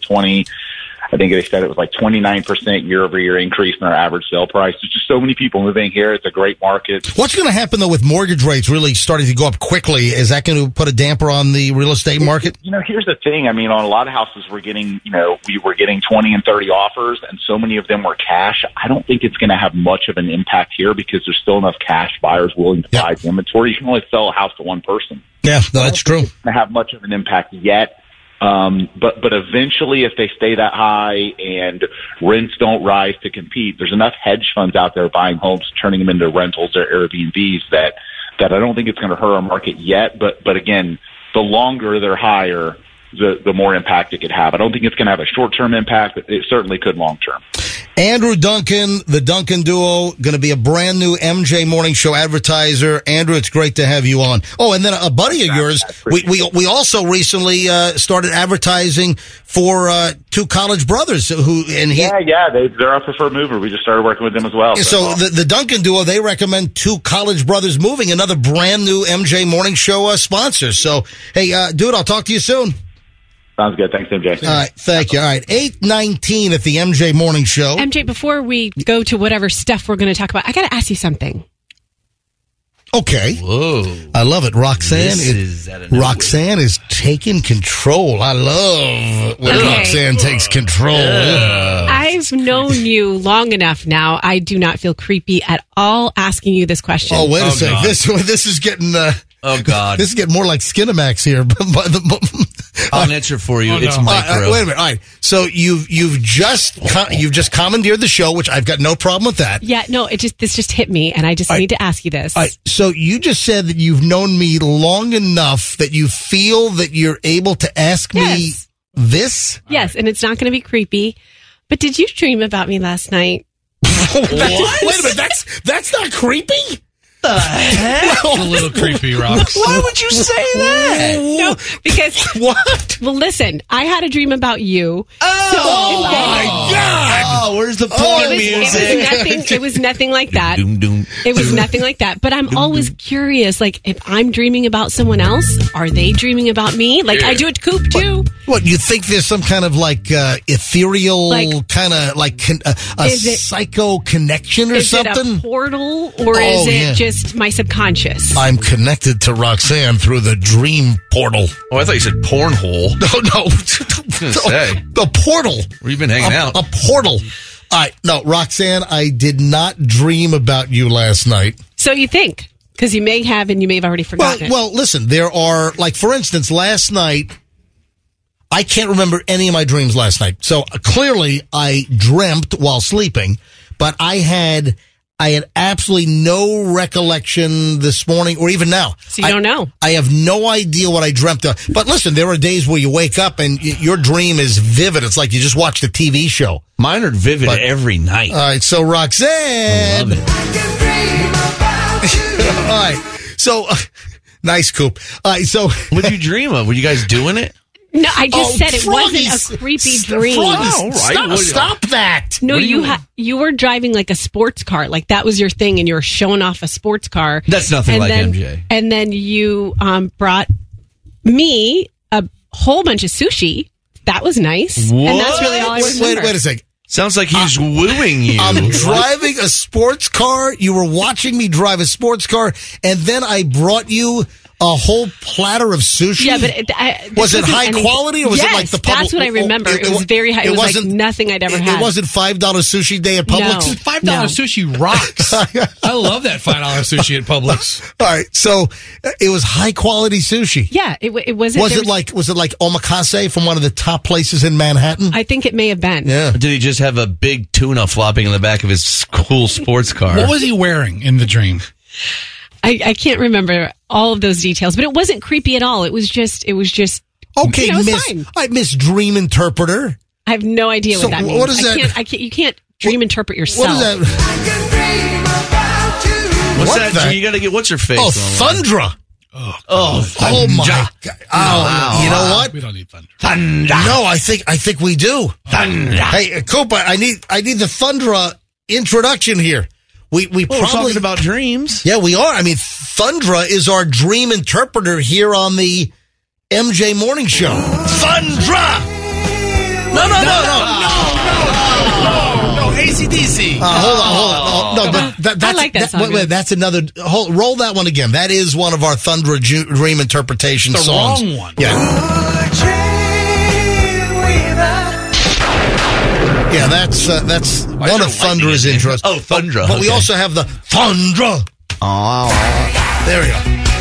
I think they said it was like 29% year-over-year increase in our average sale price. There's just so many people moving here. It's a great market. What's going to happen, though, with mortgage rates really starting to go up quickly? Is that going to put a damper on the real estate market? Here's the thing. I mean, on a lot of houses, we were getting 20 and 30 offers, and so many of them were cash. I don't think it's going to have much of an impact here because there's still enough cash buyers willing to buy the inventory. You can only sell a house to one person. Yeah, that's true. It's going to have much of an impact yet. But eventually, if they stay that high and rents don't rise to compete, there's enough hedge funds out there buying homes, turning them into rentals or Airbnbs that I don't think it's going to hurt our market yet. But again, the longer they're higher, the more impact it could have. I don't think it's going to have a short-term impact, but it certainly could long-term. Andrew Duncan, the Duncan Duo, going to be a brand new MJ Morning Show advertiser. Andrew, it's great to have you on. Oh, and then a buddy of yours, we also recently started advertising for two college brothers. They're our preferred mover. We just started working with them as well. So the Duncan Duo, they recommend Two College Brothers Moving, another brand new MJ Morning Show sponsor. So, hey, dude, I'll talk to you soon. Sounds good. Thanks, MJ. All right. Thank you. All right. 8:19 at the MJ Morning Show. MJ, before we go to whatever stuff we're going to talk about, I got to ask you something. Okay. Whoa. I love it. Roxanne is taking control. I love when Roxanne takes control. Yeah. I've known you long enough now. I do not feel creepy at all asking you this question. Oh, wait a second. This is getting... oh, God. This is getting more like Skinamax here. I'll answer for you. It's micro. Wait a minute. All right. So you've just commandeered the show, which I've got no problem with that. Yeah. No. This just hit me, and I just need to ask you this. All right. So you just said that you've known me long enough that you feel that you're able to ask me this. Yes, and it's not going to be creepy. But did you dream about me last night? What? Wait a minute. That's not creepy. The heck? It's a little creepy, Rox. Why would you say that? No, because what? Well, listen, I had a dream about you. Oh my God! Oh, where's the porn music? It was nothing like that. It was nothing like that. But I'm always curious, like if I'm dreaming about someone else, are they dreaming about me? Like I do at Coop too. What you think? There's some kind of like ethereal kind of like a psycho connection or something? Is it a portal or is it just my subconscious? I'm connected to Roxanne through the dream portal. Oh, I thought you said pornhole. No. going to say. The portal. Where you been hanging out? A portal. All right. No, Roxanne, I did not dream about you last night. So you think? Because you may have, and you may have already forgotten it. Well, listen, there are, like, for instance, last night, I can't remember any of my dreams last night. So clearly I dreamt while sleeping, but I had absolutely no recollection this morning or even now. So you don't know. I have no idea what I dreamt of. But listen, there are days where you wake up and your dream is vivid. It's like you just watched a TV show. Mine are vivid every night. All right, so Roxanne. I love it. All right, so nice, Coop. All right, so what did you dream of? Were you guys doing it? No, I just said it wasn't a creepy dream. Stop that. No, you were driving like a sports car. Like that was your thing, and you were showing off a sports car. That's nothing like MJ. And then you brought me a whole bunch of sushi. That was nice. What? And that's really all I remember. Wait a second. Sounds like he's wooing you. I'm driving a sports car. You were watching me drive a sports car, and then I brought you a whole platter of sushi. Yeah, but was it high quality or was it like the Publix? That's what I remember. It was very high. It was like nothing I'd ever had. It wasn't $5 sushi day at Publix? No. $5 sushi rocks. I love that $5 sushi at Publix. All right, so it was high quality sushi. Yeah, it wasn't. Was it like omakase from one of the top places in Manhattan? I think it may have been. Yeah. Did he just have a big tuna flopping in the back of his cool sports car? What was he wearing in the dream? I can't remember all of those details, but it wasn't creepy at all. It was just okay, it was Miss Dream Interpreter. I have no idea what that means. What is that? You can't dream interpret yourself. What is that? What's that? You got to get what's her face? Oh, Thundra. Oh my God! Oh, you know what? We don't need thunder. Thunder. No, I think we do. Thunder. Hey, Cooper, I need the Thundra introduction here. We we're probably talking about dreams. Yeah, we are. I mean, Thundra is our dream interpreter here on the MJ Morning Show. Thundra. No. AC/DC. Hold on. No, but that's, I like that song. Wait, that's another. Roll that one again. That is one of our Thundra dream interpretation songs. The wrong one. Yeah, that's one of Thundra's intros. Oh, Thundra. But we also have the Thundra. Oh, there we go.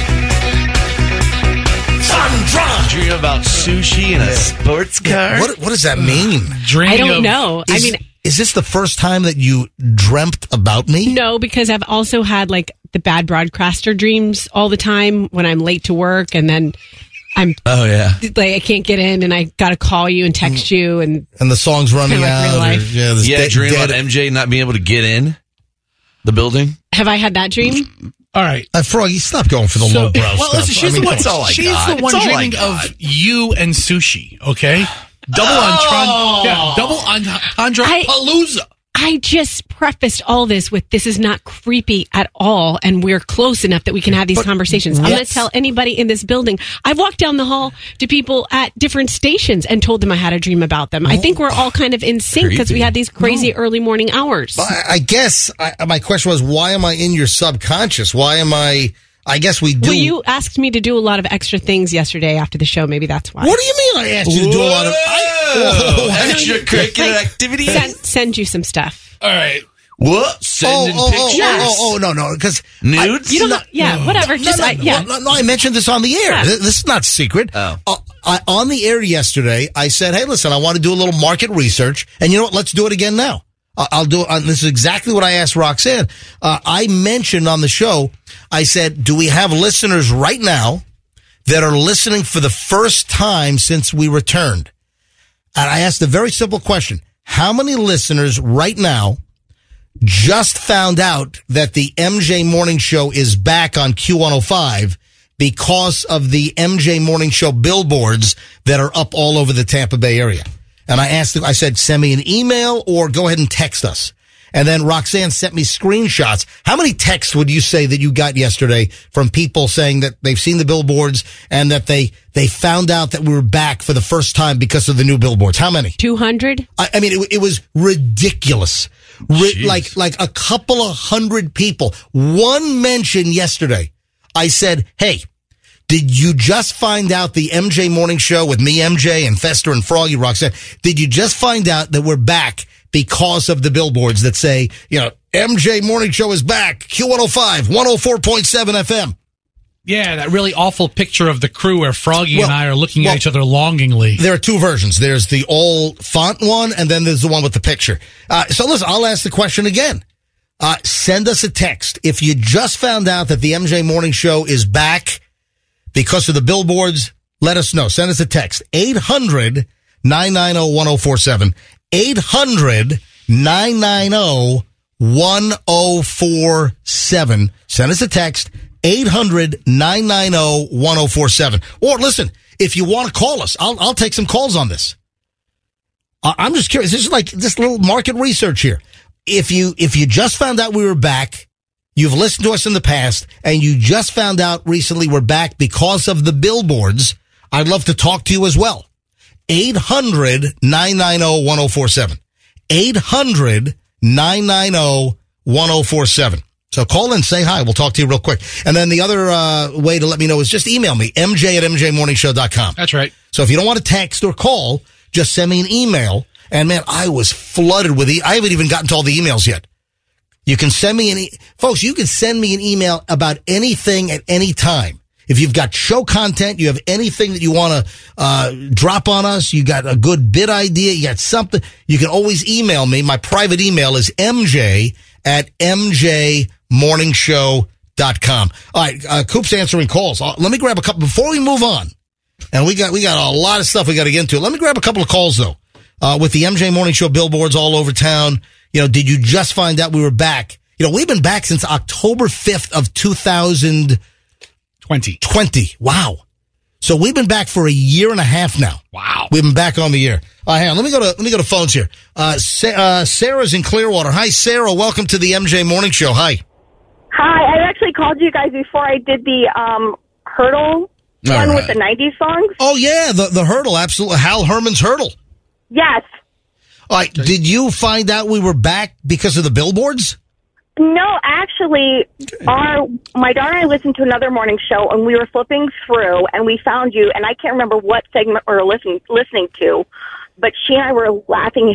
Thundra. Dream about sushi in a sports car. What does that mean? I don't know. Is this the first time that you dreamt about me? No, because I've also had like the bad broadcaster dreams all the time when I'm late to work, and then like I can't get in, and I got to call you and text you, and the song's running out. Dream about MJ not being able to get in the building. Have I had that dream? All right, Froggy, stop going for the lowbrow stuff. Well, listen, she's the one dreaming of you and sushi. Okay, double entendre palooza. I just prefaced all this with this is not creepy at all, and we're close enough that we can have these conversations. I'm going to tell anybody in this building. I've walked down the hall to people at different stations and told them I had a dream about them. I think we're all kind of in sync because we had these crazy early morning hours. I guess my question was, why am I in your subconscious? Why am I guess we do. Well, you asked me to do a lot of extra things yesterday after the show. Maybe that's why. What do you mean I asked you to do a lot of extracurricular activities? Send you some stuff. All right. What? Sending pictures? No, because nudes? You don't. Whatever. I mentioned this on the air. Yeah. This is not secret. On the air yesterday, I said, "Hey, listen, I want to do a little market research, and you know what? Let's do it again now." I'll do it. This is exactly what I asked Roxanne. I mentioned on the show, I said, do we have listeners right now that are listening for the first time since we returned? And I asked a very simple question. How many listeners right now just found out that the MJ Morning Show is back on Q105 because of the MJ Morning Show billboards that are up all over the Tampa Bay area? And I said, send me an email or go ahead and text us. And then Roxanne sent me screenshots. How many texts would you say that you got yesterday from people saying that they've seen the billboards and that they found out that we were back for the first time because of the new billboards? How many? 200? I mean, it was ridiculous. Like a couple of hundred people. One mention yesterday. I said, hey, Did you just find out the MJ Morning Show with me, MJ, and Fester and Froggy Roxanne? Did you just find out that we're back because of the billboards that say, MJ Morning Show is back, Q105, 104.7 FM? Yeah, that really awful picture of the crew where Froggy and I are looking at each other longingly. There are two versions. There's the all font one, and then there's the one with the picture. So listen, I'll ask the question again. Send us a text. If you just found out that the MJ Morning Show is back because of the billboards, let us know. Send us a text. 800-990-1047. 800-990-1047. Send us a text. 800-990-1047. Or listen, if you want to call us, I'll take some calls on this. I'm just curious. This is like this little market research here. If you just found out we were back, you've listened to us in the past, and you just found out recently we're back because of the billboards, I'd love to talk to you as well. 800-990-1047. 800-990-1047. So call in, say hi. We'll talk to you real quick. And then the other way to let me know is just email me, mj@mjmorningshow.com. That's right. So if you don't want to text or call, just send me an email. And man, I was flooded with I haven't even gotten to all the emails yet. You can send me folks, you can send me an email about anything at any time. If you've got show content, you have anything that you want to drop on us, you got a good bit idea, you got something, you can always email me. My private email is mj@mjmorningshow.com. All right, Coop's answering calls. Let me grab a couple before we move on. And we got a lot of stuff we got to get into. Let me grab a couple of calls though. With the MJ Morning Show billboards all over town, did you just find out we were back? We've been back since October 5th of 2020. Wow. So we've been back for a year and a half now. Wow. We've been back on the air. Hang on. Let me go to phones here. Sarah's in Clearwater. Hi, Sarah. Welcome to the MJ Morning Show. Hi. Hi. I actually called you guys before I did the Hurdle one with the 90s songs. Oh, yeah. The Hurdle. Absolutely. Hal Herman's Hurdle. Yes. All right. Did you find out we were back because of the billboards? No, actually, my daughter and I listened to another morning show, and we were flipping through, and we found you, and I can't remember what segment we were listening to, but she and I were laughing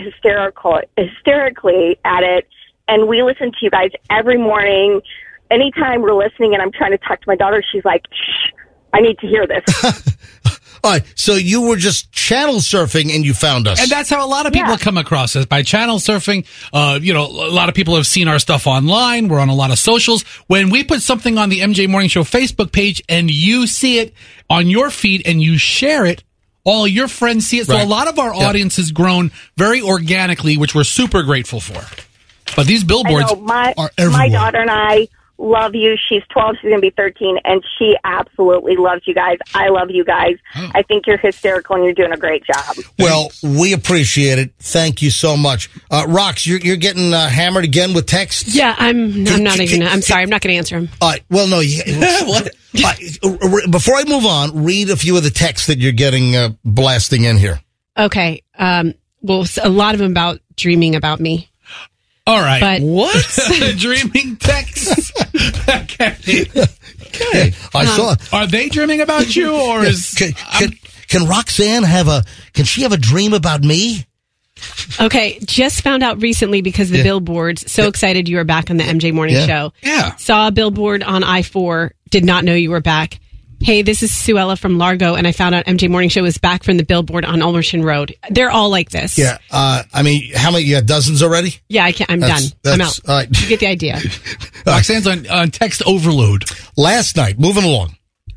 hysterically at it, and we listen to you guys every morning. Anytime we're listening, and I'm trying to talk to my daughter, she's like, shh, I need to hear this. All right, so you were just channel surfing and you found us. And that's how a lot of people come across us, by channel surfing. A lot of people have seen our stuff online. We're on a lot of socials. When we put something on the MJ Morning Show Facebook page and you see it on your feed and you share it, all your friends see it. So a lot of our audience has grown very organically, which we're super grateful for. But these billboards are everywhere. My daughter and I love you. She's 12. She's going to be 13, and she absolutely loves you guys. I love you guys. I think you're hysterical, and you're doing a great job. Well, we appreciate it. Thank you so much. Rox, you're getting hammered again with texts? Yeah, I'm not going to answer them. All right. Well, no. What? Before I move on, read a few of the texts that you're getting blasting in here. Okay. Well, a lot of them about dreaming about me. All right. But what? Dreaming texts? Okay. I saw. Are they dreaming about you, or can Roxanne have a dream about me? Okay, just found out recently because the billboards. So excited you were back on the MJ Morning Show. Yeah. Saw a billboard on I-4. Did not know you were back. Hey, this is Suella from Largo, and I found out MJ Morning Show is back from the billboard on Ulmerton Road. They're all like this. Yeah. How many? You got dozens already? Yeah, I'm done. I'm out. All right. You get the idea. Roxanne's on text overload. Last night, moving along.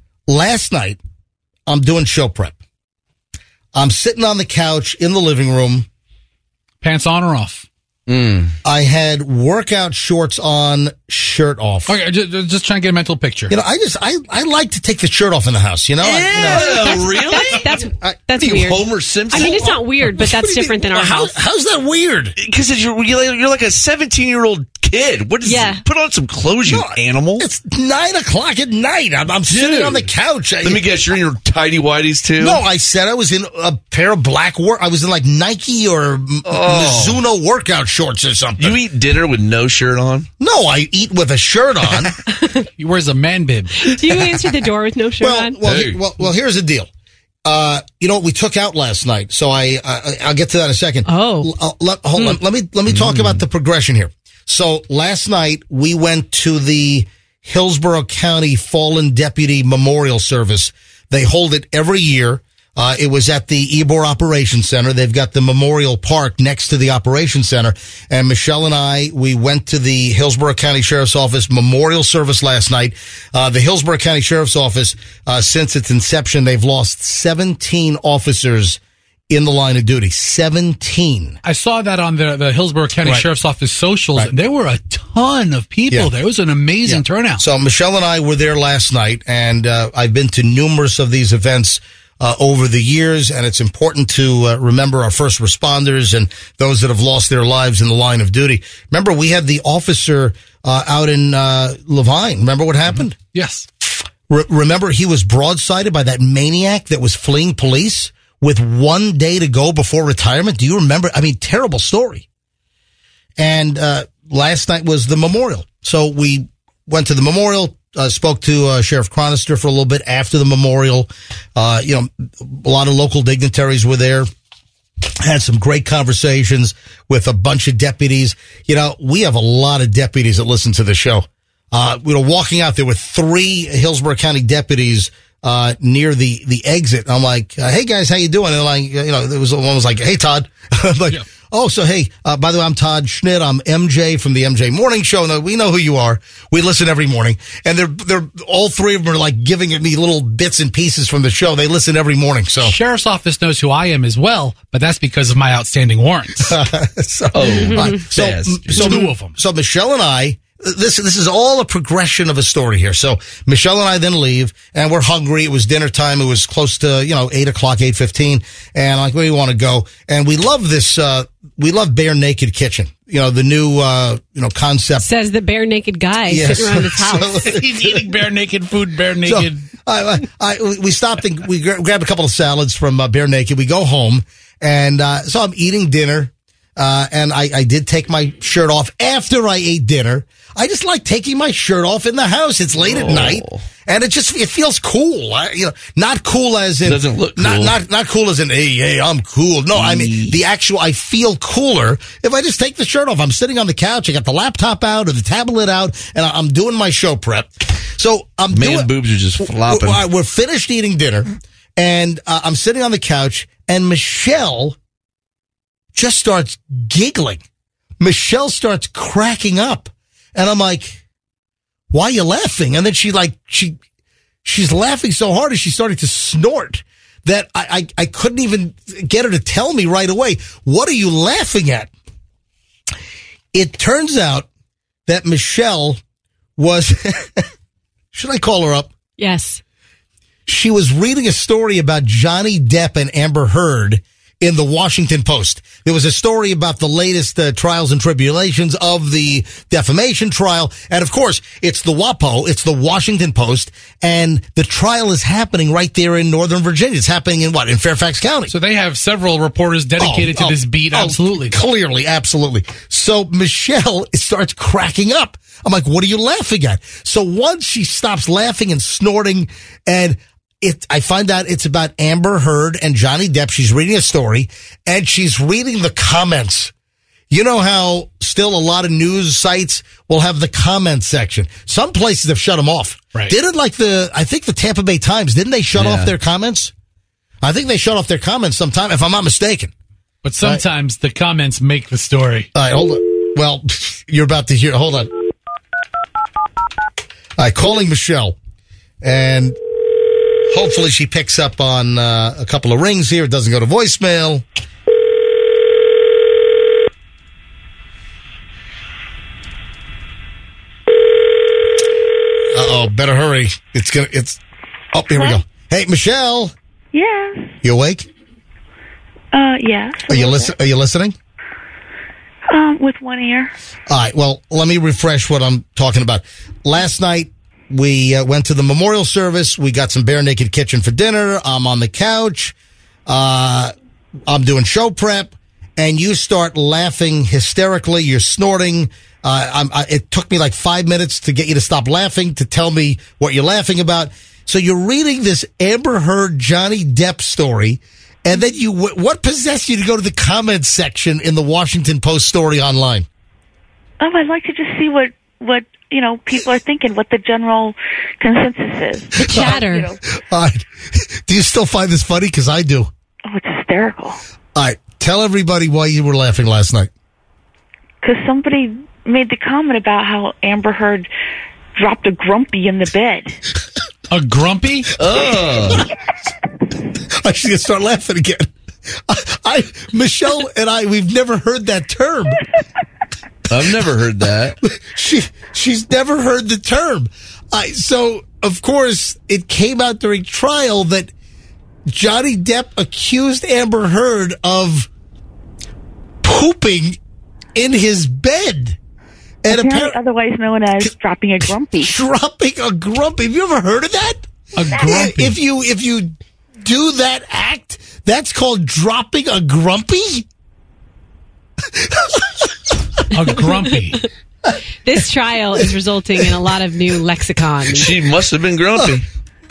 I'm doing show prep. I'm sitting on the couch in the living room. Pants on or off? I had workout shorts on, shirt off. Okay, just trying to get a mental picture. I like to take the shirt off in the house. Really? That's weird. Homer Simpson. I mean, it's not weird, but that's different than our house. How's that weird? Because you're like a 17-year-old kid. What is Put on some clothes, you animal. It's 9 o'clock at night. I'm sitting on the couch. Let me guess, you're in your tidy whities too? No, I said I was in a pair of black I was in like Nike or Mizuno workout shorts or something. You eat dinner with no shirt on? No, I eat with a shirt on. He wears a man bib. Do you answer the door with no shirt on? Well, here's the deal. You know what we took out last night, so I'll get to that in a second. Oh, hold on. Let me talk about the progression here. So last night we went to the Hillsborough County Fallen Deputy Memorial Service. They hold it every year. It was at the Ybor Operations Center. They've got the Memorial Park next to the Operations Center. And Michelle and I, we went to the Hillsborough County Sheriff's Office memorial service last night. The Hillsborough County Sheriff's Office, since its inception, they've lost 17 officers in the line of duty. 17. I saw that on the Hillsborough County Sheriff's Office socials. Right. There were a ton of people there. It was an amazing turnout. So Michelle and I were there last night, and I've been to numerous of these events over the years, and it's important to remember our first responders and those that have lost their lives in the line of duty. Remember, we had the officer out in Levine. Remember what happened? Mm-hmm. Yes. Remember, he was broadsided by that maniac that was fleeing police with 1 day to go before retirement. Do you remember? I mean, terrible story. And last night was the memorial. So we went to the memorial, spoke to Sheriff Chronister for a little bit after the memorial. A lot of local dignitaries were there. Had some great conversations with a bunch of deputies. We have a lot of deputies that listen to the show. Walking out there with 3 Hillsborough County deputies near the exit. I'm like, hey guys, how you doing? And like, there was one was like, hey Todd. I'm like, oh, so hey, by the way, I'm Todd Schnitt. I'm MJ from the MJ Morning Show. No, we know who you are. We listen every morning. And they're all 3 of them are like giving me little bits and pieces from the show. They listen every morning. So Sheriff's Office knows who I am as well, but that's because of my outstanding warrants. So 2 of them. So Michelle and I, this is all a progression of a story here. So Michelle and I then leave, and we're hungry. It was dinner time. It was close to 8 o'clock, 8:15, and I'm like, where do you want to go? And we love this. We love Bare Naked Kitchen. The new concept. Says the bare naked guy sitting around his house. He's eating bare naked food. Bare naked. So, we stopped and we grabbed a couple of salads from Bare Naked. We go home, and so I'm eating dinner. And I did take my shirt off after I ate dinner. I just like taking my shirt off in the house. It's late at night, and it feels cool. Not cool as in doesn't look cool. Not cool as in hey, I'm cool. No, I mean the actual. I feel cooler if I just take the shirt off. I'm sitting on the couch. I got the laptop out or the tablet out, and I'm doing my show prep. So boobs are just flopping. We're finished eating dinner, and I'm sitting on the couch, and Michelle just starts giggling. Michelle starts cracking up. And I'm like, why are you laughing? And then she's laughing so hard as she started to snort that I couldn't even get her to tell me right away. What are you laughing at? It turns out that Michelle was, should I call her up? Yes. She was reading a story about Johnny Depp and Amber Heard in the Washington Post. There was a story about the latest trials and tribulations of the defamation trial. And of course, it's the WAPO. It's the Washington Post. And the trial is happening right there in Northern Virginia. It's happening in Fairfax County. So they have several reporters dedicated to this beat. Absolutely. Clearly. Absolutely. So Michelle starts cracking up. I'm like, what are you laughing at? So once she stops laughing and snorting, and I find out it's about Amber Heard and Johnny Depp. She's reading a story, and she's reading the comments. You know how still a lot of news sites will have the comment section. Some places have shut them off. Right. Didn't I think the Tampa Bay Times, didn't they shut off their comments? I think they shut off their comments sometime, if I'm not mistaken. But sometimes the comments make the story. All right, hold on. Well, you're about to hear. Hold on. All right, calling Michelle, and hopefully she picks up on a couple of rings here. It doesn't go to voicemail. Uh-oh, better hurry. Oh, here we go. Hey, Michelle. Yeah. You awake? Yes. Are you listening? With one ear. All right, well, let me refresh what I'm talking about. Last night, we went to the memorial service. We got some Bare Naked Kitchen for dinner. I'm on the couch. I'm doing show prep, and you start laughing hysterically. You're snorting. It took me like 5 minutes to get you to stop laughing, to tell me what you're laughing about. So you're reading this Amber Heard Johnny Depp story, and then what possessed you to go to the comments section in the Washington Post story online? I'd like to just see what people are thinking, what the general consensus is. The chatter. All right. Do you still find this funny? Because I do. Oh, it's hysterical. All right. Tell everybody why you were laughing last night. Because somebody made the comment about how Amber Heard dropped a grumpy in the bed. A grumpy? Oh. I should start laughing again. Michelle and we've never heard that term. I've never heard that. She's never heard the term. So, of course, it came out during trial that Johnny Depp accused Amber Heard of pooping in his bed. And apparently otherwise known as dropping a grumpy. Dropping a grumpy. Have you ever heard of that? A grumpy. If you do that act, that's called dropping a grumpy? A grumpy. This trial is resulting in a lot of new lexicon. She must have been grumpy.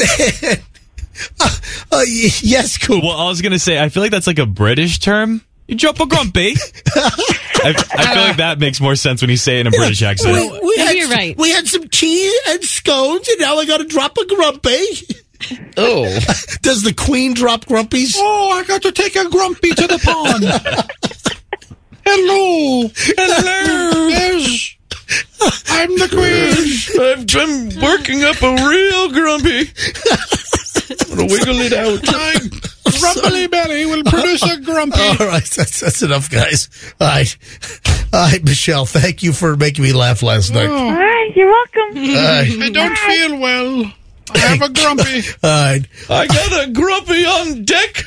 Yes, cool. Well, I was going to say, I feel like that's like a British term. You drop a grumpy. I feel like that makes more sense when you say it in a British accent. You're right. We had some tea and scones, and now I got to drop a grumpy. Oh. Does the Queen drop grumpies? Oh, I got to take a grumpy to the pond. Hello. Yes. I'm the Queen. I'm working up a real grumpy. I'm going to wiggle it out. Grumpy Belly will produce a grumpy. All right, that's enough, guys. All right, Michelle, thank you for making me laugh last night. All right, you're welcome. I don't feel well. I have a grumpy. All right. I got a grumpy on deck.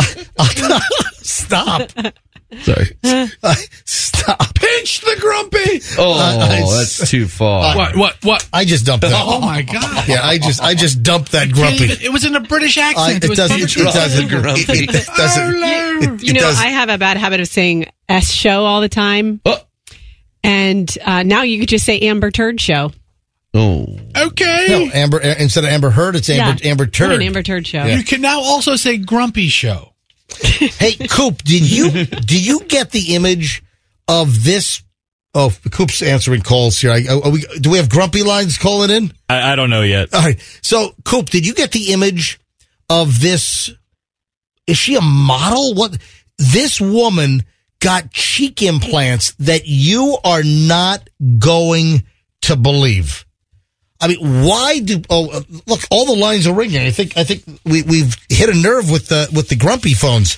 Stop. Sorry. Stop. Pinch the grumpy. Oh, that's too far. What? I just dumped that. Oh my God. Yeah, I just dumped that grumpy. It was in a British accent. It doesn't. You know, I have a bad habit of saying S show all the time. And now you could just say Amber Turd Show. Oh. Okay. No, Amber, instead of Amber Heard, it's Amber Turd. What an Amber Turd Show. Yeah. You can now also say Grumpy Show. Hey, Coop, did you get the image of this? Oh, Coop's answering calls here. Do we have grumpy lines calling in? I don't know yet. All right. So, Coop, did you get the image of this? Is she a model? What? This woman got cheek implants that you are not going to believe. I mean, why look, all the lines are ringing. I think we've hit a nerve with the grumpy phones.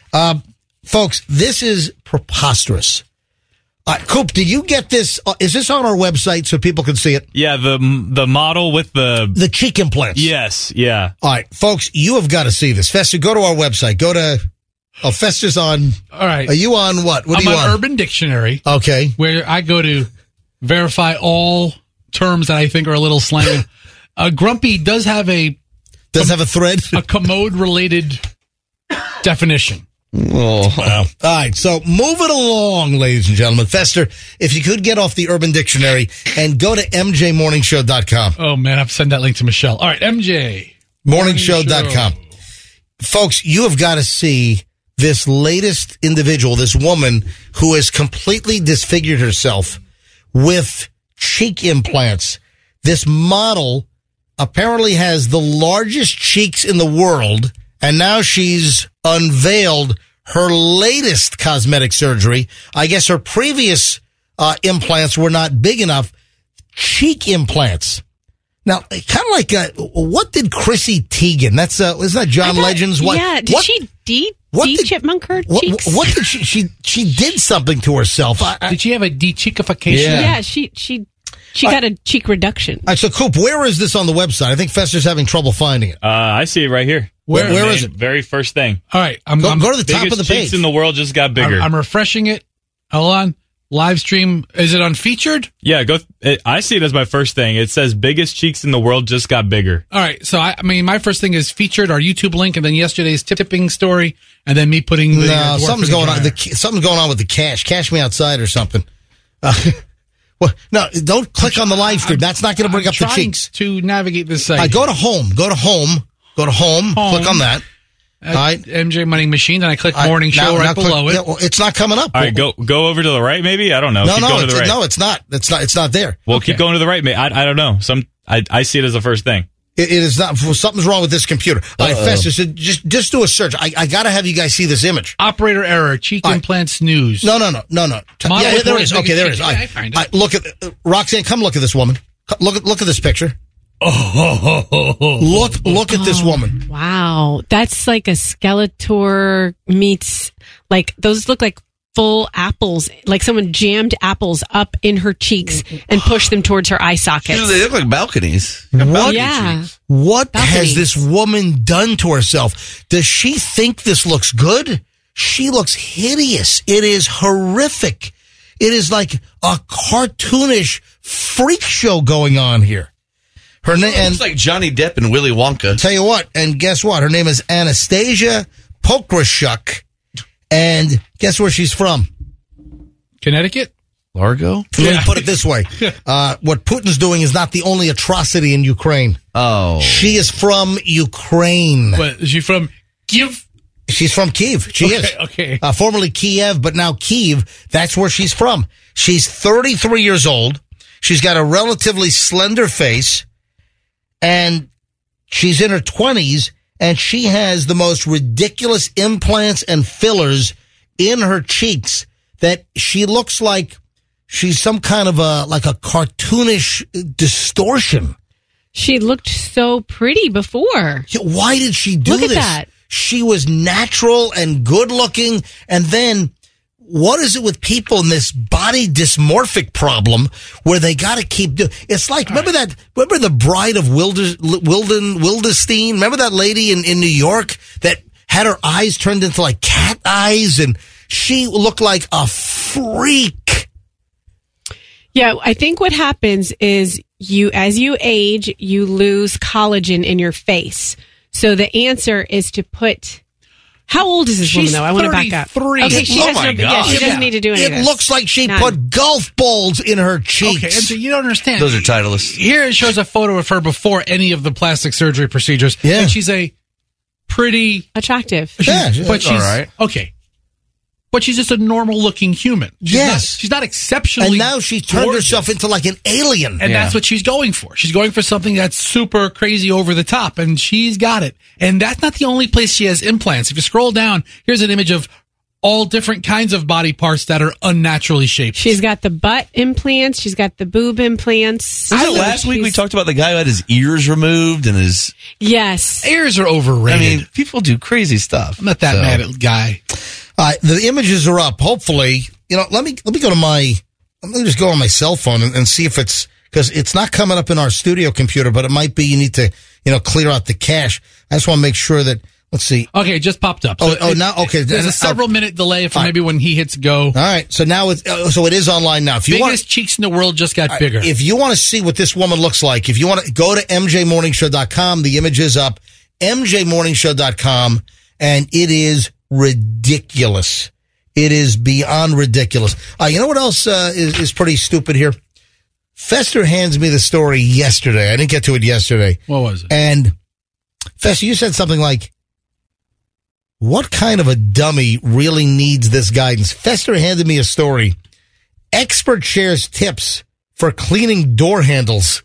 Folks, this is preposterous. Coop, did you get this? Is this on our website so people can see it? Yeah, the model with the cheek implants. Yes, yeah. All right, folks, you have got to see this. Fester, go to our website. Go to Fester's on. All right. Are you on what? What are you on? I'm on Urban Dictionary. Okay. Where I go to verify all terms that I think are a little slang. Grumpy does have a thread, a commode related definition. Oh, wow. All right. So move it along, ladies and gentlemen. Fester, if you could get off the Urban Dictionary and go to mjmorningshow.com. Oh man, I have to send that link to Michelle. All right. mjmorningshow.com. Folks, you have got to see this latest individual, this woman who has completely disfigured herself with cheek implants. This model apparently has the largest cheeks in the world, and now she's unveiled her latest cosmetic surgery. I guess her previous implants were not big enough. Cheek implants. Now, kind of like, what did Chrissy Teigen? That's isn't that John Legend's wife? Yeah, did she de-chipmunk her cheeks? What did she did something to herself? Did she have a de-cheekification? Yeah, she got a cheek reduction. All right, so Coop, where is this on the website? I think Fester's having trouble finding it. I see it right here. Where is it? Very first thing. All right, go to the top of the page. Cheeks in the world just got bigger. I'm refreshing it. Hold on. live stream. Is it unfeatured? Yeah, I see it as my first thing. It says biggest cheeks in the world just got bigger. All right. So, I mean, my first thing is featured, our YouTube link, and then yesterday's tipping story, and then me putting the... No, something's going on. Something's going on with the cash. Cash me outside or something. Well, no, don't click on the live stream. That's not going to bring up the cheeks. To navigate this site. Go to home. Click on that. All right. MJ Money Machine, then I click morning show right below it. Yeah, well, it's not coming up. All right, go over to the right, maybe? I don't know. No, it's not. It's not there. Well, keep going to the right. I don't know. I see it as the first thing. It is not. Something's wrong with this computer. All right, Festus, just do a search. I got to have you guys see this image. Operator error. Cheek implants news. No. Yeah, there is. Okay, there is. I find it. Look at Roxanne. Come look at this woman. Look at this picture. Look at this woman. Wow, that's like a Skeletor meets, like, those look like full apples, like someone jammed apples up in her cheeks and pushed them towards her eye sockets. They look like balconies. What has this woman done to herself? Does she think this looks good? She looks hideous. It is horrific. It is like a cartoonish freak show going on here. Her name looks like Johnny Depp and Willy Wonka. Tell you what, and guess what? Her name is Anastasia Pokrashuk, and guess where she's from? Connecticut? Largo? Let me put it this way. What Putin's doing is not the only atrocity in Ukraine. Oh. She is from Ukraine. What, is she from Kiev? She's from Kiev. She is. Okay. Formerly Kiev, but now Kiev. That's where she's from. She's 33 years old. She's got a relatively slender face. And she's in her 20s, and she has the most ridiculous implants and fillers in her cheeks that she looks like she's some kind of a cartoonish distortion. She looked so pretty before. Why did she do this? Look at that. She was natural and good looking, and then what is it with people in this body dysmorphic problem where they got to keep doing? It's like, remember the Bride of Wildenstein? Remember that lady in New York that had her eyes turned into like cat eyes, and she looked like a freak. Yeah, I think what happens is as you age, you lose collagen in your face. So the answer is to put... How old is this woman, though? I want to back up. Okay, she doesn't need to do any of this. It looks like she put golf balls in her cheeks. Okay, and so you don't understand. Those are Titleist. Here it shows a photo of her before any of the plastic surgery procedures. Yeah. And she's a pretty... attractive. But she's... all right. Okay. But she's just a normal-looking human. She's not exceptionally And now she turned gorgeous. herself into like an alien. And that's what she's going for. She's going for something that's super crazy over the top, and she's got it. And that's not the only place she has implants. If you scroll down, here's an image of all different kinds of body parts that are unnaturally shaped. She's got the butt implants. She's got the boob implants. Last week we talked about the guy who had his ears removed and his... Yes. Ears are overrated. I mean, people do crazy stuff. I'm not that mad at the guy. The images are up. Hopefully, let me go to let me just go on my cell phone and see if it's, because it's not coming up in our studio computer, but it might be you need to, clear out the cache. I just want to make sure that, let's see. Okay, it just popped up. Now, okay. There's a several minute delay for maybe when he hits go. All right. So now so it is online now. If you biggest cheeks in the world just got bigger. If you want to see what this woman looks like, if you want to go to MJMorningshow.com, the image is up, MJMorningshow.com, and it is ridiculous. It is beyond ridiculous. You know what else is pretty stupid here? Fester hands me the story yesterday. I didn't get to it yesterday. What was it? And Fester, you said something like, what kind of a dummy really needs this guidance? Fester handed me a story. Expert shares tips for cleaning door handles.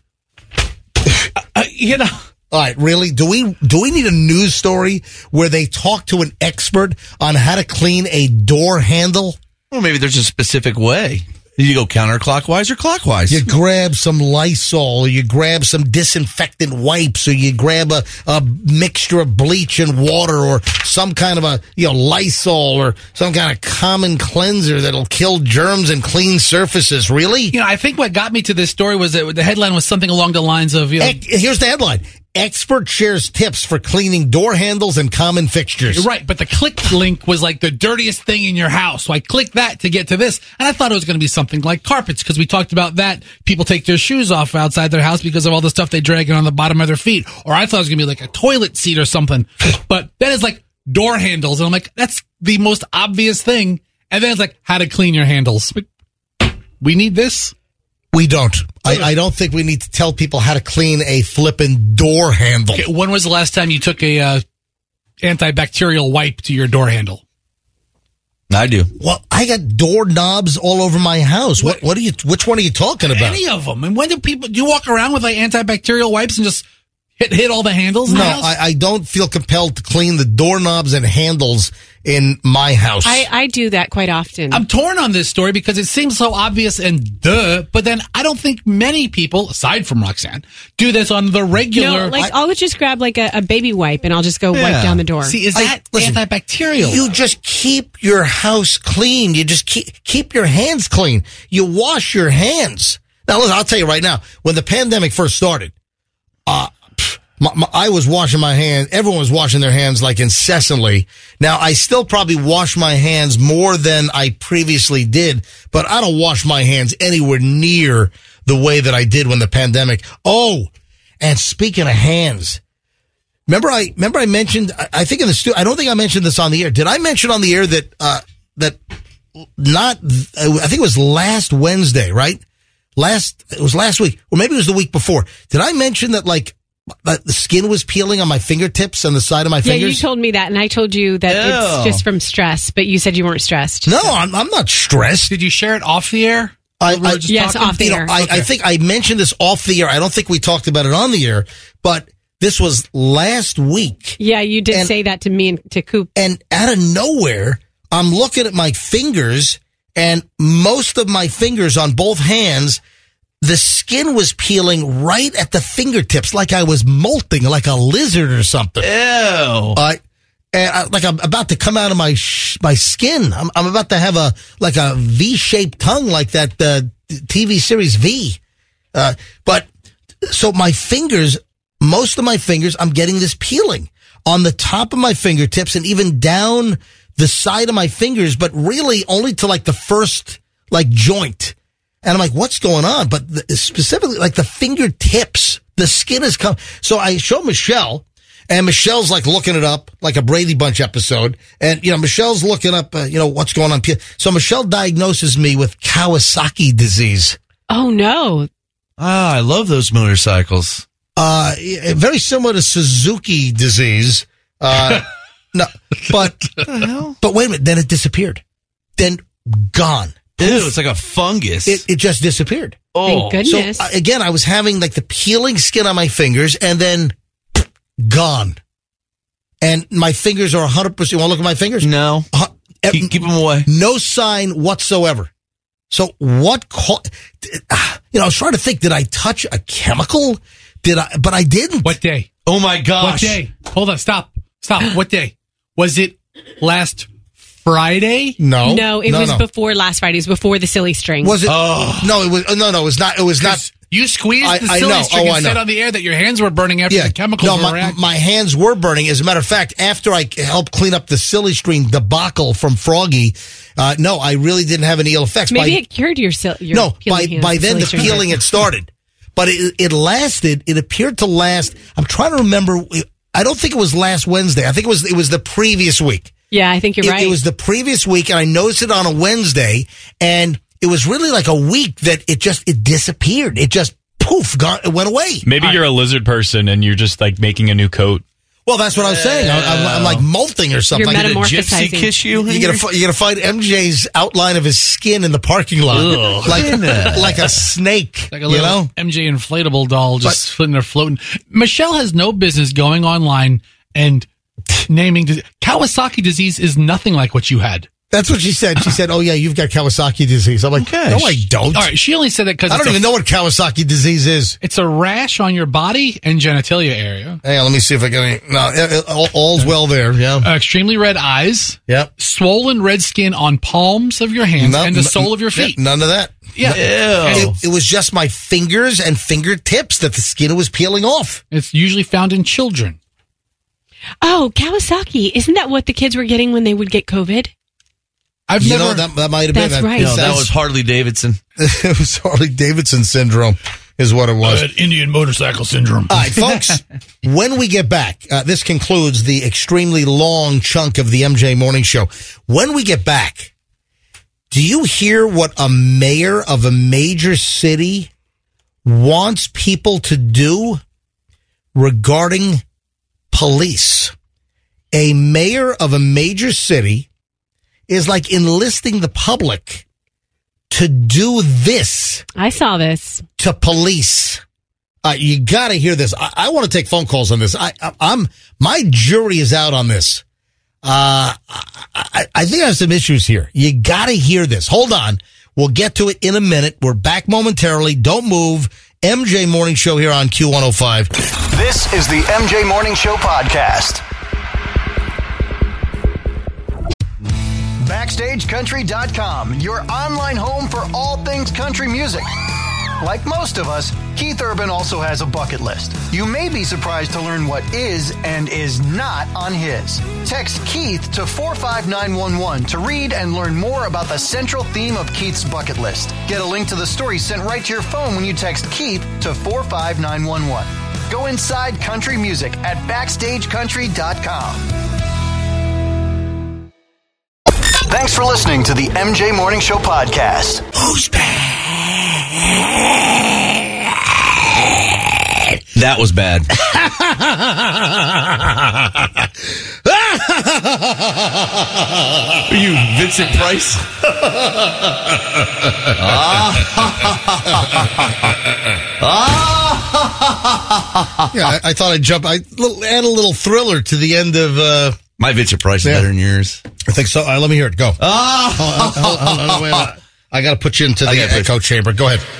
All right, really? Do we need a news story where they talk to an expert on how to clean a door handle? Well, maybe there's a specific way. You go counterclockwise or clockwise. You grab some Lysol, or you grab some disinfectant wipes, or you grab a mixture of bleach and water, or some kind of a Lysol, or some kind of common cleanser that'll kill germs and clean surfaces. Really? I think what got me to this story was that the headline was something along the lines of... Here's the headline. expert shares tips for cleaning door handles and common fixtures. You're right, but the click link was like the dirtiest thing in your house. So I clicked that to get to this, and I thought it was going to be something like carpets, because we talked about that. People take their shoes off outside their house because of all the stuff they drag on the bottom of their feet. Or I thought it was going to be like a toilet seat or something. But then it's like door handles, and I'm like, that's the most obvious thing. And then it's like how to clean your handles. We need this? We don't. I don't think we need to tell people how to clean a flippin' door handle. Okay, when was the last time you took a antibacterial wipe to your door handle? I do. Well, I got doorknobs all over my house. Which one are you talking about? Any of them. And when do you walk around with like antibacterial wipes and just hit all the handles? No, I don't feel compelled to clean the doorknobs and handles in my house. I do that quite often. I'm torn on this story because it seems so obvious and but then I don't think many people, aside from Roxanne, do this on the regular. No, I'll just grab like a baby wipe and I'll just go wipe down the door. See, is that antibacterial? You just keep your house clean. You just keep your hands clean. You wash your hands. Now, listen, I'll tell you right now, when the pandemic first started, I was washing my hands. Everyone was washing their hands like incessantly. Now, I still probably wash my hands more than I previously did, but I don't wash my hands anywhere near the way that I did when the pandemic. Oh, and speaking of hands, remember I mentioned, I think in the studio, I don't think I mentioned this on the air. Did I mention on the air that I think it was last Wednesday, right? It was last week, or maybe it was the week before. Did I mention that the skin was peeling on my fingertips and the side of my fingers? Yeah, you told me that, and I told you that it's just from stress, but you said you weren't stressed. No, I'm not stressed. Did you share it off the air? Yes, off the air. I think I mentioned this off the air. I don't think we talked about it on the air, but this was last week. Yeah, you did say that to me and to Coop. And out of nowhere, I'm looking at my fingers, and most of my fingers on both hands, the skin was peeling right at the fingertips, like I was molting, like a lizard or something. Ew. And like I'm about to come out of my skin. I'm about to have a V-shaped tongue, like that TV series V. But so my fingers, most of my fingers, I'm getting this peeling on the top of my fingertips and even down the side of my fingers, but really only to like the first joint. And I'm like, what's going on? But specifically, like the fingertips, the skin is coming. So I show Michelle, and Michelle's like looking it up, like a Brady Bunch episode. And, Michelle's looking up, what's going on. So Michelle diagnoses me with Kawasaki disease. Oh, no. Ah, I love those motorcycles. Very similar to Suzuki disease. No, but wait a minute. Then it disappeared. Then gone. Ew, it's like a fungus. It just disappeared. Oh, thank goodness. So again, I was having like the peeling skin on my fingers and then gone. And my fingers are 100%. You want to look at my fingers? No. Keep them away. No sign whatsoever. So what I was trying to think, did I touch a chemical? But I didn't. What day? Oh my gosh. What day? Hold on. Stop. What day? Was it last Friday? No, it was before last Friday. It was before the silly string. Was it? No, it was. No, it was not. It was not. You squeezed the silly string and said on the air that your hands were burning after the chemicals were reacting. My hands were burning. As a matter of fact, after I helped clean up the silly string debacle from Froggy, no, I really didn't have any ill effects. Maybe it cured your no, by then the peeling had started. But it lasted. It appeared to last. I'm trying to remember. I don't think it was last Wednesday. I think it was the previous week. Yeah, I think you're right. It was the previous week, and I noticed it on a Wednesday, and it was really like a week that it disappeared. It just poof, it went away. Maybe you're a lizard person and you're just like making a new coat. Well, that's what I was saying. I'm like molting or something. You're metamorphosizing. Did a gypsy kiss you? You're gonna find MJ's outline of his skin in the parking lot, like a snake. Like a little MJ inflatable doll just sitting there floating. Michelle has no business going online and naming Kawasaki disease is nothing like what you had. That's what she said. She said, "Oh yeah, you've got Kawasaki disease." I'm like, "No, I don't." All right, she only said that because I don't even know what Kawasaki disease is. It's a rash on your body and genitalia area. Hey, let me see if I got any. No, all's well there. Yeah. Extremely red eyes. Yep. Swollen red skin on palms of your hands and the sole of your feet. None of that. Yeah. It was just my fingers and fingertips that the skin was peeling off. It's usually found in children. Oh, Kawasaki. Isn't that what the kids were getting when they would get COVID? I've never. That might have been. That's right. No, that was Harley Davidson. It was Harley Davidson syndrome, is what it was. Indian motorcycle syndrome. All right, folks. When we get back, this concludes the extremely long chunk of the MJ Morning Show. When we get back, do you hear what a mayor of a major city wants people to do regarding police? A mayor of a major city is like enlisting the public to do this. I saw this. To police. You got to hear this. I want to take phone calls on this. My jury is out on this. I think I have some issues here. You got to hear this. Hold on. We'll get to it in a minute. We're back momentarily. Don't move. MJ Morning Show here on Q105. This is the MJ Morning Show podcast. BackstageCountry.com, your online home for all things country music. Like most of us, Keith Urban also has a bucket list. You may be surprised to learn what is and is not on his. Text Keith to 45911 to read and learn more about the central theme of Keith's bucket list. Get a link to the story sent right to your phone when you text Keith to 45911. Go inside country music at BackstageCountry.com. Thanks for listening to the MJ Morning Show podcast. Who's bad? That was bad. Are you Vincent Price? Yeah, I thought I'd jump. I add a little thriller to the end of. My Vincent Price is better than yours. I think so. Let me hear it. Go. Hold on, wait a minute. I got to put you into the echo chamber. Go ahead.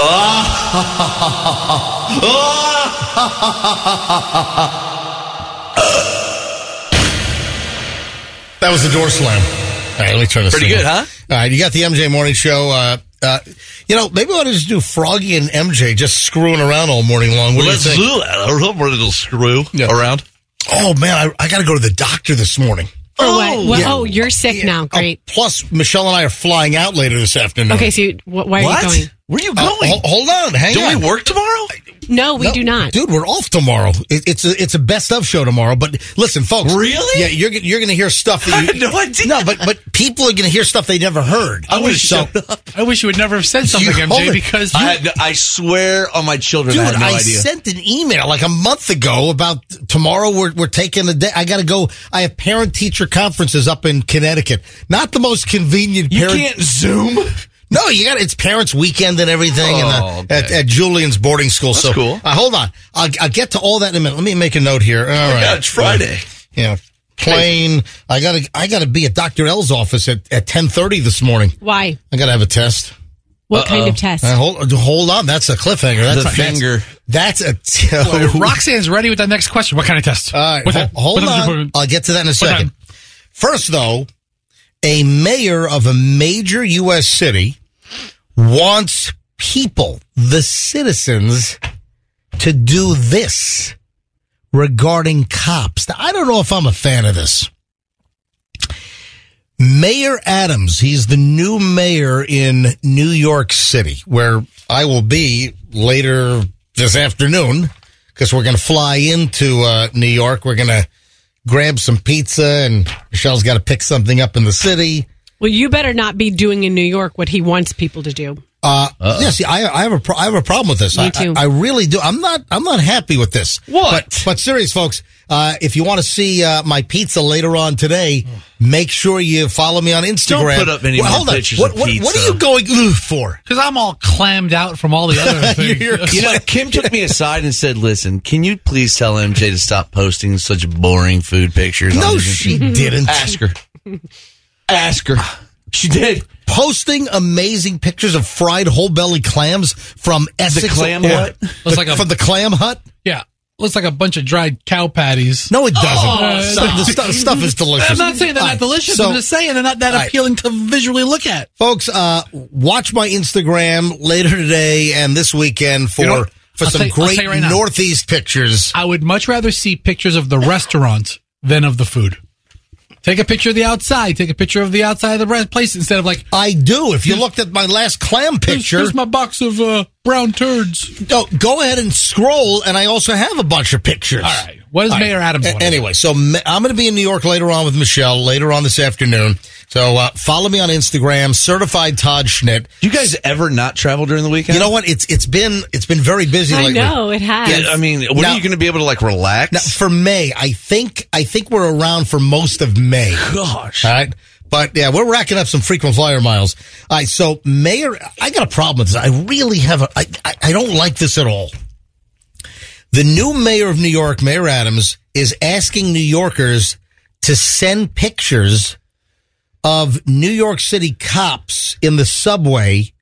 That was the door slam. All right, let me turn this Pretty good, huh? All right, you got the MJ Morning Show. Maybe we ought to just do Froggy and MJ just screwing around all morning long. What do you think? Let's do that. A little screw around. Oh, man, I got to go to the doctor this morning. Oh, you're sick now. Great. Plus, Michelle and I are flying out later this afternoon. Okay, so why are you going? Where are you going? Hold on. Hang on. Do we work tomorrow? No, we do not. Dude, we're off tomorrow. It's a best of show tomorrow. But listen, folks. Really? Yeah, you're going to hear stuff that I had no idea. No, but people are going to hear stuff they never heard. I wish you would never have said something, MJ, because I swear on my children, dude, I had no idea. Sent an email like a month ago about tomorrow we're taking a day. I got to go. I have parent-teacher conferences up in Connecticut. Not the most convenient. You can't Zoom? No, it's parents' weekend and everything, at Julian's boarding school. That's cool. Hold on, I'll get to all that in a minute. Let me make a note here. All right, yeah, it's Friday. Plane. I gotta be at Dr. L's office at 10:30 this morning. Why? I gotta have a test. What kind of test? Hold on, that's a cliffhanger. That's the finger. That's a. Roxanne's ready with that next question. What kind of test? Hold on. I'll get to that in a second. First, though, a mayor of a major U.S. city wants people, the citizens, to do this regarding cops. Now, I don't know if I'm a fan of this. Mayor Adams, he's the new mayor in New York City, where I will be later this afternoon, because we're going to fly into New York. We're going to grab some pizza, and Michelle's got to pick something up in the city. Well, you better not be doing in New York what he wants people to do. Yes, I have a problem with this. Me too. I really do. I'm not happy with this. What? But serious, folks. If you want to see my pizza later on today, make sure you follow me on Instagram. Don't put up any more pictures of pizza. What are you going for? Because I'm all clammed out from all the other things. You know, Kim took me aside and said, "Listen, can you please tell MJ to stop posting such boring food pictures?" No, she didn't. Ask her. Ask her. She did. Posting amazing pictures of fried whole belly clams from Essex. The clam hut? Looks like from the clam hut? Yeah. Looks like a bunch of dried cow patties. No, it doesn't. The stuff is delicious. I'm not saying they're not delicious. I'm just saying they're not that appealing to visually look at. Folks, watch my Instagram later today and this weekend for some great Northeast pictures. I would much rather see pictures of the restaurant than of the food. Take a picture of the outside. Take a picture of the outside of the place instead of like... I do. If you looked at my last clam picture... Here's my box of brown turds. Go ahead and scroll, and I also have a bunch of pictures. All right. What does Mayor Adams want? Anyway, so I'm going to be in New York later on with Michelle, later on this afternoon. So follow me on Instagram, Certified Todd Schnitt. Do you guys ever not travel during the weekend? You know what? It's been very busy lately. I know, it has. Yeah, I mean, when are you going to be able to like relax? Now, for May, I think we're around for most of May. Gosh. All right. But yeah, we're racking up some frequent flyer miles. All right. So Mayor, I got a problem with this. I really have I don't like this at all. The new mayor of New York, Mayor Adams, is asking New Yorkers to send pictures of New York City cops in the subway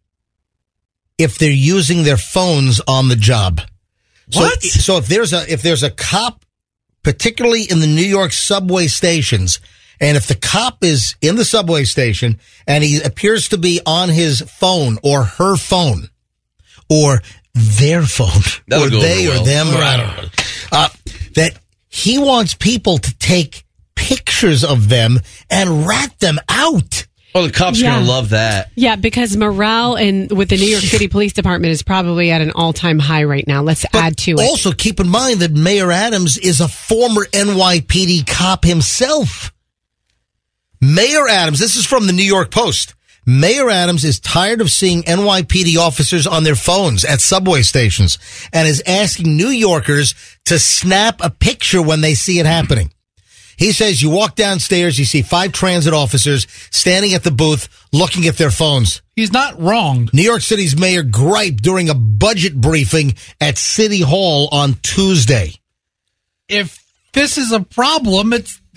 if they're using their phones on the job. What? So if there's a cop, particularly in the New York subway stations, and if the cop is in the subway station and he appears to be on his phone or her phone or their phone, That'll or go they over or well. them, or I don't know, that he wants people to take pictures of them and rat them out. Oh, the cops are going to love that. Yeah, because morale with the New York City Police Department is probably at an all-time high right now. Let's add to it. Also, keep in mind that Mayor Adams is a former NYPD cop himself. Mayor Adams, this is from the New York Post. Mayor Adams is tired of seeing NYPD officers on their phones at subway stations and is asking New Yorkers to snap a picture when they see it happening. He says you walk downstairs, you see 5 transit officers standing at the booth looking at their phones. He's not wrong. New York City's mayor griped during a budget briefing at City Hall on Tuesday. If this is a problem,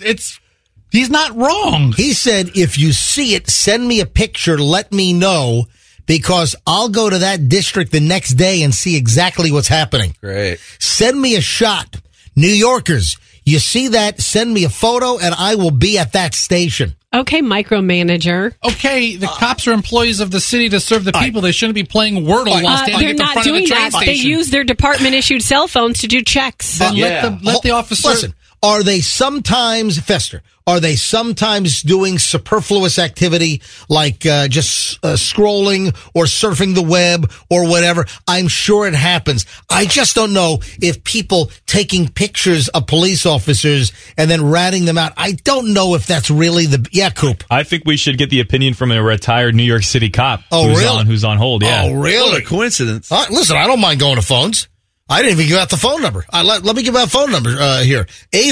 he's not wrong. He said, if you see it, send me a picture, let me know, because I'll go to that district the next day and see exactly what's happening. Great. Send me a shot. New Yorkers, you see that, send me a photo, and I will be at that station. Okay, micromanager. Okay, the cops are employees of the city to serve the people. They shouldn't be playing Wordle while standing They're at the not front of the doing train that. station. They use their department-issued cell phones to do checks. Then let the officer... Listen, are they sometimes, Fester, are they sometimes doing superfluous activity like just scrolling or surfing the web or whatever? I'm sure it happens. I just don't know if people taking pictures of police officers and then ratting them out, I don't know if that's really Yeah, Coop. I think we should get the opinion from a retired New York City cop who's on hold. Yeah. Oh, really? What a coincidence. Listen, I don't mind going to phones. I didn't even give out the phone number. Let me give out phone number here.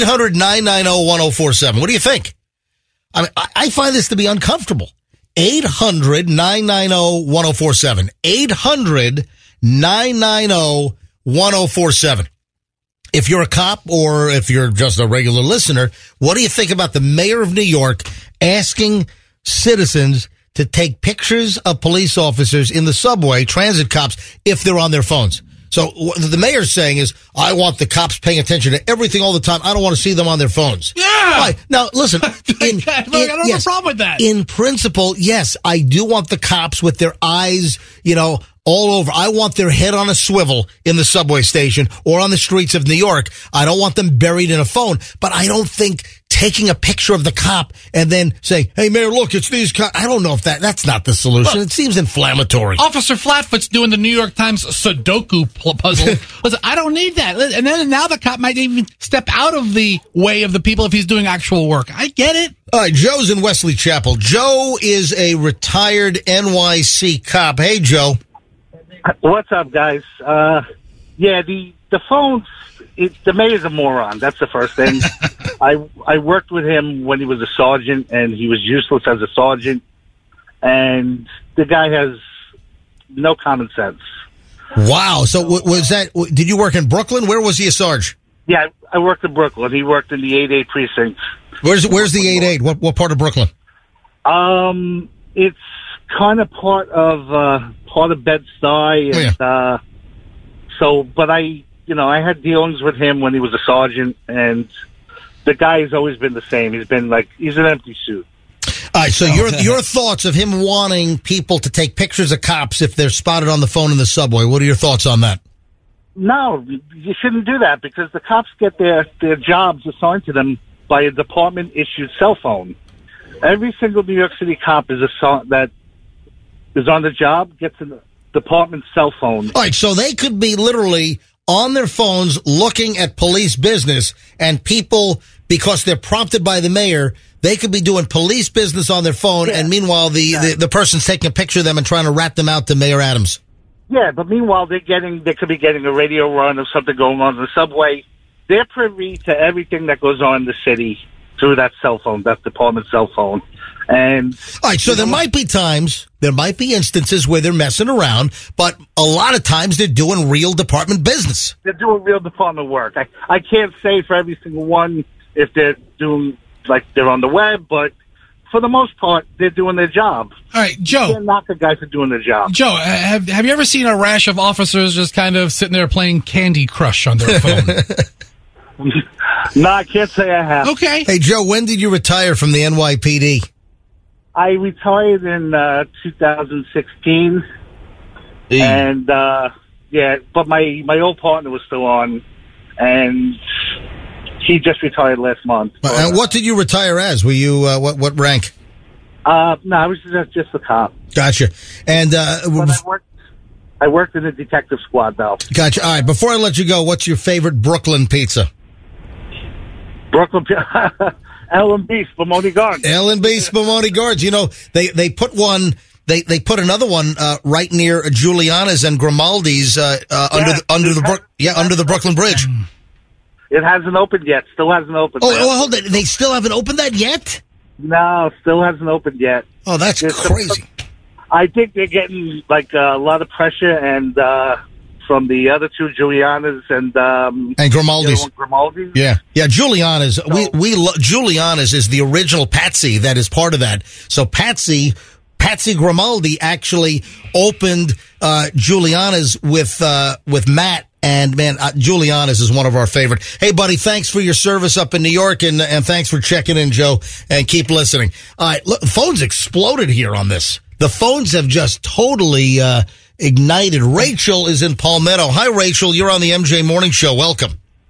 800-990-1047. What do you think? I mean, I find this to be uncomfortable. 800-990-1047. 800-990-1047. If you're a cop or if you're just a regular listener, what do you think about the mayor of New York asking citizens to take pictures of police officers in the subway, transit cops, if they're on their phones? So what the mayor's saying is, I want the cops paying attention to everything all the time. I don't want to see them on their phones. Yeah. Right. Now, listen. I don't have a problem with that. In principle, yes, I do want the cops with their eyes, all over. I want their head on a swivel in the subway station or on the streets of New York. I don't want them buried in a phone. But I don't think taking a picture of the cop and then saying, hey, Mayor, look, it's these cops. I don't know if that's not the solution. Look, it seems inflammatory. Officer Flatfoot's doing the New York Times Sudoku puzzle. Listen, I don't need that. And then now the cop might even step out of the way of the people if he's doing actual work. I get it. All right, Joe's in Wesley Chapel. Joe is a retired NYC cop. Hey, Joe. What's up, guys? The phones, the mayor's a moron. That's the first thing. I worked with him when he was a sergeant, and he was useless as a sergeant. And the guy has no common sense. Wow. So was that? Did you work in Brooklyn? Where was he a sarge? Yeah, I worked in Brooklyn. He worked in the 8-8 precinct. Where's the 8-8? What part of Brooklyn? It's kind of part of Bed-Stuy, and but I had dealings with him when he was a sergeant, and the guy has always been the same. He's an empty suit. All right, so your thoughts of him wanting people to take pictures of cops if they're spotted on the phone in the subway, what are your thoughts on that? No, you shouldn't do that because the cops get their jobs assigned to them by a department-issued cell phone. Every single New York City cop that is on the job gets a department cell phone. All right, so they could be literally on their phones looking at police business, and people, because they're prompted by the mayor, they could be doing police business on their phone, and meanwhile the person's taking a picture of them and trying to rat them out to Mayor Adams. Yeah, but meanwhile they could be getting a radio run of something going on in the subway. They're privy to everything that goes on in the city through that cell phone, that department cell phone. And all right, so there might be instances where they're messing around, but a lot of times they're doing real department business. They're doing real department work. I can't say for every single one if they're doing they're on the web, but for the most part, they're doing their job. All right, Joe. You can't knock a guy for doing their job. Joe, have you ever seen a rash of officers just kind of sitting there playing Candy Crush on their phone? No, I can't say I have. Okay. Hey, Joe, when did you retire from the NYPD? I retired in 2016. And, but my old partner was still on, and he just retired last month. And what did you retire as? Were you, what rank? No, I was just a cop. Gotcha. And, I worked in the detective squad, though. Gotcha. All right, before I let you go, what's your favorite Brooklyn pizza? Brooklyn L&B, Spumoni Gardens. L&B, Spumoni Gardens. You know, they put one, they put another one, right near Giuliana's and Grimaldi's, under the Brooklyn Bridge. It hasn't opened yet. Still hasn't opened. Hold on. They still haven't opened that yet? No, still hasn't opened yet. Oh, that's crazy. I think they're getting a lot of pressure and from the other two, Giuliana's and Grimaldi's. Grimaldi's. Yeah, Giuliana's. Giuliana's is the original Patsy that is part of that. So Patsy Grimaldi actually opened Giuliana's with Matt. And man, Giuliana's is one of our favorite. Hey, buddy, thanks for your service up in New York, and thanks for checking in, Joe. And keep listening. All right, look, phones exploded here on this. The phones have just totally ignited. Rachel is in Palmetto. Hi, Rachel. You're on the MJ Morning Show. Welcome.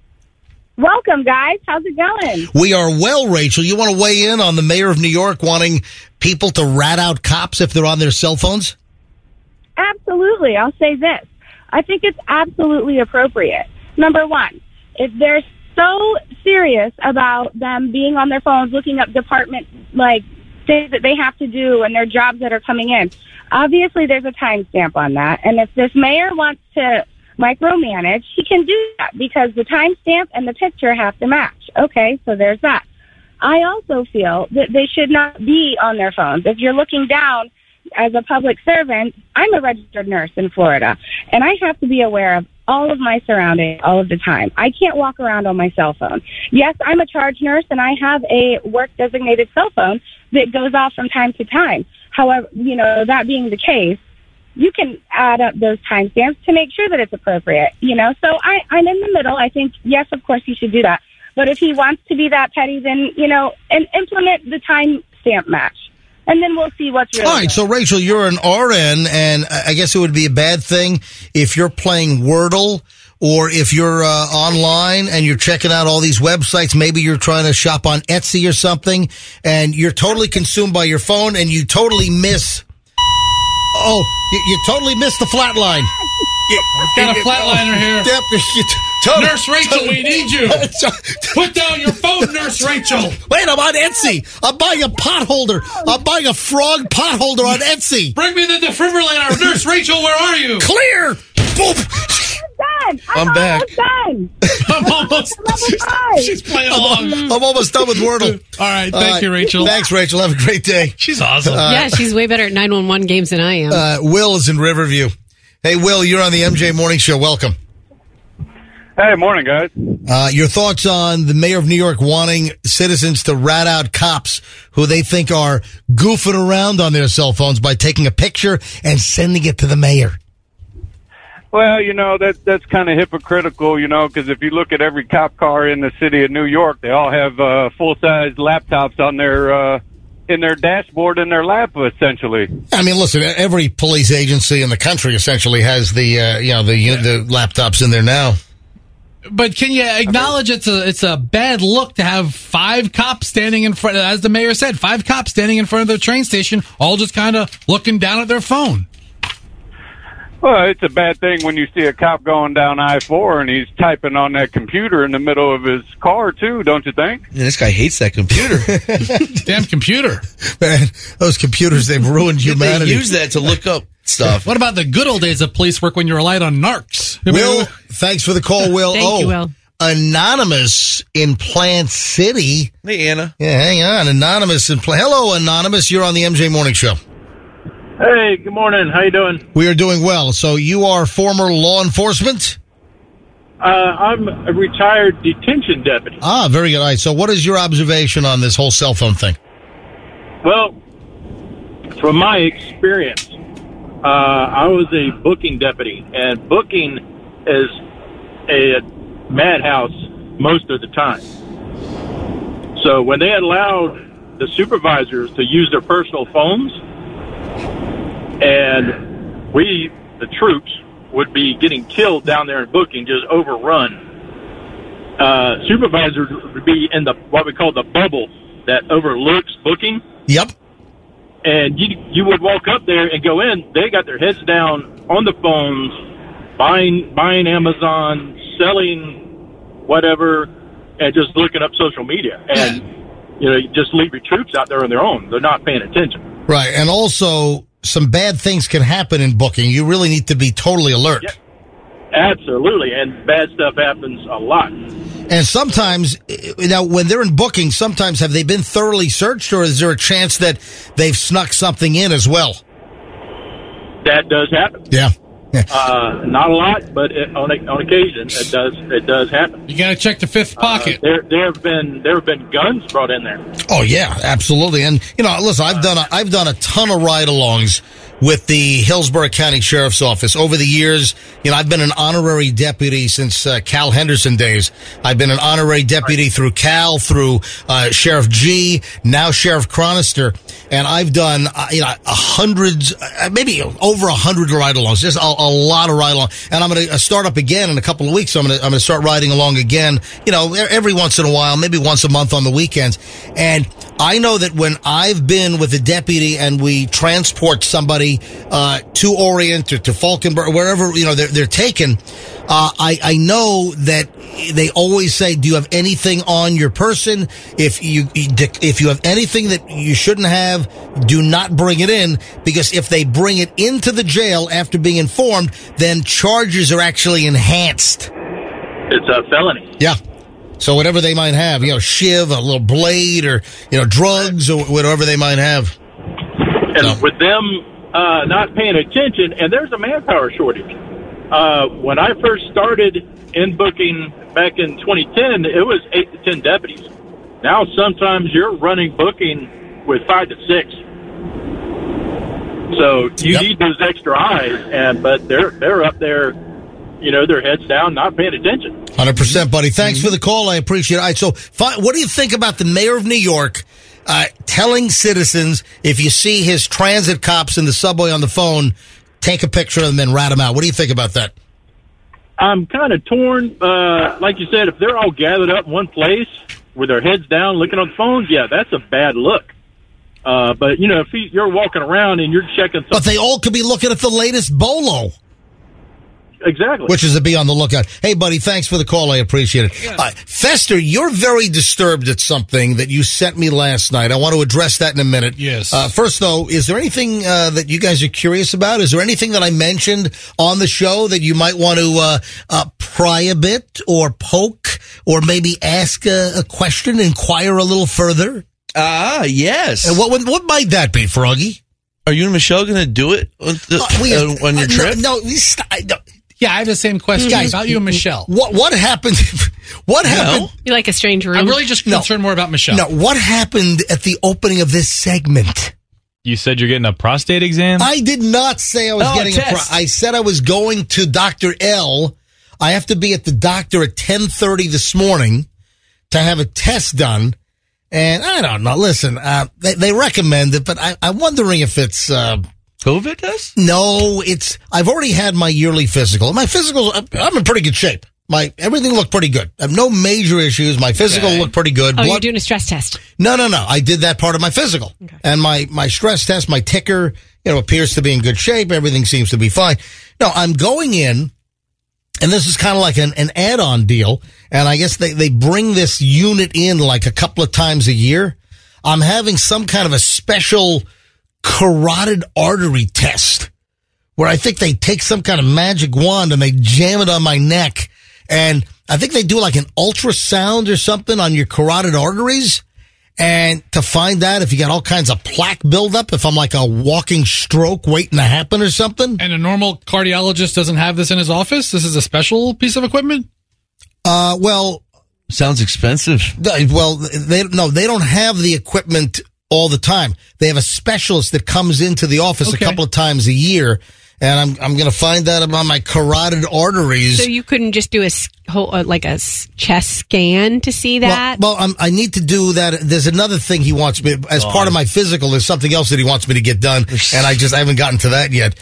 Welcome, guys. How's it going? We are well, Rachel. You want to weigh in on the mayor of New York wanting people to rat out cops if they're on their cell phones? Absolutely. I'll say this. I think it's absolutely appropriate. Number one, if they're so serious about them being on their phones, looking up department, things that they have to do and their jobs that are coming in, obviously there's a timestamp on that. And if this mayor wants to micromanage, he can do that because the timestamp and the picture have to match. Okay, so there's that. I also feel that they should not be on their phones. If you're looking down as a public servant, I'm a registered nurse in Florida, and I have to be aware of all of my surroundings all of the time. I can't walk around on my cell phone. Yes, I'm a charge nurse, and I have a work-designated cell phone that goes off from time to time. However, that being the case, you can add up those timestamps to make sure that it's appropriate, So I'm in the middle. I think, yes, of course, he should do that. But if he wants to be that petty, then, and implement the timestamp match. And then we'll see what's really all right, so Rachel, you're an RN, and I guess it would be a bad thing if you're playing Wordle or if you're online and you're checking out all these websites. Maybe you're trying to shop on Etsy or something, and you're totally consumed by your phone, and you totally miss... Oh, you totally missed the flat line. We've got a flatliner here. Nurse Rachel, we need you. Put down your phone, Nurse Rachel. Wait, I'm on Etsy. I'm buying a pot holder. I'm buying a frog pot holder on Etsy. Bring me the defibrillator. Nurse Rachel, where are you? Clear. Boom. I'm back. Done. I'm almost She's playing along. I'm almost done with Wordle. All right, thank you, Rachel. Thanks, Rachel. Have a great day. She's awesome. Yeah, she's way better at 911 games than I am. Will is in Riverview. Hey, Will, you're on the MJ Morning Show. Welcome. Hey, morning, guys. Your thoughts on the mayor of New York wanting citizens to rat out cops who they think are goofing around on their cell phones by taking a picture and sending it to the mayor? Well, that's kind of hypocritical, because if you look at every cop car in the city of New York, they all have full-size laptops on their in their dashboard in their lap, essentially. I mean, listen, every police agency in the country essentially has the laptops in there now. But can you acknowledge it's a bad look to have 5 cops standing in front, as the mayor said, 5 cops standing in front of the train station, all just kind of looking down at their phone? Well, it's a bad thing when you see a cop going down I-4 and he's typing on that computer in the middle of his car, too, don't you think? Yeah, this guy hates that computer. Damn computer. Man, those computers, they've ruined humanity. They use that to look up stuff. What about the good old days of police work when you relied on narcs? Will, thanks for the call, Will. Thank you, Will. Anonymous in Plant City. Hey, Anna. Yeah, hang on. Anonymous in Plant. Hello, Anonymous. You're on the MJ Morning Show. Hey, good morning. How you doing? We are doing well. So you are former law enforcement? I'm a retired detention deputy. Ah, very good. All right. So what is your observation on this whole cell phone thing? Well, from my experience, I was a booking deputy, and booking is a madhouse most of the time. So when they allowed the supervisors to use their personal phones, and we, the troops, would be getting killed down there in booking, just overrun. Supervisors would be in what we call the bubble that overlooks booking. Yep. And you would walk up there and go in. They got their heads down on the phones, buying Amazon, selling whatever, and just looking up social media. And you just leave your troops out there on their own. They're not paying attention. Right, and also some bad things can happen in booking. You really need to be totally alert. Yeah, absolutely, and bad stuff happens a lot. And sometimes, now, when they're in booking, sometimes have they been thoroughly searched, or is there a chance that they've snuck something in as well? That does happen. Yeah. Not a lot, but on occasion, it does happen. You got to check the fifth pocket. There have been guns brought in there. Oh yeah, absolutely. And listen, I've done a ton of ride-alongs with the Hillsborough County Sheriff's Office over the years. I've been an honorary deputy since Cal Henderson days. I've been an honorary deputy through Cal, through Sheriff G, now Sheriff Chronister, and I've done hundreds, maybe over 100 ride-alongs. Just a lot of ride-alongs. And I'm going to start up again in a couple of weeks. So I'm going to start riding along again. Every once in a while, maybe once a month on the weekends. And I know that when I've been with a deputy and we transport somebody to Orient or to Falkenberg, wherever they're taken, I know that they always say, "Do you have anything on your person? If you have anything that you shouldn't have, do not bring it in, because if they bring it into the jail after being informed, then charges are actually enhanced." It's a felony. Yeah. So whatever they might have, shiv, a little blade, or drugs, or whatever they might have. And with them not paying attention, and there's a manpower shortage. When I first started in booking back in 2010, it was 8 to 10 deputies. Now sometimes you're running booking with 5 to 6. So you need those extra eyes, but they're up there, their heads down, not paying attention. 100%, buddy. Thanks for the call. I appreciate it. All right, so what do you think about the mayor of New York telling citizens, if you see his transit cops in the subway on the phone, take a picture of them and rat them out? What do you think about that? I'm kind of torn. Like you said, if they're all gathered up in one place with their heads down looking on the phones, yeah, that's a bad look. But, if you're walking around and you're checking something. But they all could be looking at the latest Bolo. Exactly. Which is to be on the lookout. Hey, buddy, thanks for the call. I appreciate it. Yeah. Fester, you're very disturbed at something that you sent me last night. I want to address that in a minute. Yes. First, though, is there anything that you guys are curious about? Is there anything that I mentioned on the show that you might want to pry a bit or poke or maybe ask a question, inquire a little further? Yes. And what might that be, Froggy? Are you and Michelle going to do it on your trip? No, Yeah, I have the same question about you and Michelle. What happened? What happened? You like a strange room? I'm really just concerned more about Michelle. No, what happened at the opening of this segment? You said you're getting a prostate exam? I did not say I was getting I said I was going to Dr. L. I have to be at the doctor at 10:30 this morning to have a test done. And I don't know. Listen, they recommend it, but I'm wondering if it's COVID test? No, I've already had my yearly physical. My physical, I'm in pretty good shape. Everything looked pretty good. I have no major issues. My physical looked pretty good. Oh, you're doing a stress test? No. I did that part of my physical. Okay. And my stress test, my ticker, appears to be in good shape. Everything seems to be fine. No, I'm going in, and this is kind of like an add-on deal. And I guess they bring this unit in like a couple of times a year. I'm having some kind of a special carotid artery test where I think they take some kind of magic wand and they jam it on my neck. And I think they do like an ultrasound or something on your carotid arteries. And to find out if you got all kinds of plaque buildup, if I'm like a walking stroke waiting to happen or something. And a normal cardiologist doesn't have this in his office? This is a special piece of equipment? Well, sounds expensive. Well, they don't have the equipment all the time. They have a specialist that comes into the office a couple of times a year, and I'm going to find out about my carotid arteries. So you couldn't just do a chest scan to see that? Well, I need to do that. There's another thing he wants me, as part of my physical, there's something else that he wants me to get done, and I haven't gotten to that yet.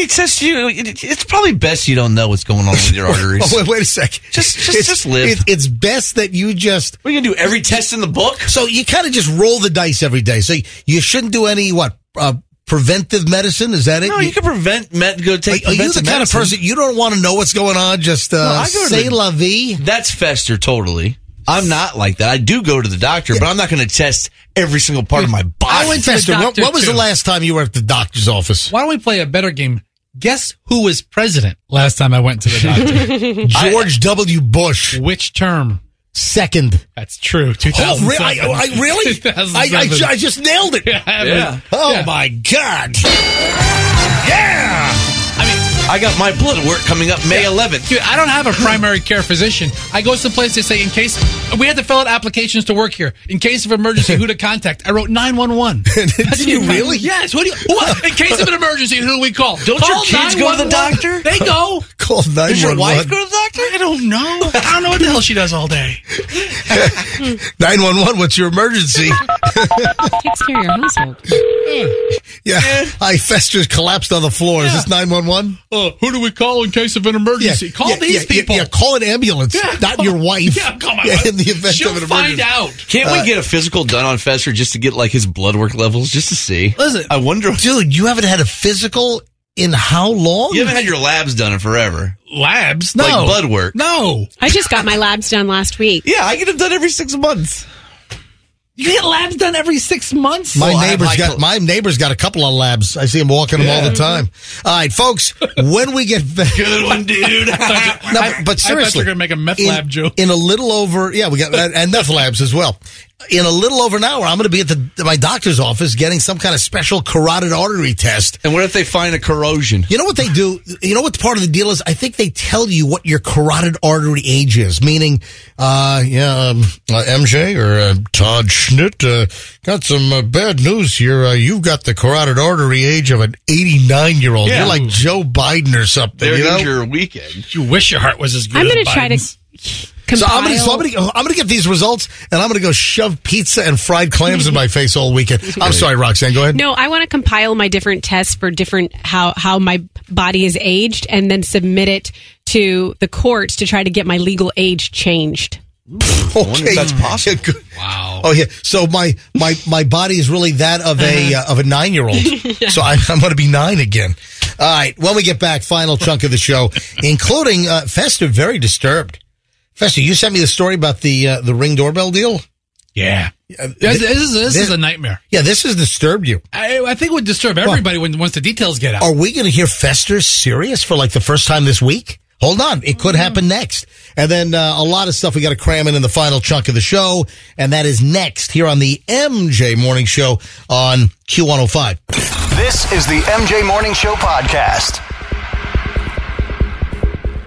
It's probably best you don't know what's going on with your arteries. Wait a sec. Just live. It's best that you just... We're going to do every test in the book? So you kind of just roll the dice every day. So you shouldn't do any, preventive medicine? Is that it? No, you can go take preventive Are you the kind of person, you don't want to know what's going on, just say la vie? That's Fester, totally. I'm not like that. I do go to the doctor, but I'm not going to test every single part of my body. I went to the doctor. What was the last time you were at the doctor's office? Why don't we play a better game? Guess who was president last time I went to the doctor? George W. Bush. Which term? Second. That's true. 2007. Oh, really? I just nailed it. Yeah. My God. Yeah. I got my blood work coming up May 11th. Dude, I don't have a primary care physician. I go someplace, they say, in case, we had to fill out applications to work here. In case of emergency, who to contact? I wrote 911. Did you really? Yes. What? In case of an emergency, who do we call? Don't your kids go to the doctor? They go. Call 911. Does your wife go to the doctor? I don't know. I don't know what the hell she does all day. 911, what's your emergency? Takes care of your household. Yeah. Fester's collapsed on the floor. Is this 911? Who do we call in case of an emergency? Call these people. Yeah, call an ambulance, not your wife. Yeah, come on. In the event of an emergency. Find out. Can't we get a physical done on Fester just to get his blood work levels, just to see? Listen, I wonder. Dude, you haven't had a physical in how long? You haven't had your labs done in forever. Labs? No. Like blood work? No. I just got my labs done last week. Yeah, I get them done every 6 months. You get labs done every 6 months? My neighbor's got a couple of labs. I see him walking them all the time. All right, folks, when we get back. Good one, dude. But seriously. I thought you were going to make a meth lab joke. In a little over, we got, and meth labs as well. In a little over an hour, I'm going to be at my doctor's office getting some kind of special carotid artery test. And what if they find a corrosion? You know what they do? You know what part of the deal is? I think they tell you what your carotid artery age is, meaning, MJ or Todd Schnitt, got some bad news here. You've got the carotid artery age of an 89-year-old. Yeah. You're like Joe Biden or something. There's your weekend. You wish your heart was as good I'm as going to try to compile. So I'm going to get these results, and I'm going to go shove pizza and fried clams in my face all weekend. I'm sorry, Roxanne. Go ahead. No, I want to compile my different tests for different how my body is aged, and then submit it to the courts to try to get my legal age changed. Okay, that's possible. Wow. Oh yeah. So my body is really that of a 9-year-old. So I'm going to be 9 again. All right. When we get back, final chunk of the show, including Fester, very disturbed. Fester, you sent me the story about the Ring doorbell deal. Yeah. This is a nightmare. Yeah, this has disturbed you. I think it would disturb everybody once the details get out. Are we going to hear Fester serious for like the first time this week? Hold on. It could happen next. And then a lot of stuff we got to cram in the final chunk of the show. And that is next here on the MJ Morning Show on Q105. This is the MJ Morning Show podcast.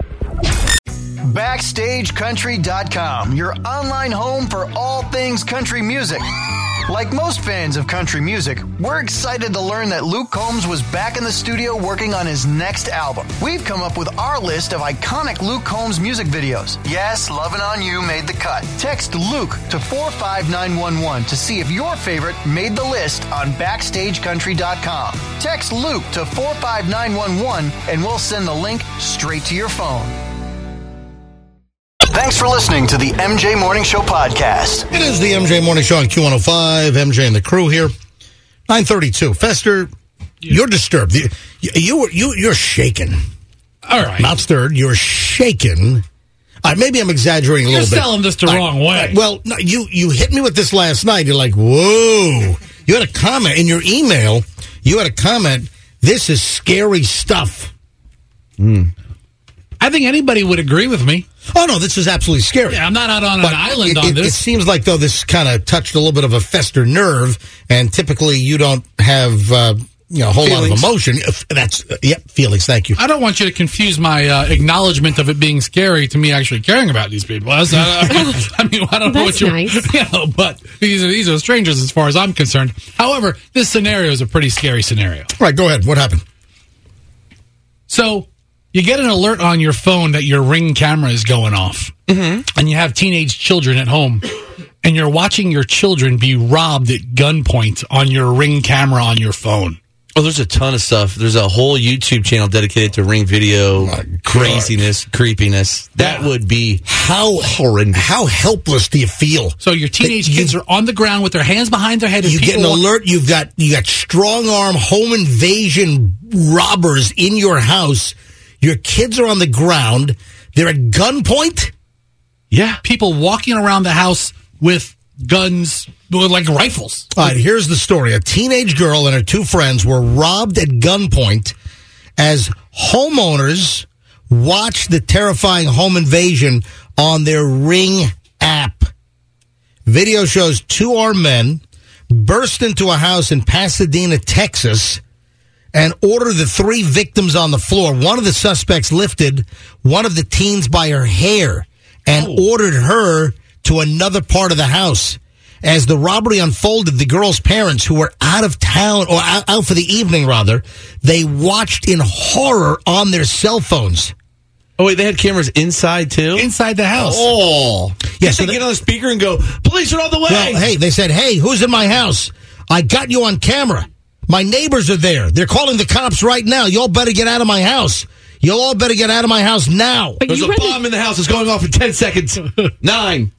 BackstageCountry.com, your online home for all things country music. Like most fans of country music, we're excited to learn that Luke Combs was back in the studio working on his next album. We've come up with our list of iconic Luke Combs music videos. Yes, Lovin' On You made the cut. Text Luke to 45911 to see if your favorite made the list on BackstageCountry.com. Text Luke to 45911 and we'll send the link straight to your phone. Thanks for listening to the MJ Morning Show podcast. It is the MJ Morning Show on Q105. MJ and the crew here. 9:32. Fester, you're disturbed. You're shaken. All right. Not stirred. You're shaken. Maybe I'm exaggerating a little bit. You're selling this the wrong way. Well, no, you hit me with this last night. You're like, whoa. You had a comment in your email. You had a comment. This is scary stuff. I think anybody would agree with me. Oh, no, this is absolutely scary. Yeah, I'm not out on an island on this. It seems like, though, this kind of touched a little bit of a Fester nerve, and typically you don't have a whole lot of emotion. Feelings, thank you. I don't want you to confuse my acknowledgement of it being scary to me actually caring about these people. I don't know what you're... Nice. But these are strangers as far as I'm concerned. However, this scenario is a pretty scary scenario. Right, go ahead. What happened? So... you get an alert on your phone that your Ring camera is going off, and you have teenage children at home, and you're watching your children be robbed at gunpoint on your Ring camera on your phone. Oh, there's a ton of stuff. There's a whole YouTube channel dedicated to Ring video craziness, creepiness. That would be how horrendous. How helpless do you feel? So your teenage kids are on the ground with their hands behind their head. You get an alert. You got strong arm home invasion robbers in your house. Your kids are on the ground. They're at gunpoint? Yeah. People walking around the house with guns, like rifles. All right, here's the story. A teenage girl and her two friends were robbed at gunpoint as homeowners watched the terrifying home invasion on their Ring app. Video shows two armed men burst into a house in Pasadena, Texas, and ordered the three victims on the floor. One of the suspects lifted one of the teens by her hair and ordered her to another part of the house. As the robbery unfolded, the girl's parents, who were out of town, or out for the evening, rather, they watched in horror on their cell phones. Oh, wait, they had cameras inside, too? Inside the house. Oh. Yeah, so they get on the speaker and go, police are on the way. Well, hey, they said, hey, who's in my house? I got you on camera. My neighbors are there. They're calling the cops right now. Y'all better get out of my house. You all better get out of my house now. There's a bomb in the house. It's going off in 10 seconds. 9,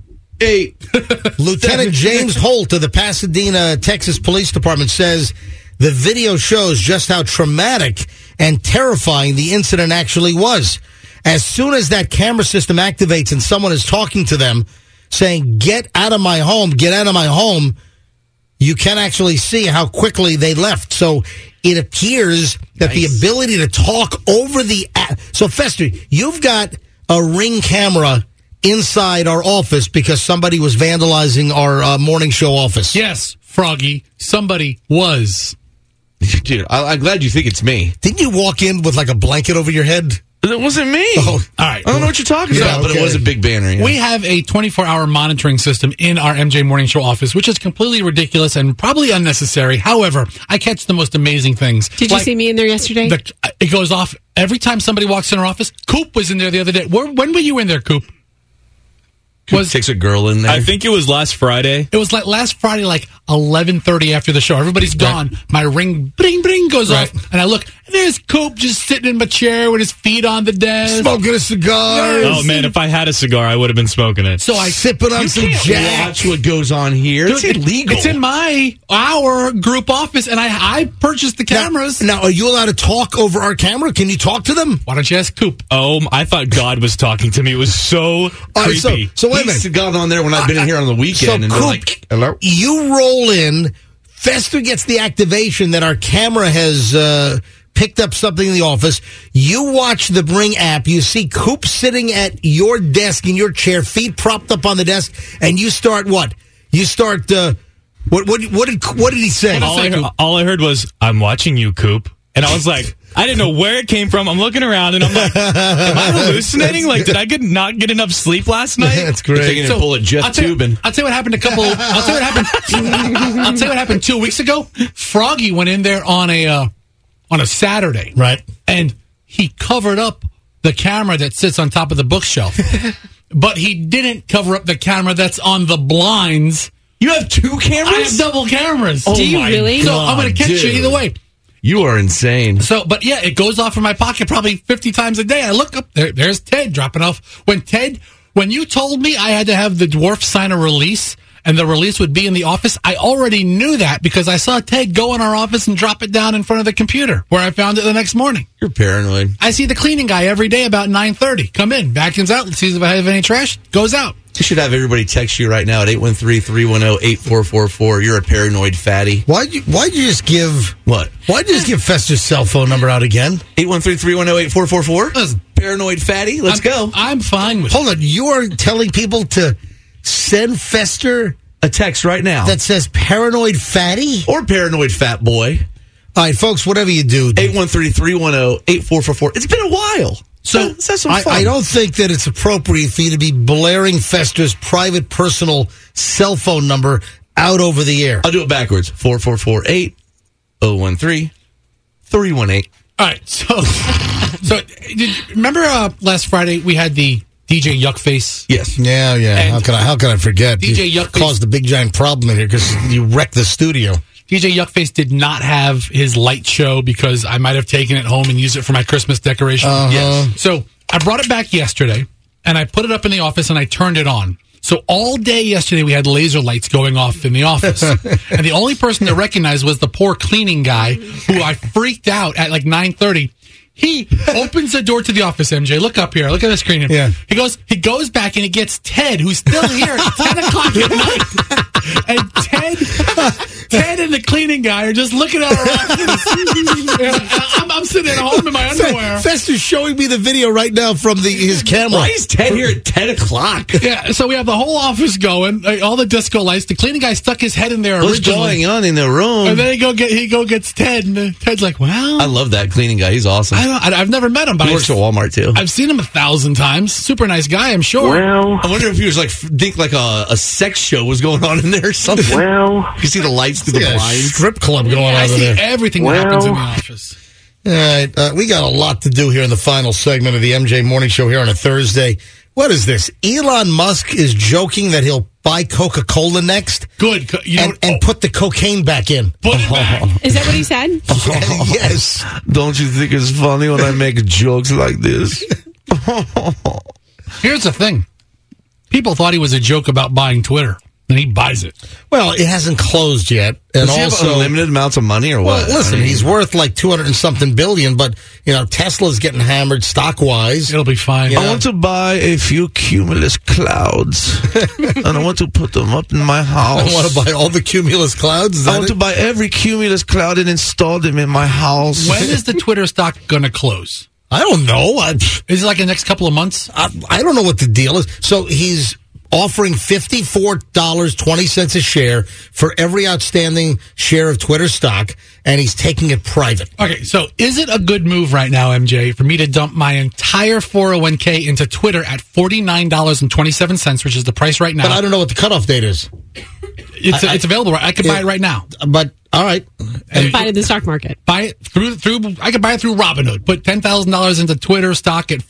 8. Lieutenant James Holt of the Pasadena, Texas Police Department says the video shows just how traumatic and terrifying the incident actually was. As soon as that camera system activates and someone is talking to them saying, get out of my home, get out of my home, you can actually see how quickly they left. So it appears that the ability to talk over the app. So, Fester, you've got a Ring camera inside our office because somebody was vandalizing our morning show office. Yes, Froggy, somebody was. Dude, I'm glad you think it's me. Didn't you walk in with like a blanket over your head? It wasn't me. Oh, all right. I don't know what you're talking about, but it was a big banner. Yeah. We have a 24-hour monitoring system in our MJ Morning Show office, which is completely ridiculous and probably unnecessary. However, I catch the most amazing things. Did you see me in there yesterday? It goes off every time somebody walks in our office. Coop was in there the other day. When were you in there, Coop? Takes a girl in there. I think it was last Friday. It was like last Friday, like 11:30 after the show. Everybody's gone. Right. My Ring, bring, bring goes off, and I look. And there's Coop just sitting in my chair with his feet on the desk, smoking a cigar. Oh man, if I had a cigar, I would have been smoking it. So I sipping on some Jack. Watch what goes on here. It's illegal. It's in our group office, and I purchased the cameras. Now, are you allowed to talk over our camera? Can you talk to them? Why don't you ask Coop? Oh, I thought God was talking to me. It was so creepy. So wait a minute. He's gone on there when I've been in here on the weekend, and Coop, they're like, "Hello." You roll in. Fester gets the activation that our camera has picked up something in the office. You watch the Ring app. You see Coop sitting at your desk in your chair, feet propped up on the desk, and you start what? You start. What did he say? All I heard was, "I'm watching you, Coop," and I was like, I didn't know where it came from. I'm looking around and I'm like, am I hallucinating? Like, did I not get enough sleep last night? That's great. You're taking a pull of Jeff Tubin. I'll tell you what happened I'll tell you what happened 2 weeks ago. Froggy went in there on a Saturday. Right. And he covered up the camera that sits on top of the bookshelf. But he didn't cover up the camera that's on the blinds. You have 2 cameras? I have double cameras. Oh, do you really? So I'm going to catch you either way. You are insane. So, but yeah, it goes off in my pocket probably 50 times a day. I look up, there's Ted dropping off. When you told me I had to have the dwarf sign a release and the release would be in the office, I already knew that because I saw Ted go in our office and drop it down in front of the computer where I found it the next morning. You're paranoid. I see the cleaning guy every day about 9:30. Come in, vacuums out, sees if I have any trash, goes out. You should have everybody text you right now at 813-310-8444. You're a paranoid fatty. Why'd you just give... What? Why'd you just give Fester's cell phone number out again? 813-310-8444? Paranoid fatty? Let's go. I'm fine with it. Hold on. You are telling people to send Fester a text right now that says paranoid fatty? Or paranoid fat boy. All right, folks, whatever you do. 813-310-8444. It's been a while. So let's have some fun. I don't think that it's appropriate for you to be blaring Fester's private, personal cell phone number out over the air. I'll do it backwards. 444-8013-318. All right, so remember last Friday we had the DJ Yuckface? Yes. Yeah. And how can I forget? DJ You Yuckface caused a big giant problem in here because you wrecked the studio. DJ Yuckface did not have his light show because I might have taken it home and used it for my Christmas decoration. Yes. So I brought it back yesterday, and I put it up in the office, and I turned it on. So all day yesterday, we had laser lights going off in the office. And the only person to recognize was the poor cleaning guy, who I freaked out at like 9:30. He opens the door to the office, MJ. Look up here. Look at the screen. Yeah. He goes back and he gets Ted, who's still here at 10 o'clock at night. And Ted and the cleaning guy are just looking at our office. I'm sitting at home in my underwear. Fester's showing me the video right now from his camera. Why is Ted here at 10 o'clock? Yeah, so we have the whole office going, all the disco lights. The cleaning guy stuck his head in there What's originally. going on in the room? And then he gets Ted, and Ted's like, well... I love that cleaning guy. He's awesome. I've never met him, but he works at Walmart, too. I've seen him 1,000 times. Super nice guy, I'm sure. Well... I wonder if he was think a sex show was going on in there or something. Well... You see the lights through the blinds. Strip club going on I over see there. everything that happens in the office. All right, we got a lot to do here in the final segment of the MJ Morning Show here on a Thursday. What is this? Elon Musk is joking that he'll buy Coca-Cola next. Good. And put the cocaine back in. Put it back. Is that what he said? Yes. Don't you think it's funny when I make jokes like this? Here's the thing. People thought he was a joke about buying Twitter, and he buys it. Well, it hasn't closed yet. And Does he have unlimited amounts of money or what? Well, listen, he's worth like 200 and something billion, but, Tesla's getting hammered stock-wise. It'll be fine. I want to buy a few cumulus clouds, and I want to put them up in my house. I want to buy all the cumulus clouds? I want to buy every cumulus cloud and install them in my house. When is the Twitter stock going to close? I don't know. Is it like the next couple of months? I don't know what the deal is. So he's offering $54.20 a share for every outstanding share of Twitter stock, and he's taking it private. Okay, so is it a good move right now, MJ, for me to dump my entire 401k into Twitter at $49.27, which is the price right now? But I don't know what the cutoff date is. It's available. I could buy it right now. But all right, and buy it in the stock market. Buy it through. I could buy it through Robinhood. Put $10,000 into Twitter stock at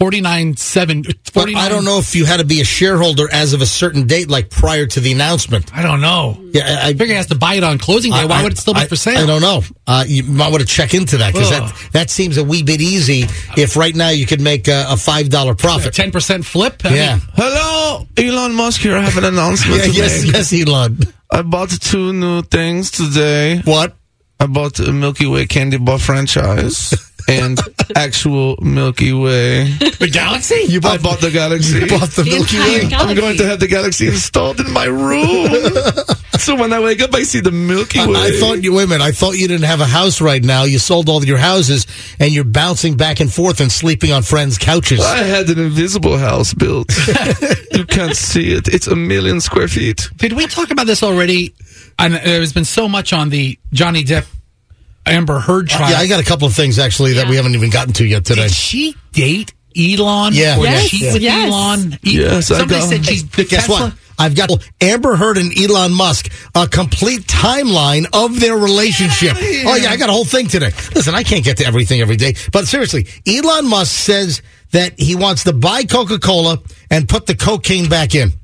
$49.7. I don't know if you had to be a shareholder as of a certain date, like prior to the announcement. I don't know. Yeah, I figure he has to buy it on closing day. Why would it still be for sale? I don't know. You might want to check into that because that seems a wee bit easy. If right now you could make a $5 profit, 10% flip. Yeah. Hello, Elon Musk here. I have an announcement to make. Yes, Elon. I bought 2 new things today. What? I bought a Milky Way candy bar franchise and actual Milky Way. The Galaxy? I bought the Galaxy. You bought the Milky Way? I'm going to have the Galaxy installed in my room. So when I wake up, I see the Milky Way. I thought you didn't have a house right now. You sold all your houses, and you're bouncing back and forth and sleeping on friends' couches. I had an invisible house built. You can't see it. It's 1 million square feet. Did we talk about this already? And there's been so much on the Johnny Depp Amber Heard trial. Yeah, I got a couple of things actually that we haven't even gotten to yet today. Did she date Elon? Yeah. Or Yes. cheat with Elon? Yes, I Somebody got- said she's the Guess Tesla. what? I've got Amber Heard and Elon Musk, a complete timeline of their relationship. Oh, yeah, I got a whole thing today. Listen, I can't get to everything every day. But seriously, Elon Musk says that he wants to buy Coca-Cola and put the cocaine back in.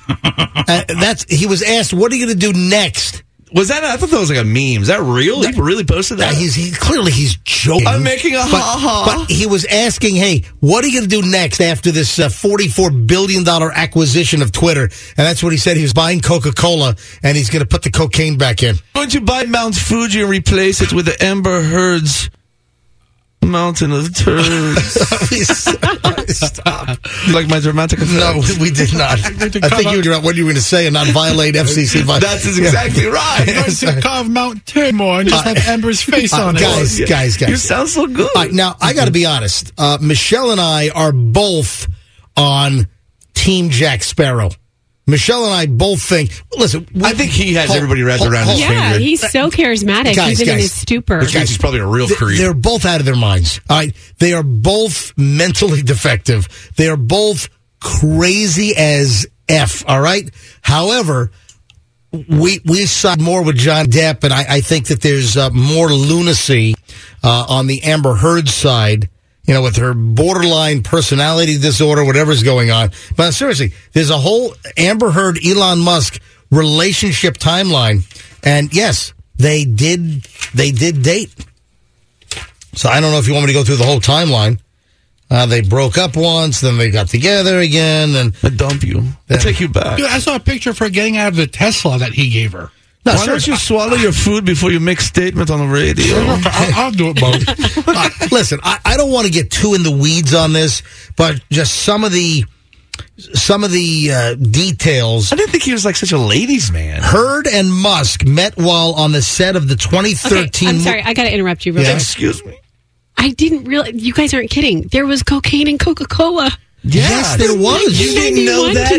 He was asked, what are you going to do next? Was that? I thought that was like a meme. Is that real? He really posted that? He's joking. I'm making a ha-ha. But he was asking, hey, what are you going to do next after this $44 billion acquisition of Twitter? And that's what he said. He was buying Coca-Cola, and he's going to put the cocaine back in. Going to buy Mount Fuji and replace it with the Amber Heard's mountain of turds. Stop. You like my dramatic effect? No, we did not. I think you were what you were going to say and not violate FCC. That's exactly right. I'm going to carve Mount Timor and just have Amber's face on it. Guys. You sound so good. All right, now, I got to be honest. Michelle and I are both on Team Jack Sparrow. Michelle and I both think, listen. I think he has everybody wrapped around his finger. Yeah, he's so charismatic. Guys, even in his stupor. Which means he's probably a real creep. They're both out of their minds. All right. They are both mentally defective. They are both crazy as F. All right. However, we side more with John Depp, and I think that there's more lunacy on the Amber Heard side. You know, with her borderline personality disorder, whatever's going on. But seriously, there's a whole Amber Heard, Elon Musk relationship timeline. And yes, they did date. So I don't know if you want me to go through the whole timeline. They broke up once, then they got together again, and I dump you. I take you back. Dude, I saw a picture of her getting out of the Tesla that he gave her. No, why don't you swallow your food before you make statement on the radio? I'll do it both. Listen, I don't want to get too in the weeds on this, but just some of the details. I didn't think he was like such a ladies' man. Heard and Musk met while on the set of the 2013. Okay, I'm sorry, I got to interrupt you real quick. Excuse me. I didn't realize. You guys aren't kidding. There was cocaine in Coca-Cola. Yes, there was. You didn't know that?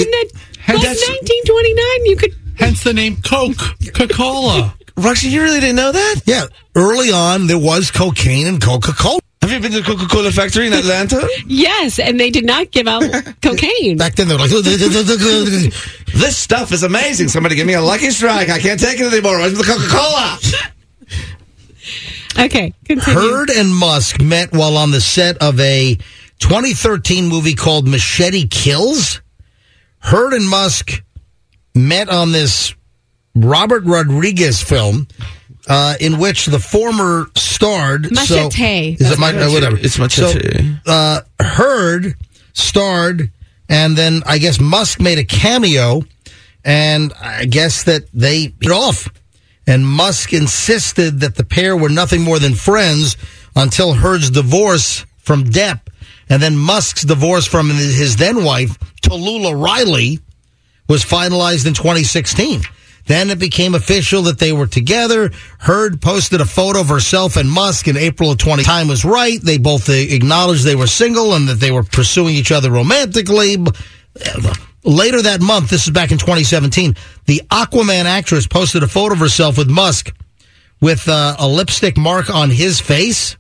1929. You could. Hence the name Coca-Cola. Roxy, you really didn't know that? Yeah, early on there was cocaine in Coca-Cola. Have you been to the Coca-Cola factory in Atlanta? Yes, and they did not give out cocaine. Back then they were like, This stuff is amazing. Somebody give me a Lucky Strike. I can't take it anymore. Where's the Coca-Cola? Okay, continue. Heard and Musk met while on the set of a 2013 movie called Machete Kills. Heard and Musk met on this Robert Rodriguez film, in which the former starred. Machete. Is it whatever? It's Machete. So, Heard starred, and then I guess Musk made a cameo, and I guess that they hit it off. And Musk insisted that the pair were nothing more than friends until Heard's divorce from Depp, and then Musk's divorce from his then wife, Tallulah Riley, was finalized in 2016. Then it became official that they were together. Heard posted a photo of herself and Musk in April of 2020. Time was right. They both acknowledged they were single and that they were pursuing each other romantically. Later that month, this is back in 2017, the Aquaman actress posted a photo of herself with Musk with a lipstick mark on his face.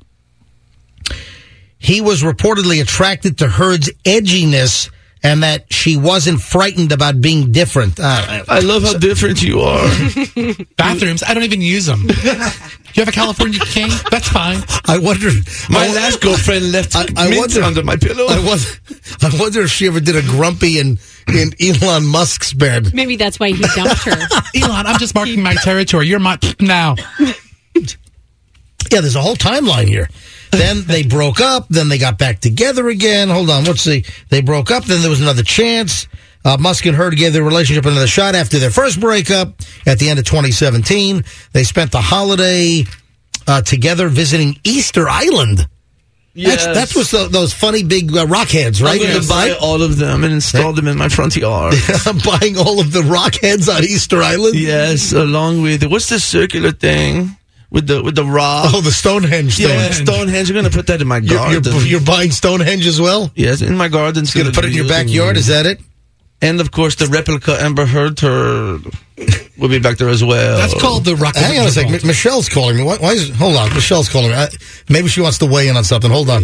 He was reportedly attracted to Heard's edginess and that she wasn't frightened about being different. I love how different you are. Bathrooms, I don't even use them. Do you have a California King? That's fine. I wonder. My last girlfriend left mint under my pillow. I wonder if she ever did a grumpy in Elon Musk's bed. Maybe that's why he dumped her. Elon, I'm just marking my territory. You're my now. Yeah, there's a whole timeline here. Then they broke up. Then they got back together again. Hold on. Let's see. They broke up. Then there was another chance. Musk and Heard gave their relationship another shot after their first breakup at the end of 2017. They spent the holiday together visiting Easter Island. Yes. That's what's those funny big rock heads, right? I'm going to buy all of them and install them in my front yard. Buying all of the rock heads on Easter Island? Yes, along with, what's the circular thing? With the rock. Oh, the Stonehenge thing. Yeah, Stonehenge. I'm going to put that in my garden. You're buying Stonehenge as well? Yes, in my garden. You're going to put it in your backyard? Is that it? And, of course, the replica Amber Heard turd will be back there as well. That's called the Rock. Hang on a second. Michelle's calling me. Why is? Hold on. Michelle's calling me. Maybe she wants to weigh in on something. Hold on.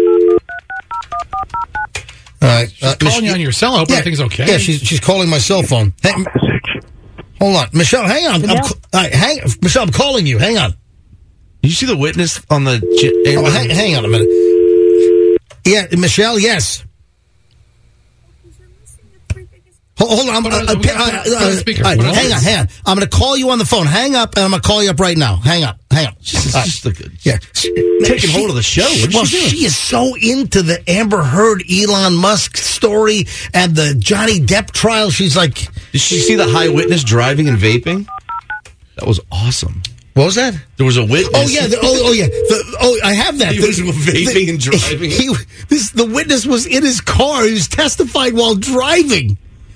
All right. She's calling you on your cell. I hope everything's okay. Yeah, she's calling my cell phone. Hey, hold on. Michelle, hang on. All right, Michelle, I'm calling you. Hang on. Did you see the witness on the... hang on a minute. Yeah, Michelle, yes. Hold on. Hang on. I'm going to call you on the phone. Hang up, and I'm going to call you up right now. Hang up. Just look good. Yeah. Taking hold of the show. What is she doing? She is so into the Amber Heard, Elon Musk story and the Johnny Depp trial. She's like... Did she see the high witness driving and vaping? That was awesome. What was that? There was a witness. Oh, yeah. I have that. He was vaping and driving. The witness was in his car. He was testifying while driving.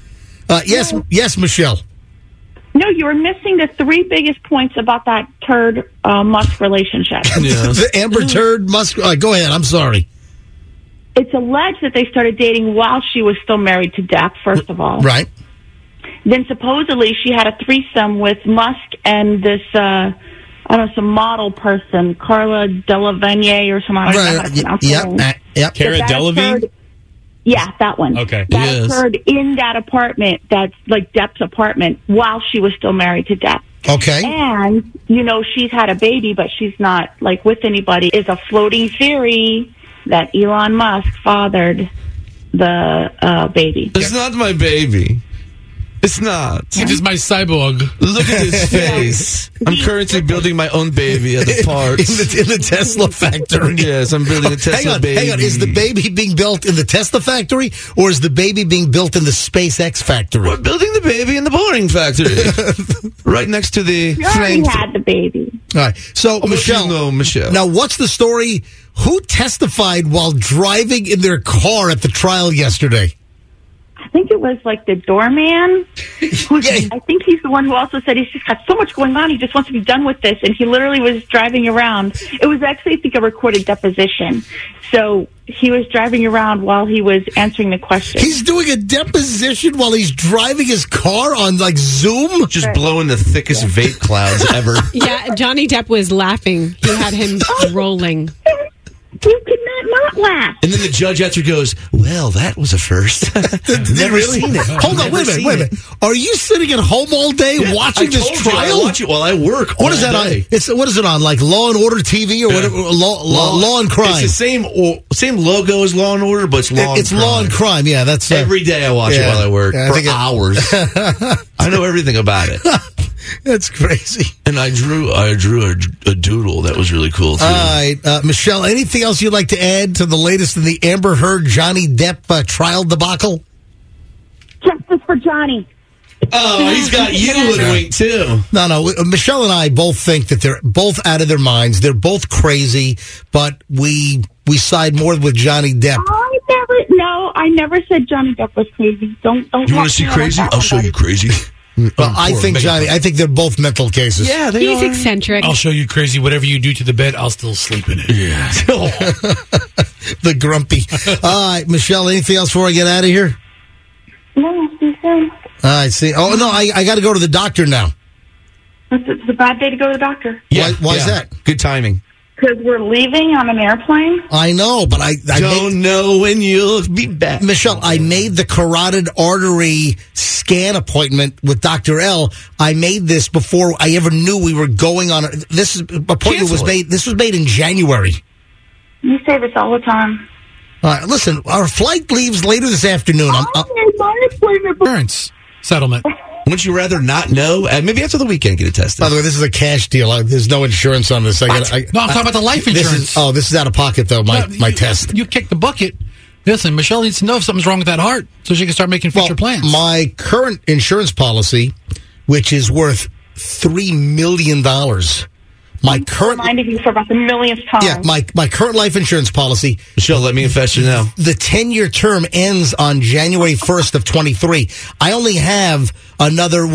Yes, Michelle. No, you were missing the three biggest points about that turd Musk relationship. The Amber Turd Musk. Go ahead. I'm sorry. It's alleged that they started dating while she was still married to Depp, first of all. Right. Then supposedly she had a threesome with Musk and this, some model person, Carla Delevingne or something. I don't know how to pronounce her name. Yep. Cara Delevingne? Yeah, that one. Okay. That occurred in that apartment, that's like Depp's apartment, while she was still married to Depp. Okay. And, she's had a baby, but she's not, with anybody. It's a floating theory that Elon Musk fathered the baby. It's not my baby. It's not. It is my cyborg. Look at his face. I'm currently building my own baby at the parts. in the Tesla factory. Yes, I'm building a Tesla baby. Hang on. Is the baby being built in the Tesla factory, or is the baby being built in the SpaceX factory? We're building the baby in the Boring factory. Right next to the flame. You had the baby. All right. So, Michelle. Now, what's the story? Who testified while driving in their car at the trial yesterday? I think it was the doorman. I think he's the one who also said he's just got so much going on. He just wants to be done with this. And he literally was driving around. It was actually, I think, a recorded deposition. So he was driving around while he was answering the question. He's doing a deposition while he's driving his car on Zoom? Just blowing the thickest vape clouds ever. Yeah, Johnny Depp was laughing. He had him rolling. You could not laugh. And then the judge after goes, well, that was a first. Never seen it. Hold on, wait a minute. Are you sitting at home all day watching this trial? I watch it while I work. What is that on? What is it on? Law and Order TV or whatever? Law and Crime. It's the same logo as Law and Order, but it's Law and Crime. It's Law and Crime. Yeah, that's every day I watch it while I work for hours. I know everything about it. That's crazy. And I drew a doodle that was really cool too. All right, Michelle. Anything else you'd like to add to the latest in the Amber Heard Johnny Depp trial debacle? Justice for Johnny. Oh, he's got you hoodwinked too. No. Michelle and I both think that they're both out of their minds. They're both crazy, but we side more with Johnny Depp. I never said Johnny Depp was crazy. Don't. You want to see crazy? I'll show you crazy. Well, I think they're both mental cases. Yeah, he's eccentric. I'll show you crazy. Whatever you do to the bed, I'll still sleep in it. Yeah. The grumpy. All right, Michelle, anything else before I get out of here? No, see soon. All right, see. Oh, no, I got to go to the doctor now. It's a bad day to go to the doctor. Yeah, why is that? Good timing. Because we're leaving on an airplane. I know, but I don't know when you'll be back. Michelle, I made the carotid artery scan appointment with Dr. L. I made this before I ever knew we were going on. This appointment was made. This was made in January. You say this all the time. Listen, our flight leaves later this afternoon. Insurance settlement. Wouldn't you rather not know? Maybe after the weekend get it tested. By the way, this is a cash deal. There's no insurance on this. No, I'm talking about the life insurance. This is out of pocket, though, my test. You kicked the bucket. Listen, Michelle needs to know if something's wrong with that heart so she can start making future plans. My current insurance policy, which is worth $3 million. Reminding you for about the millionth time. Yeah, my current life insurance policy. Michelle, let me invest you now. The 10-year term ends on January 1st of 23. I only have another,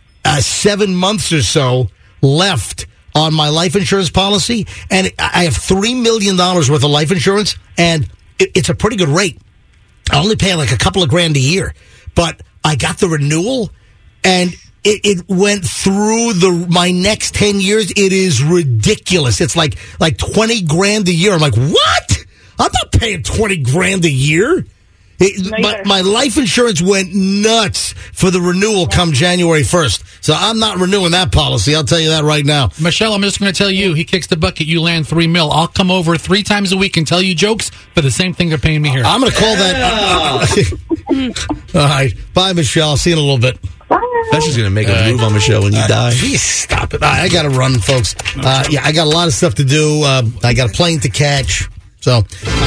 7 months or so left on my life insurance policy, and I have $3 million worth of life insurance, and it's a pretty good rate. I only pay a couple of grand a year, but I got the renewal, and it went through my next 10 years. It is ridiculous. It's like $20,000 a year. I'm like, what? I'm not paying $20,000 a year. My life insurance went nuts for the renewal come January 1st. So I'm not renewing that policy. I'll tell you that right now. Michelle, I'm just going to tell you, he kicks the bucket, you land $3 million. I'll come over 3 times a week and tell you jokes for the same thing they're paying me here. I'm going to call that. All right. Bye, Michelle. I'll see you in a little bit. That's just going to make a move on Michelle when you die. Please stop it. I got to run, folks. I got a lot of stuff to do. I got a plane to catch. So...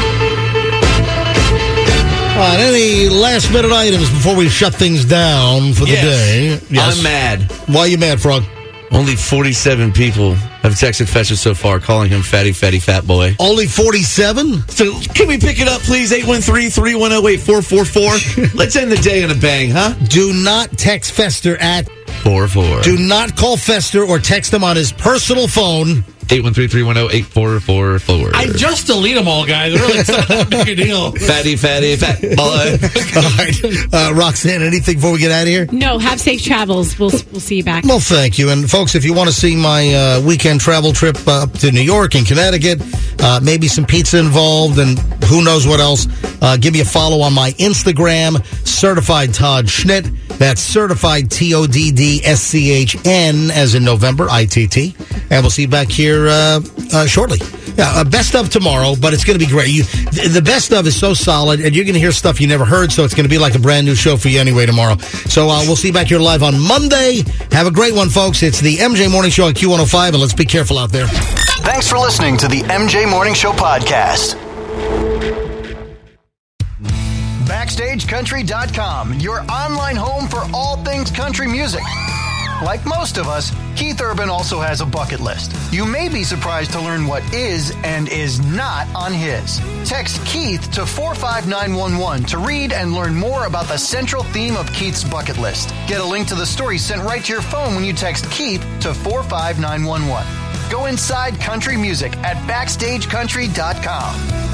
any last-minute items before we shut things down for the day? Yes. I'm mad. Why are you mad, Frog? Only 47 people have texted Fester so far, calling him fatty, fat boy. Only 47? So can we pick it up, please? 813-310-8444. Let's end the day on a bang, huh? Do not text Fester at 44. Do not call Fester or text him on his personal phone. 813-310-8444. I just delete them all, guys. Really, it's not that big a deal. Fatty, fat boy. All right. Roxanne, anything before we get out of here? No, have safe travels. We'll see you back. Well, thank you. And, folks, if you want to see my weekend travel trip up to New York and Connecticut, maybe some pizza involved and who knows what else, give me a follow on my Instagram, Certified Todd Schnitt. That's Certified TODDSCHN, as in November, ITT. And we'll see you back here shortly. Yeah, best of tomorrow, but it's going to be great. The best of is so solid, and you're going to hear stuff you never heard, so it's going to be like a brand new show for you anyway tomorrow. So we'll see you back here live on Monday. Have a great one, folks. It's the MJ Morning Show on Q105, and let's be careful out there. Thanks for listening to the MJ Morning Show podcast. BackstageCountry.com, your online home for all things country music. Like most of us, Keith Urban also has a bucket list. You may be surprised to learn what is and is not on his. Text Keith to 45911 to read and learn more about the central theme of Keith's bucket list. Get a link to the story sent right to your phone when you text Keith to 45911. Go inside country music at BackstageCountry.com.